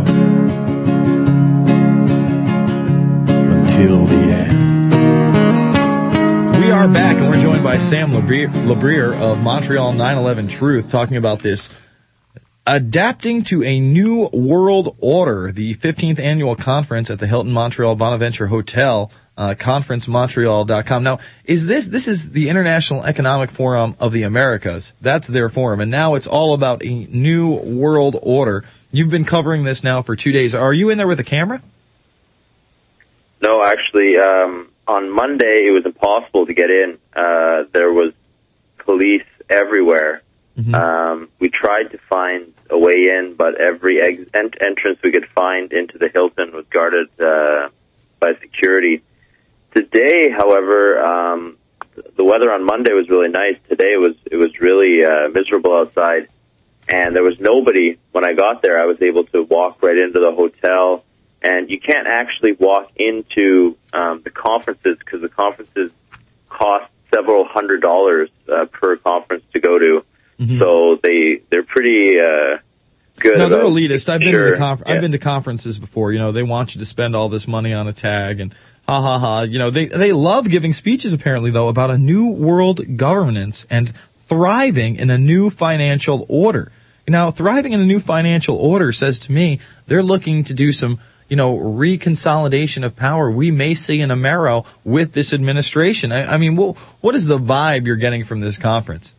[SPEAKER 25] until the end.
[SPEAKER 2] We are back, and we're joined by Sam Labriere of Montreal 9/11 Truth, talking about this Adapting to a New World Order, the 15th annual conference at the Hilton Montreal Bonaventure Hotel, conferencemontreal.com. Now, this is the International Economic Forum of the Americas. That's their forum, and now it's all about a new world order. You've been covering this now for 2 days. Are you in there with a camera?
[SPEAKER 18] No, actually, on Monday it was impossible to get in. There was police everywhere. Mm-hmm. We tried to find a way in, but every entrance we could find into the Hilton was guarded by security. Today, however, the weather on Monday was really nice. Today it was really miserable outside, and there was nobody. When I got there, I was able to walk right into the hotel, and you can't actually walk into the conferences because the conferences cost several $100s per conference to go to. Mm-hmm. So they're pretty good.
[SPEAKER 2] No, they're elitist. I've been to conferences before. You know, they want you to spend all this money on a tag and ha ha ha. You know, they love giving speeches apparently though about a new world governance and thriving in a new financial order. Now, thriving in a new financial order says to me they're looking to do some, reconsolidation of power we may see in Amero with this administration. I mean, what is the vibe you're getting from this conference?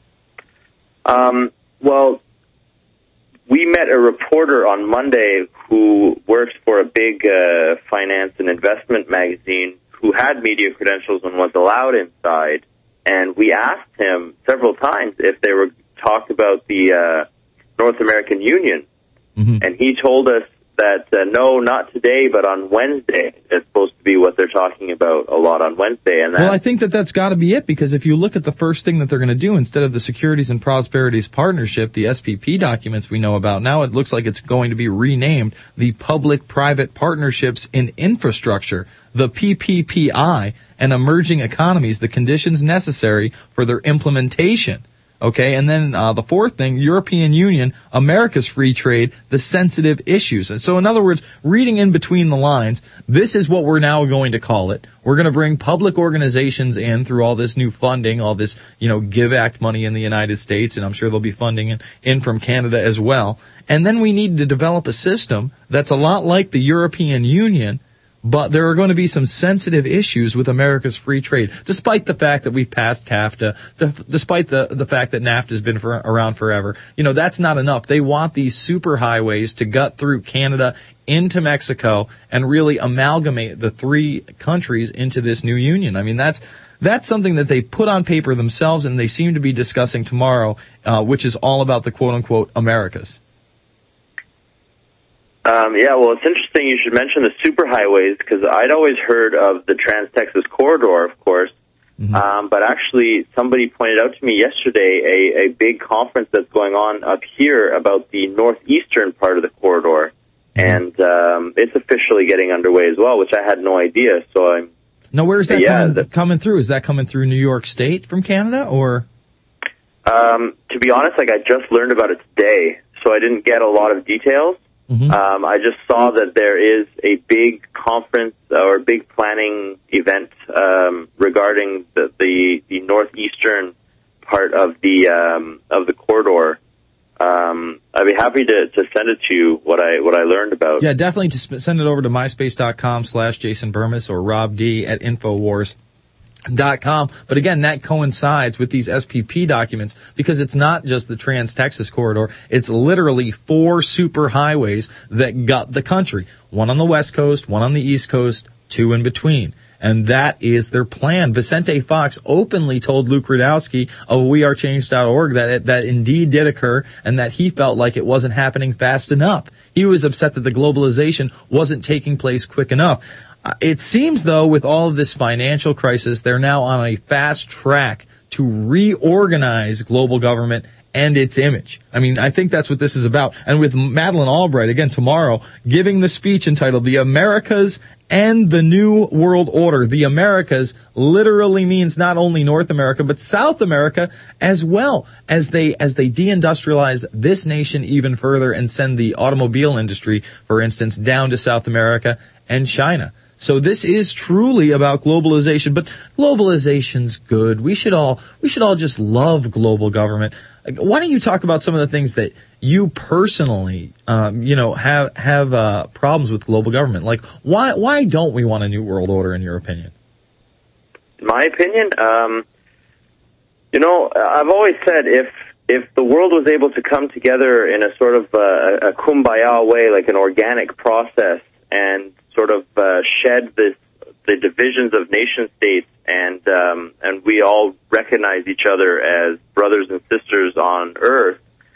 [SPEAKER 18] Well, we met a reporter on Monday who works for a big finance and investment magazine who had media credentials and was allowed inside. And we asked him several times if they were talked about the North American Union. Mm-hmm. And he told us that, no, not today, but on Wednesday. It's supposed to be what they're talking about a lot on Wednesday. And
[SPEAKER 2] well, I think that's got to be it, because if you look at the first thing that they're going to do, instead of the Securities and Prosperities Partnership, the SPP documents we know about, now it looks like it's going to be renamed the Public-Private Partnerships in Infrastructure, the PPPI, and Emerging Economies, the conditions necessary for their implementation. Okay, and then the fourth thing, European Union, America's free trade, the sensitive issues. And so, in other words, reading in between the lines, this is what we're now going to call it. We're going to bring public organizations in through all this new funding, all this, Give Act money in the United States, and I'm sure there'll be funding in from Canada as well. And then we need to develop a system that's a lot like the European Union, but there are going to be some sensitive issues with America's free trade, despite the fact that we've passed CAFTA, despite the fact that NAFTA has been around forever. That's not enough. They want these superhighways to gut through Canada into Mexico and really amalgamate the three countries into this new union. I mean, that's something that they put on paper themselves, and they seem to be discussing tomorrow, which is all about the quote-unquote Americas.
[SPEAKER 18] Well, it's interesting you should mention the superhighways, because I'd always heard of the Trans-Texas Corridor, of course, mm-hmm. But actually somebody pointed out to me yesterday a big conference that's going on up here about the northeastern part of the corridor, and it's officially getting underway as well, which I had no idea. So
[SPEAKER 2] Now, where is that coming through? Is that coming through New York State from Canada, or?
[SPEAKER 18] To be honest, I just learned about it today, so I didn't get a lot of details. Mm-hmm. I just saw that there is a big conference or big planning event regarding the northeastern part of the corridor. I'd be happy to send it to you what I learned about.
[SPEAKER 2] Yeah, definitely to send it over to myspace.com/Jason Bermas or Rob D at Infowars.com. But again, that coincides with these SPP documents, because it's not just the Trans-Texas Corridor. It's literally 4 superhighways that gut the country. One on the West Coast, one on the East Coast, 2 in between. And that is their plan. Vicente Fox openly told Luke Rudowski of WeAreChange.org that indeed did occur, and that he felt like it wasn't happening fast enough. He was upset that the globalization wasn't taking place quick enough. It seems, though, with all of this financial crisis, they're now on a fast track to reorganize global government and its image. I mean, I think that's what this is about. And with Madeleine Albright, again, tomorrow, giving the speech entitled The Americas and the New World Order. The Americas literally means not only North America, but South America as well, as they deindustrialize this nation even further and send the automobile industry, for instance, down to South America and China. So this is truly about globalization, but globalization's good. We should all just love global government. Why don't you talk about some of the things that you personally, have problems with global government? Like, why don't we want a new world order, in your opinion?
[SPEAKER 18] In my opinion, I've always said if the world was able to come together in a sort of a kumbaya way, like an organic process, and sort of shed the divisions of nation states, and we all recognize each other as brothers and sisters on Earth,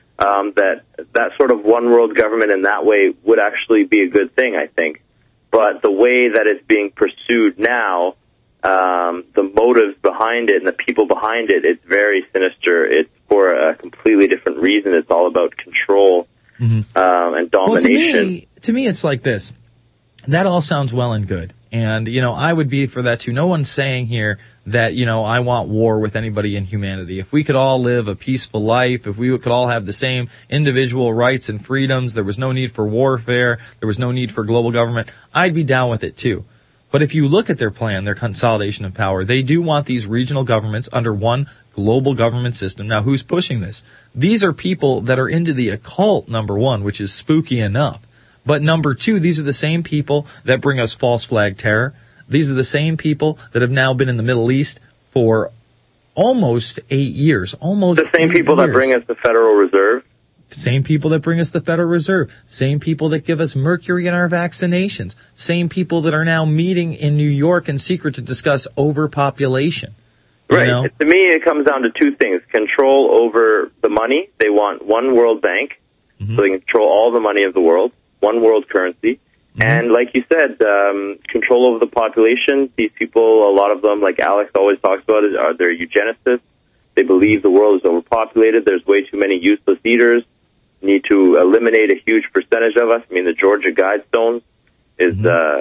[SPEAKER 18] that sort of one world government in that way would actually be a good thing, I think. But the way that it's being pursued now, the motives behind it and the people behind it, it's very sinister. It's for a completely different reason. It's all about control and domination.
[SPEAKER 2] Well, to me, it's like this. That all sounds well and good. And, I would be for that too. No one's saying here that, I want war with anybody in humanity. If we could all live a peaceful life, if we could all have the same individual rights and freedoms, there was no need for warfare, there was no need for global government, I'd be down with it too. But if you look at their plan, their consolidation of power, they do want these regional governments under one global government system. Now, who's pushing this? These are people that are into the occult, number one, which is spooky enough. But number two, these are the same people that bring us false flag terror. These are the same people that have now been in the Middle East for almost 8 years.
[SPEAKER 18] The same people that bring us the Federal Reserve.
[SPEAKER 2] Same people that bring us the Federal Reserve. Same people that give us mercury in our vaccinations. Same people that are now meeting in New York in secret to discuss overpopulation.
[SPEAKER 18] Right. To me, it comes down to two things. Control over the money. They want one world bank, so they can control all the money of the world. One world currency, and like you said, control over the population. These people, a lot of them, like Alex always talks about, they're eugenicists. They believe the world is overpopulated. There's way too many useless eaters. Need to eliminate a huge percentage of us. I mean, the Georgia Guidestones is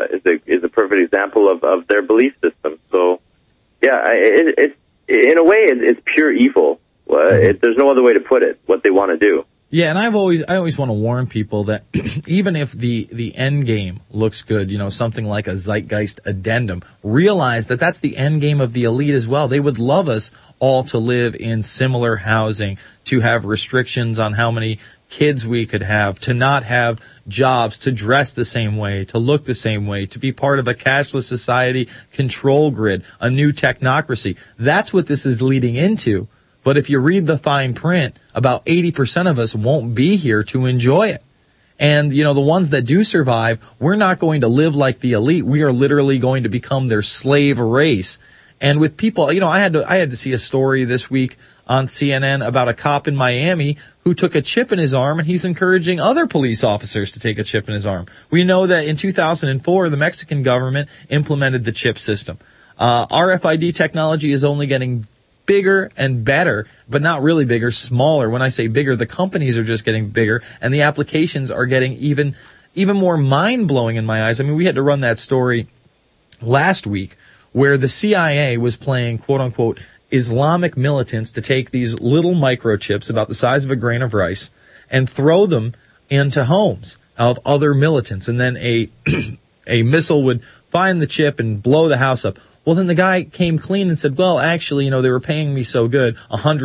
[SPEAKER 18] a perfect example of their belief system. So, yeah, it's in a way it's pure evil. There's no other way to put it. What they want to do.
[SPEAKER 2] Yeah, and I always want to warn people that even if the end game looks good, something like a Zeitgeist addendum, realize that that's the end game of the elite as well. They would love us all to live in similar housing, to have restrictions on how many kids we could have, to not have jobs, to dress the same way, to look the same way, to be part of a cashless society control grid, a new technocracy. That's what this is leading into. But if you read the fine print, about 80% of us won't be here to enjoy it. And, the ones that do survive, we're not going to live like the elite. We are literally going to become their slave race. And with people, I had to see a story this week on CNN about a cop in Miami who took a chip in his arm, and he's encouraging other police officers to take a chip in his arm. We know that in 2004, the Mexican government implemented the chip system. RFID technology is only getting bigger and better, but not really bigger, smaller. When I say bigger, the companies are just getting bigger, and the applications are getting even more mind-blowing in my eyes. I mean, we had to run that story last week where the CIA was playing, quote-unquote, Islamic militants to take these little microchips about the size of a grain of rice and throw them into homes of other militants, and then a missile would find the chip and blow the house up. Well, then the guy came clean and said, well, actually, they were paying me so good,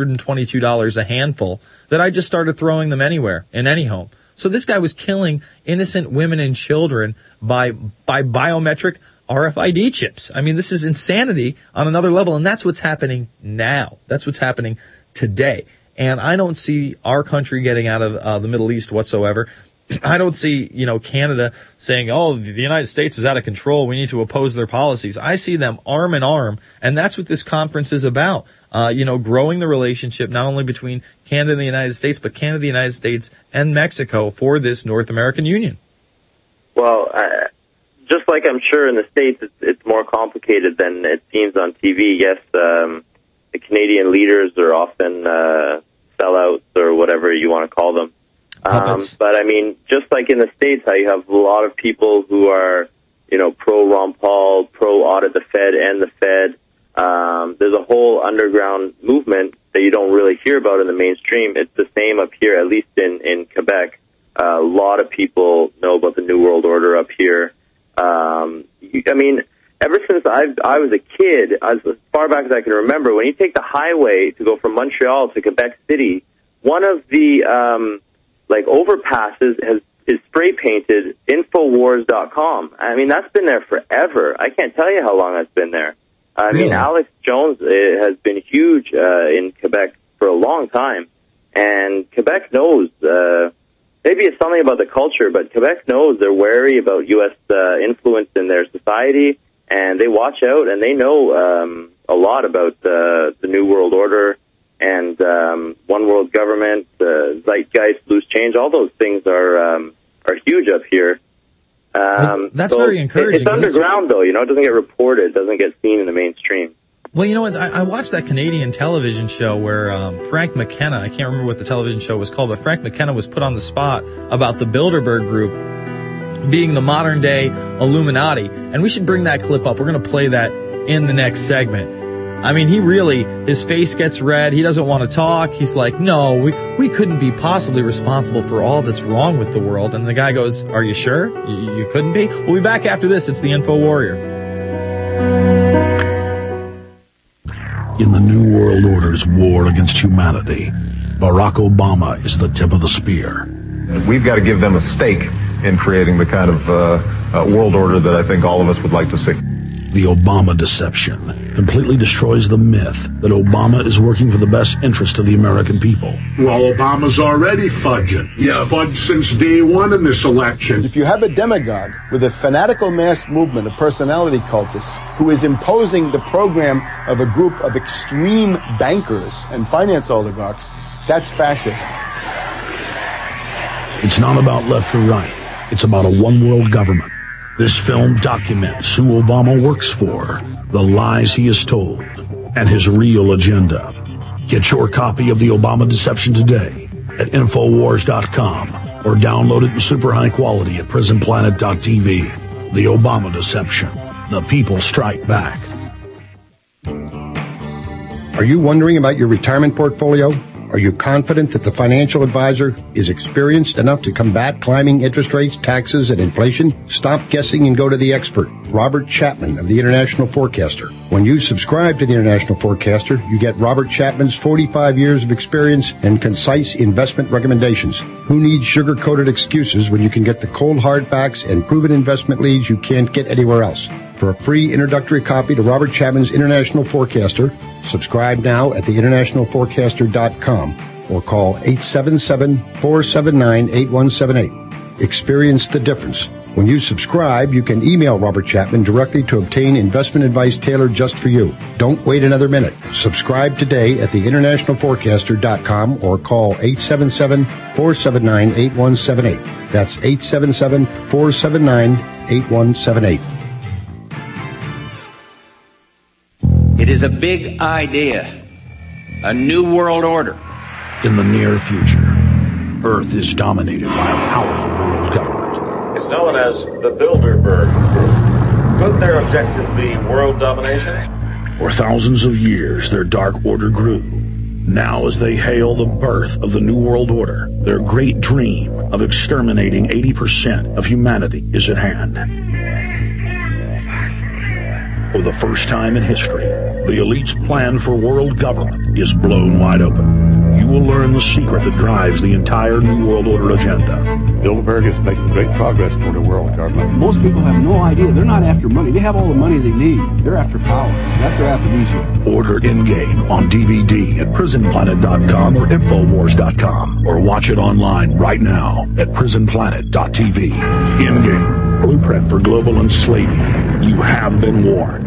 [SPEAKER 2] $122 a handful, that I just started throwing them anywhere, in any home. So this guy was killing innocent women and children by biometric RFID chips. I mean, this is insanity on another level, and that's what's happening now. That's what's happening today. And I don't see our country getting out of the Middle East whatsoever. I don't see, Canada saying, oh, the United States is out of control, we need to oppose their policies. I see them arm in arm, and that's what this conference is about. Growing the relationship not only between Canada and the United States, but Canada, the United States, and Mexico for this North American Union.
[SPEAKER 18] Well, just like I'm sure in the States it's more complicated than it seems on TV. Yes, the Canadian leaders are often sellouts or whatever you want to call them. But I mean, just like in the States, how you have a lot of people who are, pro Ron Paul, pro audit the Fed and the Fed. There's a whole underground movement that you don't really hear about in the mainstream. It's the same up here, at least in Quebec. A lot of people know about the New World Order up here. I mean, ever since I was a kid, as far back as I can remember, when you take the highway to go from Montreal to Quebec City, one of the overpasses is spray painted Infowars.com. I mean, that's been there forever. I can't tell you how long that's been there. I mean, Alex Jones has been huge in Quebec for a long time, and Quebec knows. Maybe it's something about the culture, but Quebec knows they're wary about U.S. Influence in their society, and they watch out, and they know a lot about the New World Order and one world government, zeitgeist, loose change. All those things are huge up here.
[SPEAKER 2] That's very encouraging.
[SPEAKER 18] It's underground, though. It doesn't get reported, doesn't get seen in the mainstream.
[SPEAKER 2] Well, you know what? I watched that Canadian television show where Frank McKenna, I can't remember what the television show was called, but Frank McKenna was put on the spot about the Bilderberg Group being the modern-day Illuminati. And we should bring that clip up. We're going to play that in the next segment. I mean, his face gets red. He doesn't want to talk. He's like, no, we couldn't be possibly responsible for all that's wrong with the world. And the guy goes, are you sure? You couldn't be? We'll be back after this. It's the Info Warrior.
[SPEAKER 10] In the New World Order's war against humanity, Barack Obama is the tip of the spear.
[SPEAKER 8] We've got to give them a stake in creating the kind of world order that I think all of us would like to see.
[SPEAKER 10] The Obama deception completely destroys the myth that Obama is working for the best interest of the American people.
[SPEAKER 13] Well, Obama's already fudging. He's fudged since day one in this election.
[SPEAKER 12] If you have a demagogue with a fanatical mass movement of personality cultists who is imposing the program of a group of extreme bankers and finance oligarchs, that's fascism.
[SPEAKER 10] It's not about left or right. It's about a one-world government. This film documents who Obama works for, the lies he has told, and his real agenda. Get your copy of The Obama Deception today at Infowars.com or download it in super high quality at PrisonPlanet.tv. The Obama Deception. The people strike back.
[SPEAKER 14] Are you wondering about your retirement portfolio? Are you confident that the financial advisor is experienced enough to combat climbing interest rates, taxes, and inflation? Stop guessing and go to the expert, Robert Chapman of the International Forecaster. When you subscribe to the International Forecaster, you get Robert Chapman's 45 years of experience and concise investment recommendations. Who needs sugar-coated excuses when you can get the cold hard facts and proven investment leads you can't get anywhere else? For a free introductory copy to Robert Chapman's International Forecaster, subscribe now at theInternationalForecaster.com or call 877-479-8178. Experience the difference. When you subscribe, you can email Robert Chapman directly to obtain investment advice tailored just for you. Don't wait another minute. Subscribe today at theInternationalForecaster.com or call 877-479-8178. That's 877-479-8178.
[SPEAKER 9] It is a big idea, a new world order.
[SPEAKER 10] In the near future, Earth is dominated by a powerful world government.
[SPEAKER 19] It's known as the Bilderberg Group. Could their objective be world domination?
[SPEAKER 10] For thousands of years, their dark order grew. Now, as they hail the birth of the New World Order, their great dream of exterminating 80% of humanity is at hand. For the first time in history, the elite's plan for world government is blown wide open. You will learn the secret that drives the entire New World Order agenda.
[SPEAKER 23] Bilderberg is making great progress toward a world government. Most people have no idea. They're not after money. They have all the money they need. They're after power. That's their aphrodisiac.
[SPEAKER 10] Order In-Game on DVD at PrisonPlanet.com or Infowars.com, or watch it online right now at PrisonPlanet.tv. In-Game, blueprint for global enslavement. You have been warned.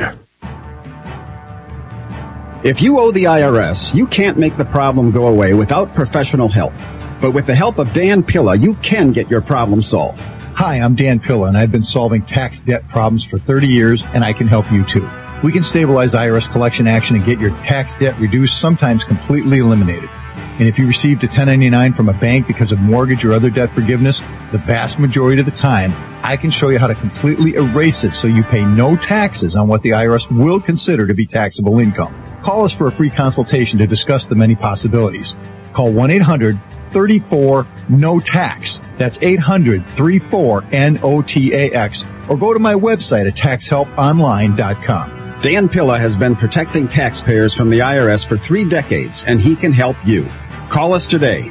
[SPEAKER 20] If you owe the IRS, you can't make the problem go away without professional help. But with the help of Dan Pilla, you can get your problem solved.
[SPEAKER 15] Hi, I'm Dan Pilla, and I've been solving tax debt problems for 30 years, and I can help you too. We can stabilize IRS collection action and get your tax debt reduced, sometimes completely eliminated. And if you received a 1099 from a bank because of mortgage or other debt forgiveness, the vast majority of the time, I can show you how to completely erase it so you pay no taxes on what the IRS will consider to be taxable income. Call us for a free consultation to discuss the many possibilities. Call 1-800-34-NO-TAX. That's 800-34-NOTAX. Or go to my website at taxhelponline.com.
[SPEAKER 20] Dan Pilla has been protecting taxpayers from the IRS for 3 decades, and he can help you. Call us today,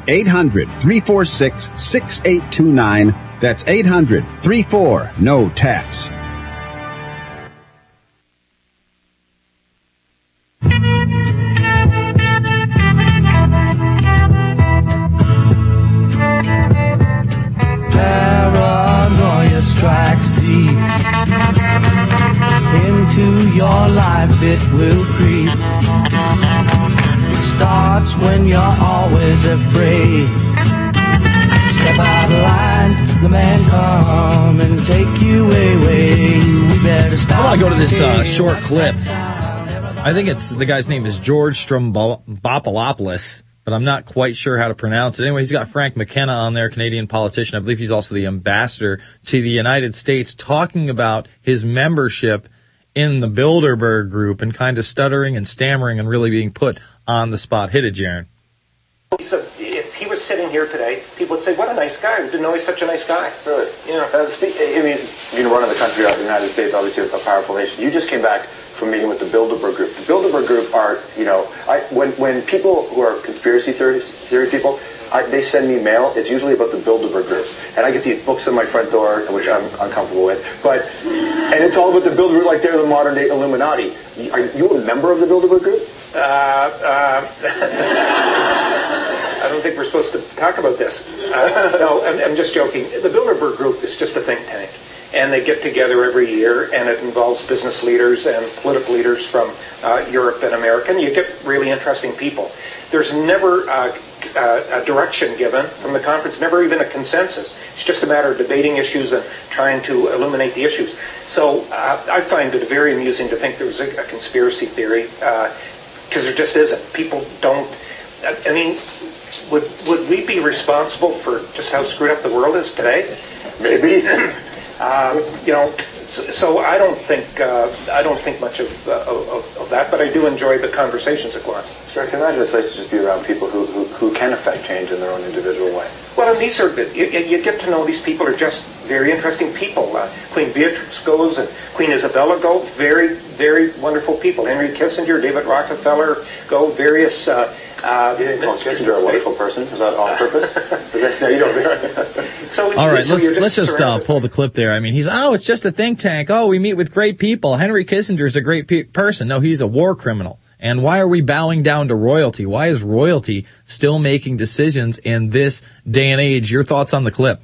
[SPEAKER 20] 800-346-6829. That's 800-34-NO-TAX.
[SPEAKER 7] Paranoia strikes deep into your life, it will creep. It starts when you're always afraid. Step out of line, the man come and take you away. We better stop.
[SPEAKER 2] I want to go to this short clip. I think the guy's name is George Stroumboulopoulos, but I'm not quite sure how to pronounce it. Anyway, he's got Frank McKenna on there, Canadian politician. I believe he's also the ambassador to the United States, talking about his membership in the Bilderberg group and kind of stuttering and stammering and really being put on the spot. Hit it, Jaron.
[SPEAKER 1] So if he was sitting here today, people would say, what a nice guy. I didn't know he's such a nice guy. Really? You know,
[SPEAKER 3] running the country out of the United States, obviously a powerful nation. You just came back from meeting with the Bilderberg Group. The Bilderberg Group are, when people who are conspiracy theory people, they send me mail, it's usually about the Bilderberg Group. And I get these books on my front door, which I'm uncomfortable with. And it's all about the Bilderberg, like they're the modern day Illuminati. Are you a member of the Bilderberg Group?
[SPEAKER 1] I don't think we're supposed to talk about this. No, I'm just joking. The Bilderberg Group is just a think tank. And they get together every year, and it involves business leaders and political leaders from Europe and America. And you get really interesting people. There's never a direction given from the conference, never even a consensus. It's just a matter of debating issues and trying to illuminate the issues. So I find it very amusing to think there's a conspiracy theory, because there just isn't. People don't. I mean, would we be responsible for just how screwed up the world is today?
[SPEAKER 3] Maybe.
[SPEAKER 1] So I don't think much of that, but I do enjoy the conversations that go on.
[SPEAKER 3] Sure, I can imagine it's nice to just be around people who can affect change in their own individual way.
[SPEAKER 1] Well, and these are you get to know these people are just very interesting people. Queen Beatrix goes, and Queen Isabella go. Very, very wonderful people. Henry Kissinger, David Rockefeller go. Various.
[SPEAKER 3] You didn't call Kissinger a wonderful person? Is that on purpose? No, you don't.
[SPEAKER 2] All right, let's just pull the clip there. I mean, it's just a think tank. Oh, we meet with great people. Henry Kissinger's a great person. No, he's a war criminal. And why are we bowing down to royalty? Why is royalty still making decisions in this day and age? Your thoughts on the clip?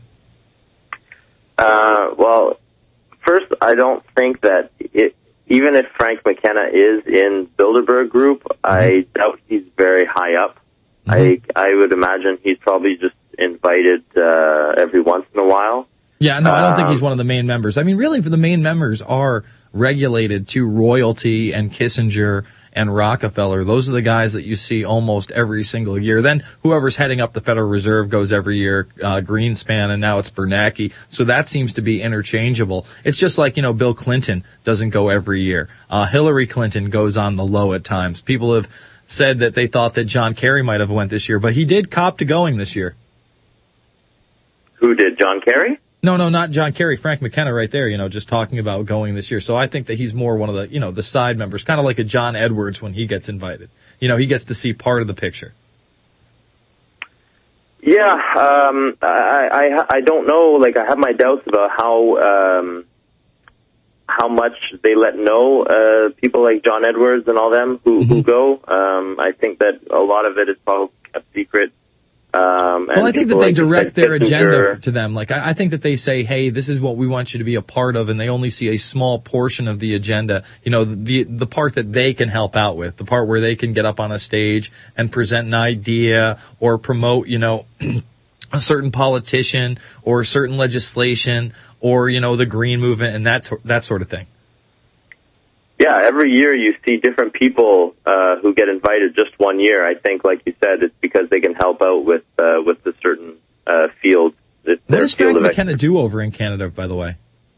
[SPEAKER 18] Well, first, I don't think that even if Frank McKenna is in Bilderberg Group, I doubt he's very high up. I would imagine he's probably just invited every once in a while.
[SPEAKER 2] Yeah, no, I don't think he's one of the main members. I mean, really, the main members are regulated to royalty and Kissinger and Rockefeller. Those are the guys that you see almost every single year. Then whoever's heading up the Federal Reserve goes every year, Greenspan, and now it's Bernanke. So that seems to be interchangeable. It's just like, Bill Clinton doesn't go every year. Hillary Clinton goes on the low at times. People have said that they thought that John Kerry might have went this year, but he did cop to going this year.
[SPEAKER 18] Who did, John Kerry?
[SPEAKER 2] No, not John Kerry. Frank McKenna right there, just talking about going this year. So I think that he's more one of the, the side members, kind of like a John Edwards when he gets invited. He gets to see part of the picture.
[SPEAKER 18] Yeah, I don't know. Like, I have my doubts about how much they let know people like John Edwards and all them who go. I think that a lot of it is probably kept secret.
[SPEAKER 2] Well, I think that they direct their agenda to them. Like, I think that they say, hey, this is what we want you to be a part of, and they only see a small portion of the agenda. The part that they can help out with, the part where they can get up on a stage and present an idea or promote, a certain politician or certain legislation or, the green movement and that sort of thing.
[SPEAKER 18] Yeah, every year you see different people who get invited just one year. I think, like you said, it's because they can help out with a certain field.
[SPEAKER 2] What does Frank McKenna do over in Canada, by the way?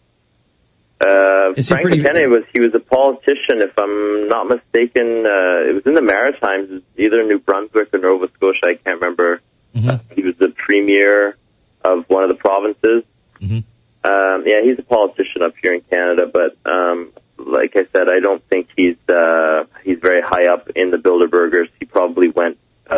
[SPEAKER 18] Frank McKenna was a politician, if I'm not mistaken. It was in the Maritimes, either New Brunswick or Nova Scotia. I can't remember.
[SPEAKER 2] Mm-hmm.
[SPEAKER 18] He was the premier of one of the provinces.
[SPEAKER 2] Mm-hmm.
[SPEAKER 18] Yeah, he's a politician up here in Canada, but like I said, I don't think he's very high up in the Bilderbergers. He probably went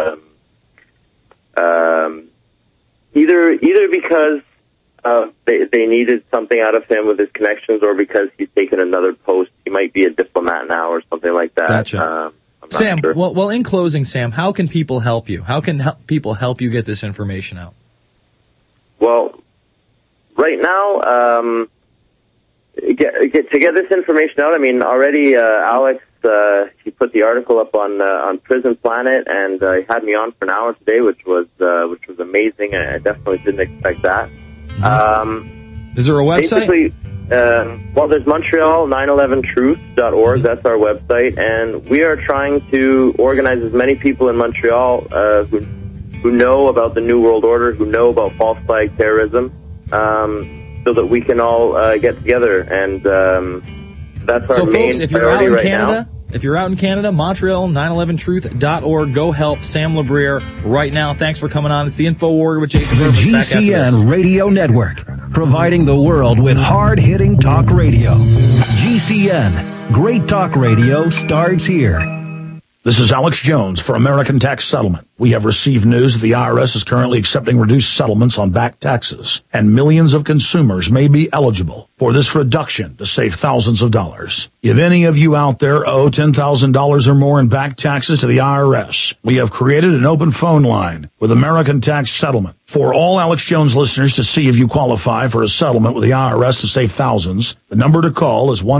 [SPEAKER 18] either because they needed something out of him with his connections, or because he's taken another post. He might be a diplomat now or something like that.
[SPEAKER 2] Gotcha. Sam,
[SPEAKER 18] sure.
[SPEAKER 2] well, in closing, Sam, how can people help you? How can people help you get this information out?
[SPEAKER 18] Well, right now, to get this information out, I mean, already Alex, he put the article up on Prison Planet, and he had me on for an hour today, which was amazing. I definitely didn't expect that.
[SPEAKER 2] Is there a website?
[SPEAKER 18] Basically, well, there's Montreal 911truth.org. That's our website, and we are trying to organize as many people in Montreal who know about the New World Order, who know about false flag terrorism, so that we can all get together. And that's our main
[SPEAKER 2] folks, if you're out
[SPEAKER 18] priority
[SPEAKER 2] in
[SPEAKER 18] right
[SPEAKER 2] Canada,
[SPEAKER 18] now.
[SPEAKER 2] If you're out in Canada, Montreal 911truth.org. Go help Sam LeBriere right now. Thanks for coming on. It's the InfoWars with Jason
[SPEAKER 6] The
[SPEAKER 2] Purvis. Back after this.
[SPEAKER 6] GCN Radio Network, providing the world with hard-hitting talk radio. GCN, great talk radio starts here.
[SPEAKER 10] This is Alex Jones for American Tax Settlement. We have received news that the IRS is currently accepting reduced settlements on back taxes, and millions of consumers may be eligible for this reduction to save thousands of dollars. If any of you out there owe $10,000 or more in back taxes to the IRS, we have created an open phone line with American Tax Settlement for all Alex Jones listeners to see if you qualify for a settlement with the IRS to save thousands. The number to call is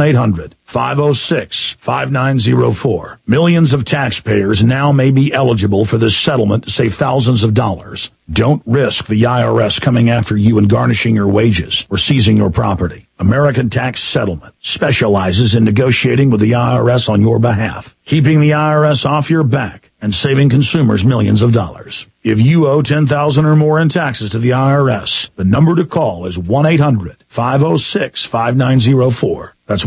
[SPEAKER 10] 1-800-506-5904. Millions of taxpayers now may be eligible for this settlement to save thousands of dollars. Don't risk the IRS coming after you and garnishing your wages or seizing your property. American Tax Settlement specializes in negotiating with the IRS on your behalf, keeping the IRS off your back and saving consumers millions of dollars. If you owe $10,000 or more in taxes to the IRS, the number to call is 1-800-506-5904. That's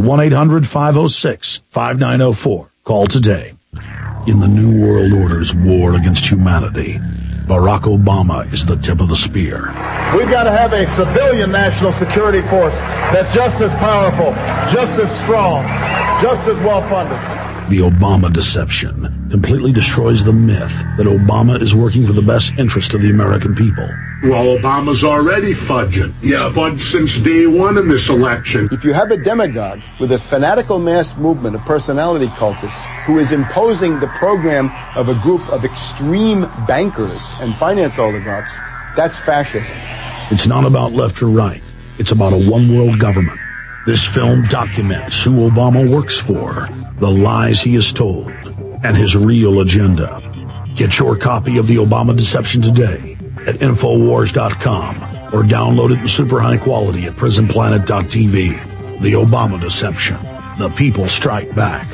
[SPEAKER 10] 1-800-506-5904. Call today. In the New World Order's war against humanity, Barack Obama is the tip of the spear.
[SPEAKER 12] We've got to have a civilian national security force that's just as powerful, just as strong, just as well funded.
[SPEAKER 10] The Obama deception completely destroys the myth that Obama is working for the best interest of the American people.
[SPEAKER 13] Well, Obama's already fudging. He's fudged since day one in this election.
[SPEAKER 12] If you have a demagogue with a fanatical mass movement of personality cultists who is imposing the program of a group of extreme bankers and finance oligarchs, that's fascism.
[SPEAKER 10] It's not about left or right. It's about a one-world government. This film documents who Obama works for, the lies he has told, and his real agenda. Get your copy of The Obama Deception today at Infowars.com or download it in super high quality at PrisonPlanet.tv. The Obama Deception. The people strike back.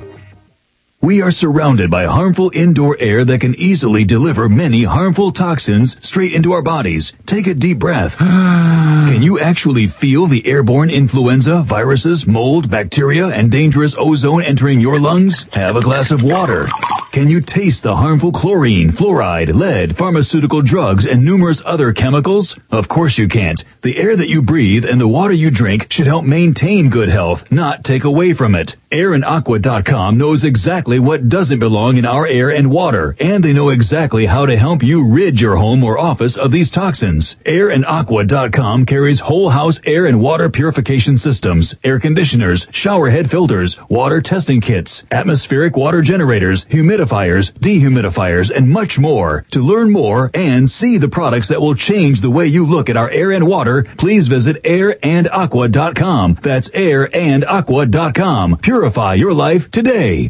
[SPEAKER 4] We are surrounded by harmful indoor air that can easily deliver many harmful toxins straight into our bodies. Take a deep breath. Can you actually feel the airborne influenza, viruses, mold, bacteria, and dangerous ozone entering your lungs? Have a glass of water. Can you taste the harmful chlorine, fluoride, lead, pharmaceutical drugs, and numerous other chemicals? Of course you can't. The air that you breathe and the water you drink should help maintain good health, not take away from it. AirandAqua.com knows exactly what doesn't belong in our air and water, and they know exactly how to help you rid your home or office of these toxins. AirandAqua.com carries whole house air and water purification systems, air conditioners, shower head filters, water testing kits, atmospheric water generators, humidifiers, dehumidifiers, and much more. To learn more and see the products that will change the way you look at our air and water, please visit AirandAqua.com. That's AirandAqua.com. Purify your life today.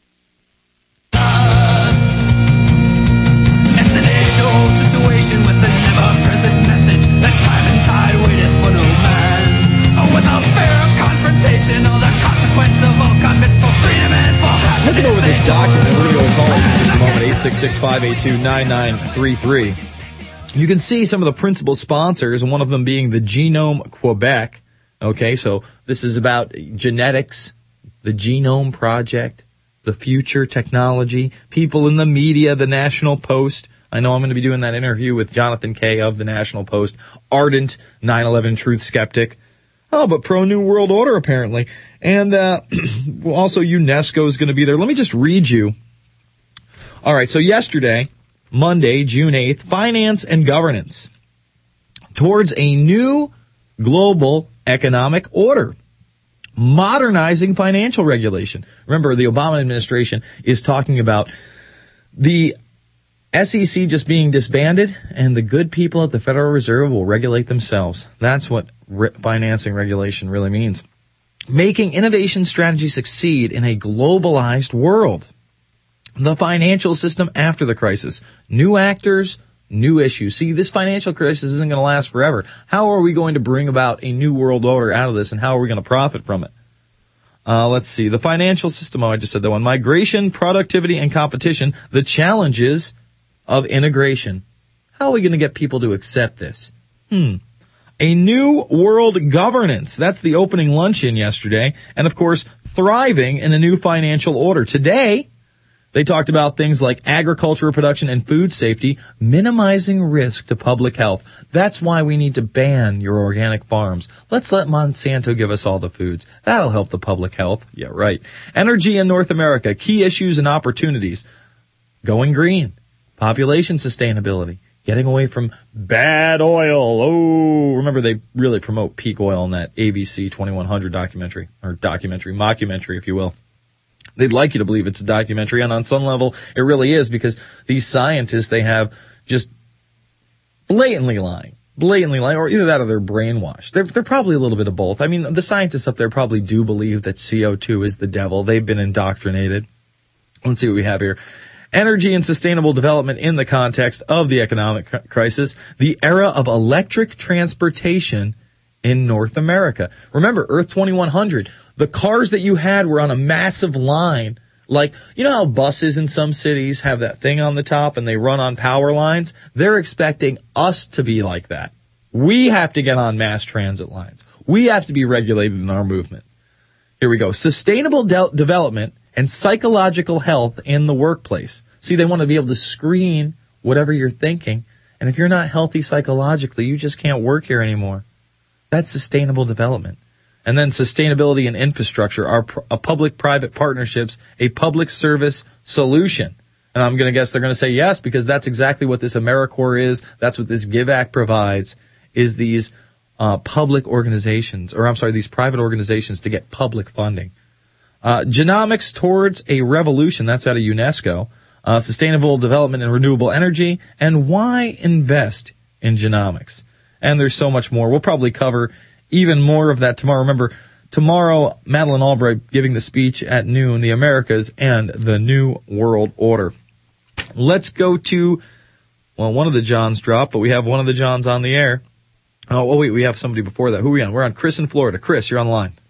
[SPEAKER 7] It's an age-old situation with the never-present message that time and tide waiteth for no man. Oh, without fear of confrontation or the consequences consequence of all commits for freedom and for happiness.
[SPEAKER 2] Looking over this document, we're going to go call it in just a moment, 866-582-9933. You can see some of the principal sponsors, and one of them being the Genome Quebec. Okay, so this is about genetics, the Genome Project, the future technology, people in the media, the National Post. I know I'm going to be doing that interview with Jonathan Kay of the National Post, ardent 9/11 truth skeptic. Oh, but pro-New World Order, apparently. And also UNESCO is going to be there. Let me just read you. All right, so yesterday, Monday, June 8th, Finance and Governance towards a new global economic order. Modernizing financial regulation. Remember, the Obama administration is talking about the SEC just being disbanded, and the good people at the Federal Reserve will regulate themselves. That's what financing regulation really means. Making innovation strategy succeed in a globalized world. The financial system after the crisis. New actors, new issues. See, this financial crisis isn't going to last forever. How are we going to bring about a new world order out of this, and how are we going to profit from it? Let's see. The financial system, I just said that one. Migration, productivity, and competition. The challenges of integration. How are we going to get people to accept this? A new world governance. That's the opening luncheon yesterday. And, of course, thriving in a new financial order. Today, they talked about things like agricultural production and food safety, minimizing risk to public health. That's why we need to ban your organic farms. Let's let Monsanto give us all the foods. That'll help the public health. Yeah, right. Energy in North America, key issues and opportunities. Going green. Population sustainability. Getting away from bad oil. Oh, remember they really promote peak oil in that ABC 2100 documentary, or mockumentary, if you will. They'd like you to believe it's a documentary, and on some level, it really is, because these scientists, they have just blatantly lying, or either that or they're brainwashed. They're probably a little bit of both. I mean, the scientists up there probably do believe that CO2 is the devil. They've been indoctrinated. Let's see what we have here. Energy and sustainable development in the context of the economic crisis. The era of electric transportation in North America. Remember, Earth 2100. The cars that you had were on a massive line. Like, you know how buses in some cities have that thing on the top and they run on power lines? They're expecting us to be like that. We have to get on mass transit lines. We have to be regulated in our movement. Here we go. Sustainable development and psychological health in the workplace. See, they want to be able to screen whatever you're thinking. And if you're not healthy psychologically, you just can't work here anymore. That's sustainable development. And then sustainability and infrastructure are public-private partnerships, a public service solution. And I'm going to guess they're going to say yes, because that's exactly what this AmeriCorps is. That's what this Give Act provides, is these public organizations, these private organizations to get public funding. Genomics towards a revolution. That's out of UNESCO. Sustainable development and renewable energy. And why invest in genomics? And there's so much more. We'll probably cover even more of that tomorrow. Remember, tomorrow, Madeleine Albright giving the speech at noon, the Americas and the New World Order. Let's go to, one of the Johns dropped, but we have one of the Johns on the air. Oh, wait, we have somebody before that. Who are we on? We're on Chris in Florida. Chris, you're on the line.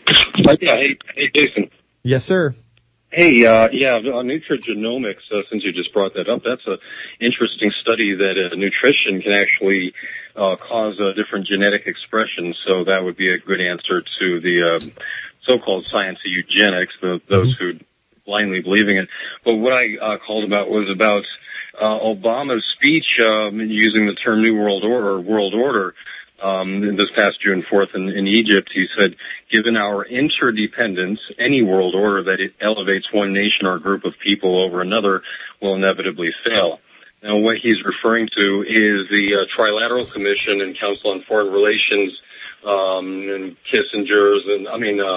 [SPEAKER 5] Hey, Jason.
[SPEAKER 2] Yes, sir.
[SPEAKER 5] Hey, nutrigenomics, since you just brought that up, that's an interesting study that nutrition can actually cause different genetic expressions, so that would be a good answer to the so-called science of eugenics, those who blindly believing it. But what I called about was about Obama's speech using the term New World Order or World Order. This past June 4th in Egypt, he said, given our interdependence, any world order that it elevates one nation or group of people over another will inevitably fail. Now, what he's referring to is the Trilateral Commission and Council on Foreign Relations, and Kissinger's and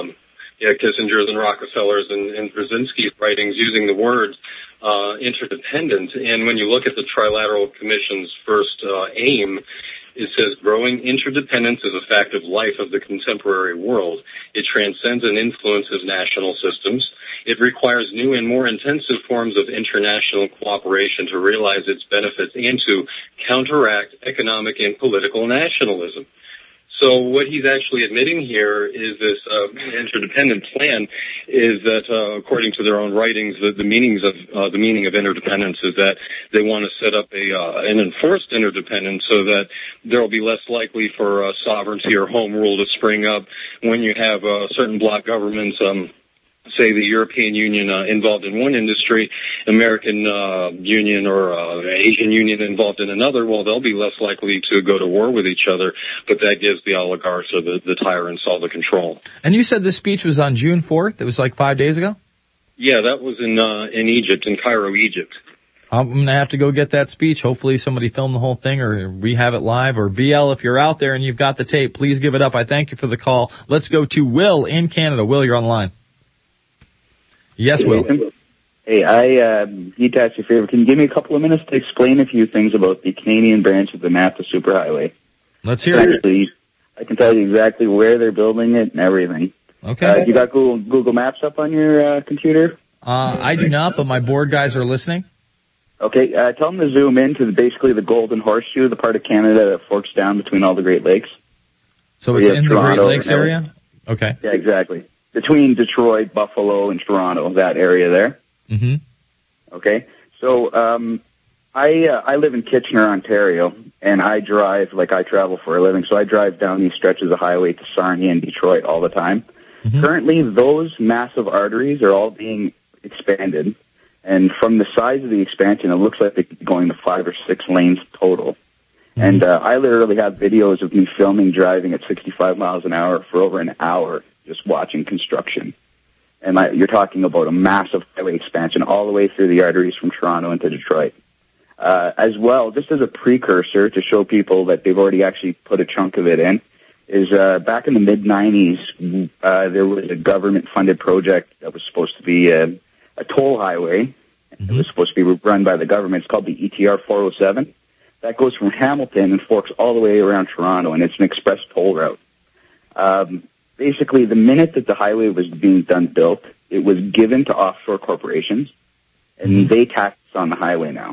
[SPEAKER 5] Rockefeller's and Brzezinski's writings using the words interdependent. And when you look at the Trilateral Commission's first aim, it says growing interdependence is a fact of life of the contemporary world. It transcends and influences national systems. It requires new and more intensive forms of international cooperation to realize its benefits and to counteract economic and political nationalism. So what he's actually admitting here is this interdependent plan is that, according to their own writings, the meaning of interdependence is that they want to set up an enforced interdependence so that there will be less likely for sovereignty or home rule to spring up when you have certain bloc governments. Say the European Union involved in one industry, American Union or Asian Union involved in another, well, they'll be less likely to go to war with each other, but that gives the oligarchs or the tyrants all the control.
[SPEAKER 2] And you said this speech was on June 4th? It was like 5 days ago?
[SPEAKER 5] Yeah, that was in Egypt, in Cairo, Egypt.
[SPEAKER 2] I'm going to have to go get that speech. Hopefully somebody filmed the whole thing or we have it live. Or BL, if you're out there and you've got the tape, please give it up. I thank you for the call. Let's go to Will in Canada. Will, you're on the line. Yes, Will.
[SPEAKER 16] Hey, I need to ask you a favor. Can you give me a couple of minutes to explain a few things about the Canadian branch of the NAFTA Superhighway?
[SPEAKER 2] Let's hear it.
[SPEAKER 16] I can tell you exactly where they're building it and everything.
[SPEAKER 2] Okay.
[SPEAKER 16] You got Google Maps up on your computer?
[SPEAKER 2] I do not, but my board guys are listening.
[SPEAKER 16] Okay, tell them to zoom in to basically the Golden Horseshoe, the part of Canada that forks down between all the Great Lakes.
[SPEAKER 2] So it's in the Great Lakes area? Okay.
[SPEAKER 16] Yeah, exactly. Between Detroit, Buffalo, and Toronto, that area there.
[SPEAKER 2] Mm-hmm.
[SPEAKER 16] Okay, so I live in Kitchener, Ontario, and I travel for a living, so I drive down these stretches of highway to Sarnia and Detroit all the time.
[SPEAKER 2] Mm-hmm.
[SPEAKER 16] Currently, those massive arteries are all being expanded, and from the size of the expansion, it looks like they're going to 5 or 6 lanes total. Mm-hmm. And I literally have videos of me filming driving at 65 miles an hour for over an hour, just watching construction. And you're talking about a massive highway expansion all the way through the arteries from Toronto into Detroit. As well, just as a precursor to show people that they've already actually put a chunk of it in, is back in the mid-'90s, there was a government-funded project that was supposed to be a toll highway. Mm-hmm. It was supposed to be run by the government. It's called the ETR 407. That goes from Hamilton and forks all the way around Toronto, and it's an express toll route. Basically, the minute that the highway was being built, it was given to offshore corporations, and they tax on the highway now.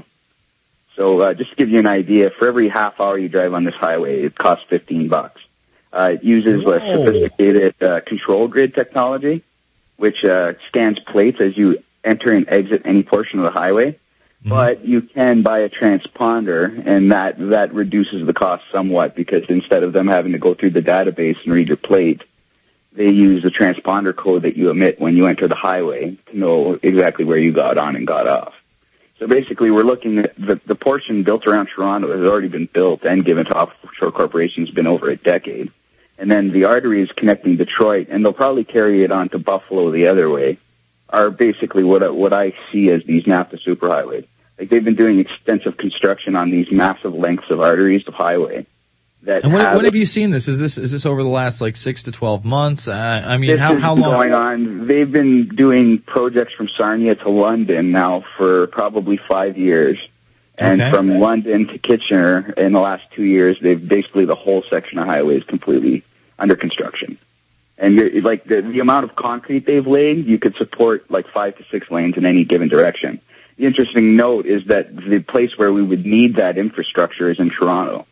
[SPEAKER 16] So just to give you an idea, for every half hour you drive on this highway, it costs $15. It uses sophisticated control grid technology, which scans plates as you enter and exit any portion of the highway. Mm-hmm. But you can buy a transponder, and that reduces the cost somewhat, because instead of them having to go through the database and read your plate, they use the transponder code that you emit when you enter the highway to know exactly where you got on and got off. So basically, we're looking at the portion built around Toronto has already been built and given to offshore corporations, been over a decade. And then the arteries connecting Detroit, and they'll probably carry it on to Buffalo the other way, are basically what I see as these NAFTA superhighways. Like, they've been doing extensive construction on these massive lengths of arteries of highway.
[SPEAKER 2] And when have you seen this? Is this over the last 6 to 12 months? I mean, how long?
[SPEAKER 16] Going on? They've been doing projects from Sarnia to London now for probably 5 years, and from London to Kitchener in the last 2 years, they've basically the whole section of highway is completely under construction. And the amount of concrete they've laid, you could support 5 to 6 lanes in any given direction. The interesting note is that the place where we would need that infrastructure is in Toronto.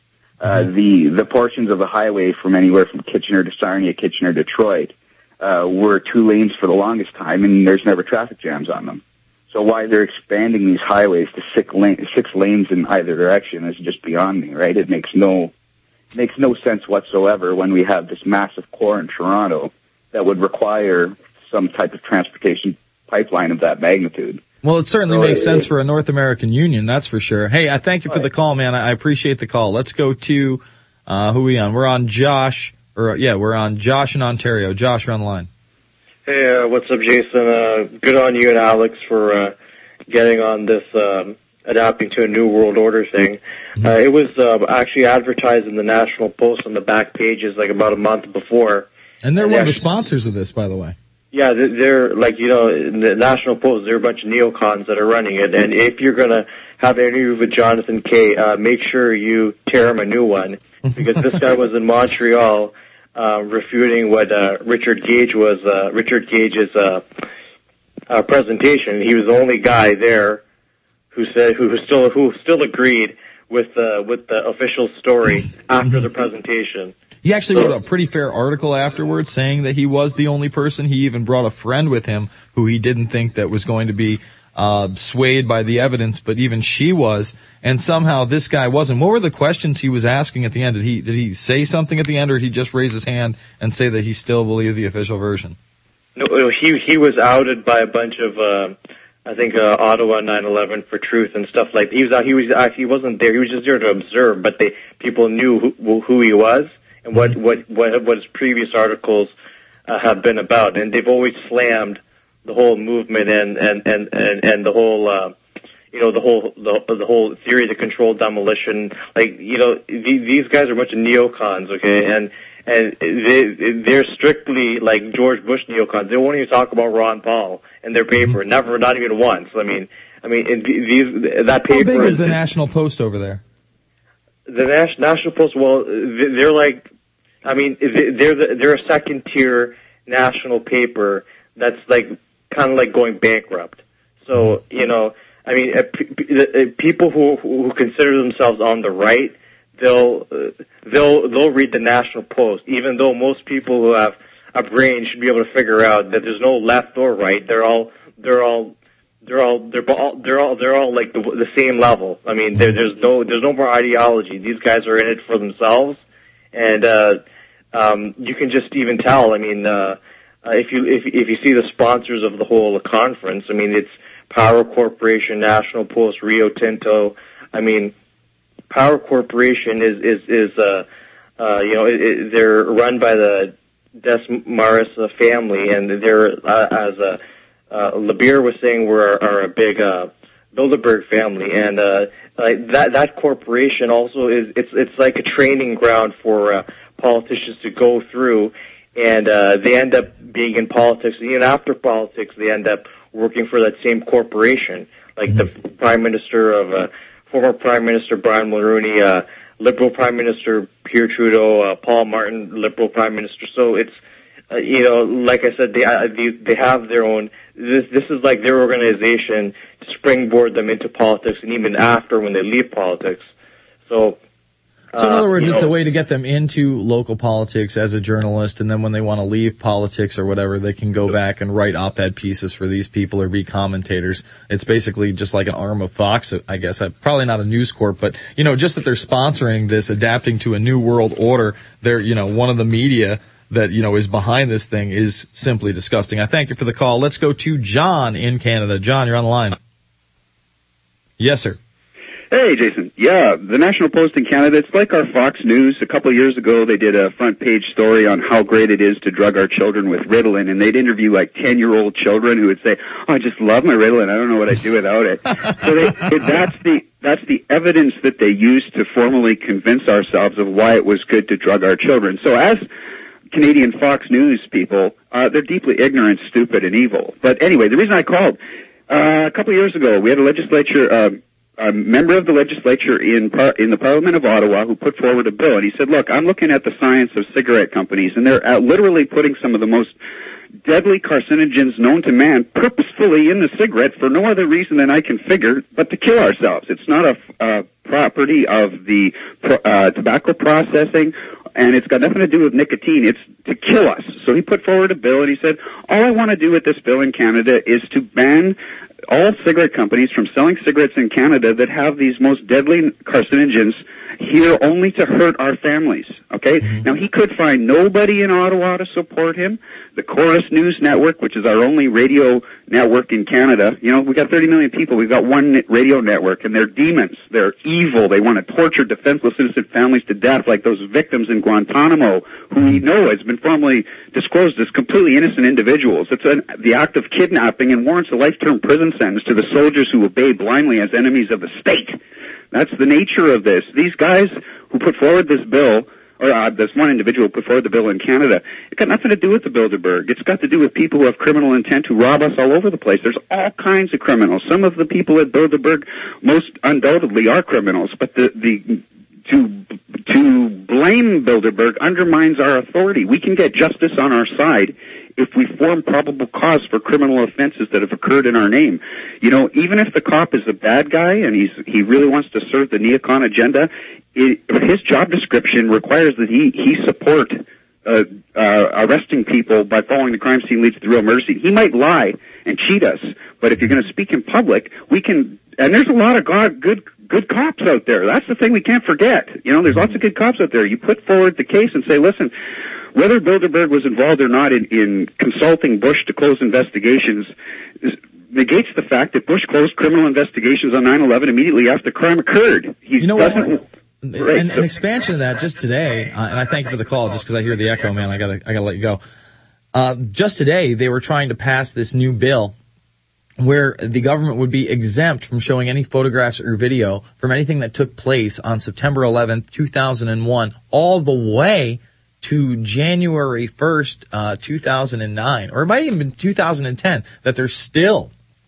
[SPEAKER 16] The portions of the highway from anywhere from Kitchener to Sarnia, Kitchener, Detroit, were 2 lanes for the longest time, and there's never traffic jams on them. So why they're expanding these highways to 6 lanes in either direction is just beyond me, right? It makes no sense whatsoever when we have this massive core in Toronto that would require some type of transportation pipeline of that magnitude.
[SPEAKER 2] Well, it certainly makes sense for a North American Union, that's for sure. Hey, I thank you for the call, man. I appreciate the call. Let's go to, who are we on? We're on Josh, we're on Josh in Ontario. Josh, you're on the line.
[SPEAKER 17] Hey, what's up, Jason? Good on you and Alex for getting on this adapting to a New World Order thing. Mm-hmm. It was actually advertised in the National Post on the back pages about a month before.
[SPEAKER 2] And they're one of the sponsors of this, by the way.
[SPEAKER 17] Yeah, they're in the National Post, there are a bunch of neocons that are running it. And if you're going to have an interview with Jonathan Kay, make sure you tear him a new one, because this guy was in Montreal refuting what Richard Gage's presentation. He was the only guy there who still agreed with the official story after the presentation.
[SPEAKER 2] He actually wrote a pretty fair article afterwards saying that he was the only person. He even brought a friend with him who he didn't think that was going to be swayed by the evidence, but even she was, and somehow this guy wasn't. What were the questions he was asking at the end? Did he say something at the end, or did he just raise his hand and say that he still believed the official version?
[SPEAKER 17] No, he was outed by a bunch of I think Ottawa 9/11 for Truth and stuff like that. He wasn't there. He was just there to observe, but people knew who he was and what his previous articles have been about, and they've always slammed the whole movement and the whole the whole theory to control demolition. Like, these guys are a bunch of neocons, okay, and they're strictly like George Bush neocons. They won't even talk about Ron Paul in their paper, not even once. I mean, that paper.
[SPEAKER 2] How big is the National Post over there?
[SPEAKER 17] The National Post. Well, they're like, they're a second tier national paper that's like kind of like going bankrupt. So people who consider themselves on the right, they'll read the National Post, even though most people who have a brain should be able to figure out that there's no left or right. They're all like the same level. I mean, there's no more ideology. These guys are in it for themselves, and you can just even tell. I mean, if you see the sponsors of the whole conference, I mean, it's Power Corporation, National Post, Rio Tinto. I mean, Power Corporation is they're run by the Desmarais family, and they're as Labir was saying, are a big Bilderberg family, and that corporation also it's like a training ground for politicians to go through, and they end up being in politics. Even after politics, they end up working for that same corporation, like the Prime Minister of former Prime Minister Brian Mulroney, Liberal Prime Minister Pierre Trudeau, Paul Martin, Liberal Prime Minister. So it's like I said, they have their own. This is like their organization to springboard them into politics, and even after when they leave politics. So
[SPEAKER 2] in other words, it's a way to get them into local politics as a journalist, and then when they want to leave politics or whatever, they can go back and write op-ed pieces for these people or be commentators. It's basically just like an arm of Fox, I guess. Probably not a News Corp, but, just that they're sponsoring this, adapting to a new world order. They're, one of the media that, is behind this thing is simply disgusting. I thank you for the call. Let's go to John in Canada. John, you're on the line. Yes, sir.
[SPEAKER 11] Hey, Jason. Yeah, the National Post in Canada, it's like our Fox News. A couple of years ago, they did a front-page story on how great it is to drug our children with Ritalin, and they'd interview like 10-year-old children who would say, "Oh, I just love my Ritalin. I don't know what I'd do without it." So that's the evidence that they used to formally convince ourselves of why it was good to drug our children. So as Canadian Fox News people, they're deeply ignorant, stupid, and evil. But anyway, the reason I called, a couple of years ago, we had a member of the legislature in the Parliament of Ottawa who put forward a bill, and he said, "Look, I'm looking at the science of cigarette companies, and they're literally putting some of the most deadly carcinogens known to man purposefully in the cigarette for no other reason than I can figure but to kill ourselves. It's not a property of the tobacco processing, and it's got nothing to do with nicotine. It's to kill us." So he put forward a bill, and he said, "All I want to do with this bill in Canada is to ban all cigarette companies from selling cigarettes in Canada that have these most deadly carcinogens here only to hurt our families." Okay? Now, he could find nobody in Ottawa to support him. The Chorus News Network, which is our only radio network in Canada, we got 30 million people. We've got one radio network, and they're demons. They're evil. They want to torture defenseless innocent families to death, like those victims in Guantanamo, who we know has been formally disclosed as completely innocent individuals. It's the act of kidnapping and warrants a life-term prison sentence to the soldiers who obey blindly as enemies of the state. That's the nature of this. These guys who put forward this bill, or this one individual put forward the bill in Canada, it got nothing to do with the Bilderberg. It's got to do with people who have criminal intent who rob us all over the place. There's all kinds of criminals. Some of the people at Bilderberg most undoubtedly are criminals, but to blame Bilderberg undermines our authority. We can get justice on our side if we form probable cause for criminal offenses that have occurred in our name. You know, even if the cop is a bad guy and he really wants to serve the neocon agenda, his job description requires that he support arresting people by following the crime scene leads to the real murder scene. He might lie and cheat us, but if you're going to speak in public, we can. And there's a lot of good cops out there. That's the thing we can't forget. You know, there's lots of good cops out there. You put forward the case and say, listen, whether Bilderberg was involved or not in consulting Bush to close investigations negates the fact that Bush closed criminal investigations on 9/11 immediately after the crime occurred.
[SPEAKER 2] You know what? Right. An expansion of that just today, and I thank you for the call just because I hear the echo, man. I gotta let you go. Just today, they were trying to pass this new bill where the government would be exempt from showing any photographs or video from anything that took place on September 11th, 2001, all the way to January 1st, 2009, or it might even been 2010, that they're still,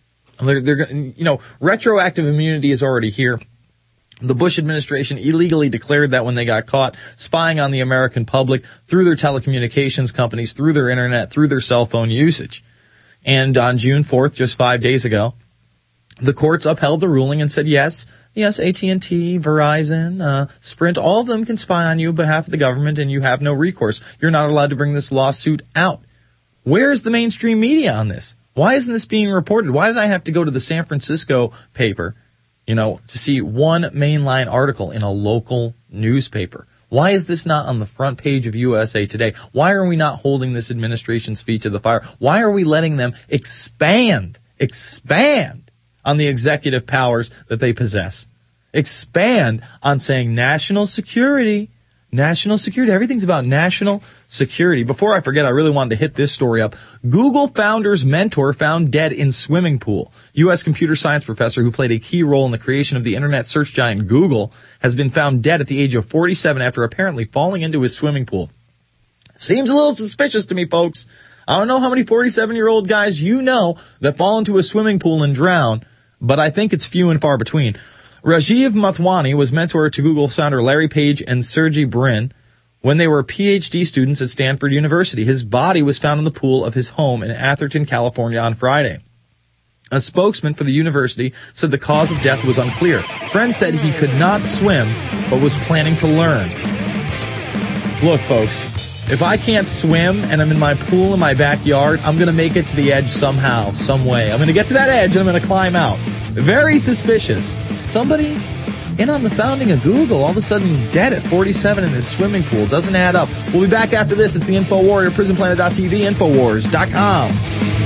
[SPEAKER 2] retroactive immunity is already here. The Bush administration illegally declared that when they got caught spying on the American public through their telecommunications companies, through their internet, through their cell phone usage. And on June 4th, just 5 days ago, the courts upheld the ruling and said, yes, AT&T, Verizon, Sprint, all of them can spy on you on behalf of the government and you have no recourse. You're not allowed to bring this lawsuit out. Where's the mainstream media on this? Why isn't this being reported? Why did I have to go to the San Francisco paper, to see one mainline article in a local newspaper? Why is this not on the front page of USA Today? Why are we not holding this administration's feet to the fire? Why are we letting them expand on the executive powers that they possess? Expand on saying national security. Everything's about national security. Before I forget, I really wanted to hit this story up. Google founder's mentor found dead in swimming pool. U.S. computer science professor who played a key role in the creation of the internet search giant Google has been found dead at the age of 47 after apparently falling into his swimming pool. Seems a little suspicious to me, folks. I don't know how many 47-year-old guys you know that fall into a swimming pool and drown, but I think it's few and far between. Rajiv Mathwani was mentor to Google founder Larry Page and Sergey Brin when they were PhD students at Stanford University. His body was found in the pool of his home in Atherton, California on Friday. A spokesman for the university said the cause of death was unclear. Brin said he could not swim, but was planning to learn. Look, folks, if I can't swim and I'm in my pool in my backyard, I'm going to make it to the edge somehow, some way. I'm going to get to that edge and I'm going to climb out. Very suspicious. Somebody in on the founding of Google, all of a sudden dead at 47 in his swimming pool. Doesn't add up. We'll be back after this. It's the Info Warrior, PrisonPlanet.tv, Infowars.com.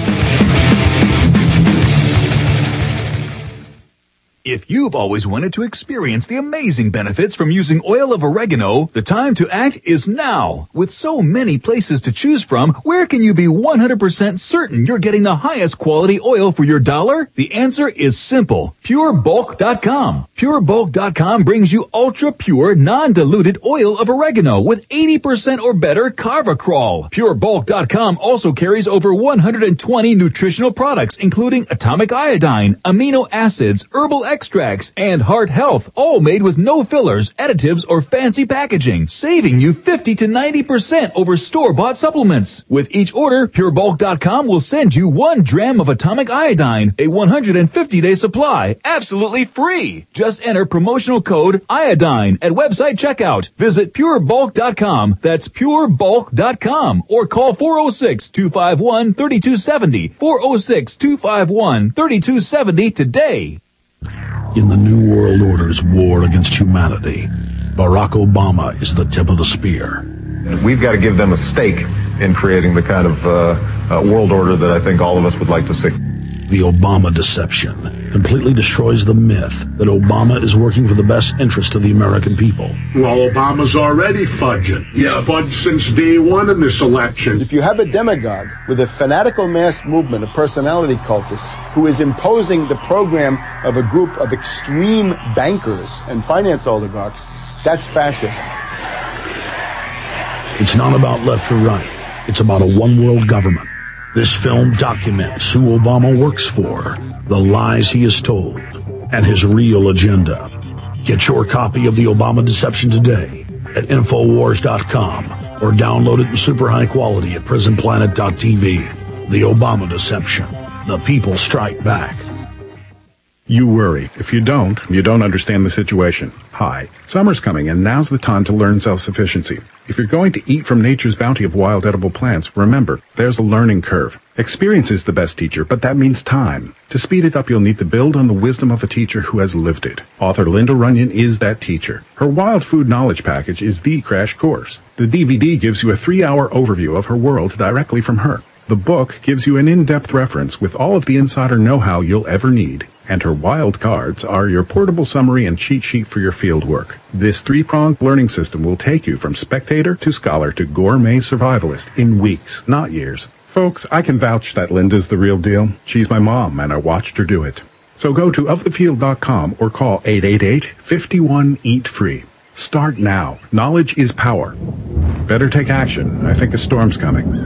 [SPEAKER 4] If you've always wanted to experience the amazing benefits from using oil of oregano, the time to act is now. With so many places to choose from, where can you be 100% certain you're getting the highest quality oil for your dollar? The answer is simple. PureBulk.com. PureBulk.com brings you ultra-pure, non-diluted oil of oregano with 80% or better Carvacrol. PureBulk.com also carries over 120 nutritional products, including atomic iodine, amino acids, herbal extracts, and heart health, all made with no fillers, additives, or fancy packaging, saving you 50 to 90% over store-bought supplements. With each order, PureBulk.com will send you 1 dram of atomic iodine, a 150-day supply, absolutely free. Just enter promotional code iodine at website checkout. Visit PureBulk.com, that's PureBulk.com, or call 406-251-3270, 406-251-3270 today.
[SPEAKER 10] In the New World Order's war against humanity, Barack Obama is the tip of the spear.
[SPEAKER 8] We've got to give them a stake in creating the kind of world order that I think all of us would like to see.
[SPEAKER 10] The Obama deception completely destroys the myth that Obama is working for the best interest of the American people.
[SPEAKER 13] Well, Obama's already fudging. He's fudged since day one in this election.
[SPEAKER 12] If you have a demagogue with a fanatical mass movement of personality cultists who is imposing the program of a group of extreme bankers and finance oligarchs, that's fascism.
[SPEAKER 10] It's not about left or right. It's about a one-world government. This film documents who Obama works for, the lies he has told, and his real agenda. Get your copy of The Obama Deception today at Infowars.com or download it in super high quality at prisonplanet.tv. The Obama Deception. The people strike back.
[SPEAKER 14] You worry. If you don't understand the situation. Hi, summer's coming and now's the time to learn self-sufficiency. If you're going to eat from nature's bounty of wild edible plants, remember, there's a learning curve. Experience is the best teacher, but that means time. To speed it up, you'll need to build on the wisdom of a teacher who has lived it. Author Linda Runyon is that teacher. Her Wild Food Knowledge Package is the crash course. The DVD gives you a 3-hour overview of her world directly from her. The book gives you an in-depth reference with all of the insider know-how you'll ever need. And her wild cards are your portable summary and cheat sheet for your field work. This 3-pronged learning system will take you from spectator to scholar to gourmet survivalist in weeks, not years. Folks, I can vouch that Linda's the real deal. She's my mom, and I watched her do it. So go to ofthefield.com or call 888-51-EAT-FREE. Start now. Knowledge is power. Better take action. I think a storm's coming.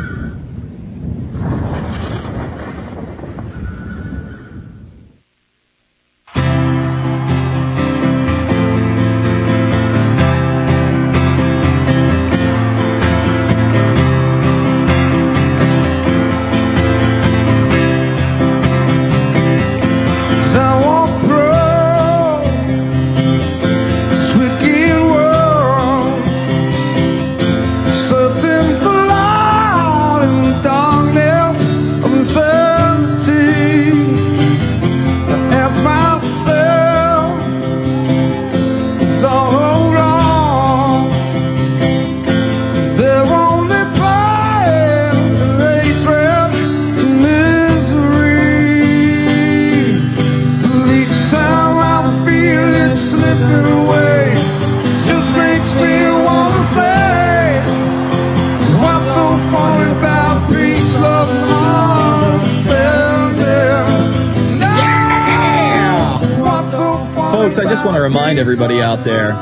[SPEAKER 2] I just want to remind everybody out there,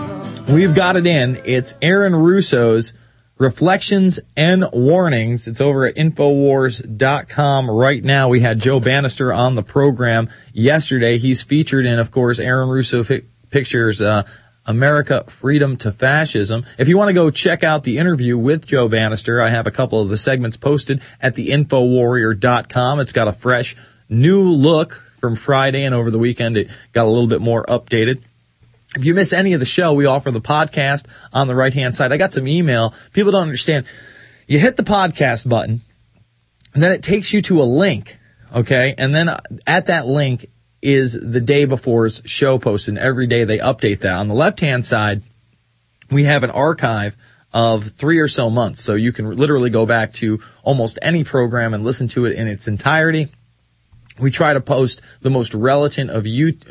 [SPEAKER 2] we've got it in. It's Aaron Russo's Reflections and Warnings. It's over at Infowars.com right now. We had Joe Bannister on the program yesterday. He's featured in, of course, Aaron Russo Pictures, America, Freedom to Fascism. If you want to go check out the interview with Joe Bannister, I have a couple of the segments posted at the Infowarrior.com. It's got a fresh new look from Friday, and over the weekend it got a little bit more updated. If you miss any of the show, we offer the podcast on the right-hand side. I got some email. People don't understand. You hit the podcast button, and then it takes you to a link, okay? And then at that link is the day before's show posted, and every day they update that. On the left-hand side, we have an archive of 3 or so months, so you can literally go back to almost any program and listen to it in its entirety. We try to post the most relevant of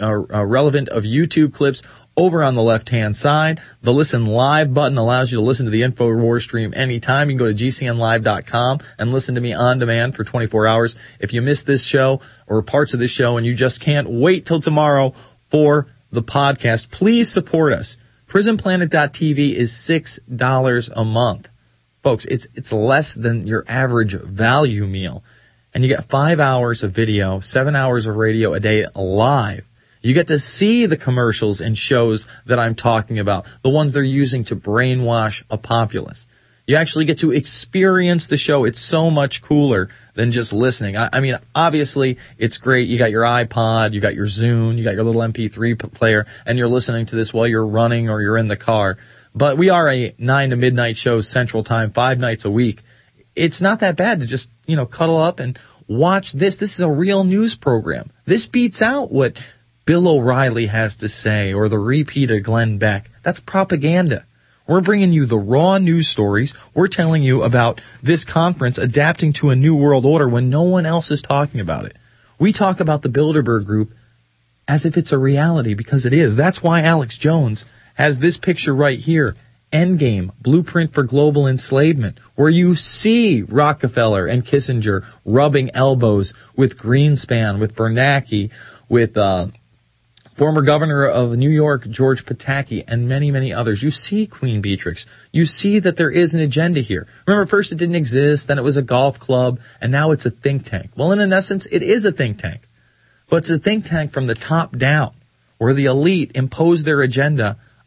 [SPEAKER 2] YouTube clips over on the left-hand side. The Listen Live button allows you to listen to the InfoWars stream anytime. You can go to GCNlive.com and listen to me on demand for 24 hours. If you missed this show or parts of this show and you just can't wait till tomorrow for the podcast, please support us. PrisonPlanet.tv is $6 a month. Folks, it's less than your average value meal. And you get 5 hours of video, 7 hours of radio a day live. You get to see the commercials and shows that I'm talking about, the ones they're using to brainwash a populace. You actually get to experience the show. It's so much cooler than just listening. I mean, obviously, it's great. You got your iPod, you got your Zune, you got your little MP3 player, and you're listening to this while you're running or you're in the car. But we are a 9 to midnight show Central Time, 5 nights a week. It's not that bad to just, cuddle up and watch this. This is a real news program. This beats out what Bill O'Reilly has to say or the repeat of Glenn Beck. That's propaganda. We're bringing you the raw news stories. We're telling you about this conference adapting to a new world order when no one else is talking about it. We talk about the Bilderberg Group as if it's a reality, because it is. That's why Alex Jones has this picture right here. Endgame, Blueprint for Global Enslavement, where you see Rockefeller and Kissinger rubbing elbows with Greenspan, with Bernanke, with former governor of New York, George Pataki, and many, many others. You see Queen Beatrix. You see that there is an agenda here. Remember, first it didn't exist, then it was a golf club, and now it's a think tank. Well, in essence, it is a think tank. But it's a think tank from the top down, where the elite impose their agenda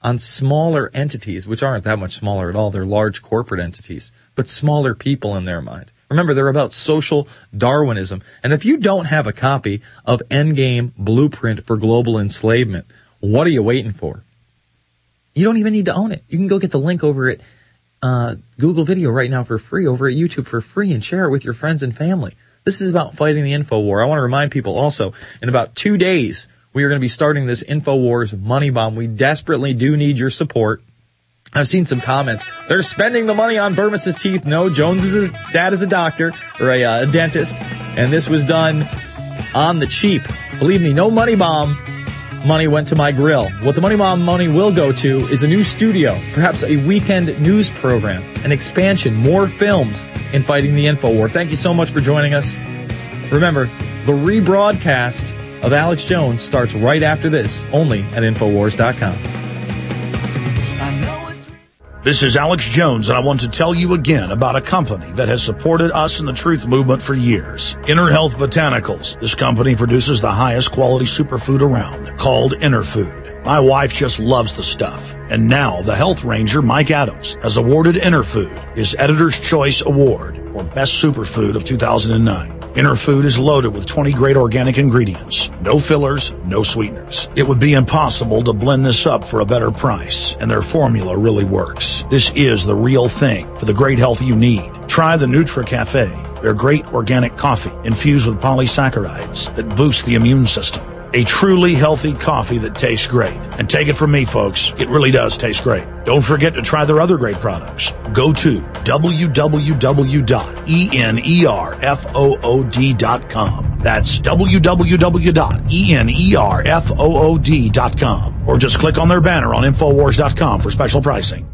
[SPEAKER 2] on smaller entities, which aren't that much smaller at all. They're large corporate entities, but smaller people in their mind. Remember, they're about social Darwinism. And if you don't have a copy of Endgame Blueprint for Global Enslavement, what are you waiting for? You don't even need to own it. You can go get the link over at Google Video right now for free, over at YouTube for free, and share it with your friends and family. This is about fighting the info war. I want to remind people also, in about 2 days, we are going to be starting this InfoWars money bomb. We desperately do need your support. I've seen some comments. They're spending the money on Vermis' teeth. No, Jones's dad is a doctor or a dentist, and this was done on the cheap. Believe me, no money bomb money went to my grill. What the money bomb money will go to is a new studio, perhaps a weekend news program, an expansion, more films in fighting the info war. Thank you so much for joining us. Remember, the rebroadcast of Alex Jones starts right after this, only at Infowars.com.
[SPEAKER 10] This is Alex Jones, and I want to tell you again about a company that has supported us in the truth movement for years. Inner Health Botanicals. This company produces the highest quality superfood around, called Inner Food. My wife just loves the stuff. And now the health ranger, Mike Adams, has awarded Inner Food his Editor's Choice Award for Best Superfood of 2009. Inner Food is loaded with 20 great organic ingredients. No fillers, no sweeteners. It would be impossible to blend this up for a better price, and their formula really works. This is the real thing for the great health you need. Try the Nutra Cafe, their great organic coffee infused with polysaccharides that boost the immune system. A truly healthy coffee that tastes great. And take it from me, folks, it really does taste great. Don't forget to try their other great products. Go to www.enerfood.com. That's www.enerfood.com. Or just click on their banner on Infowars.com for special pricing.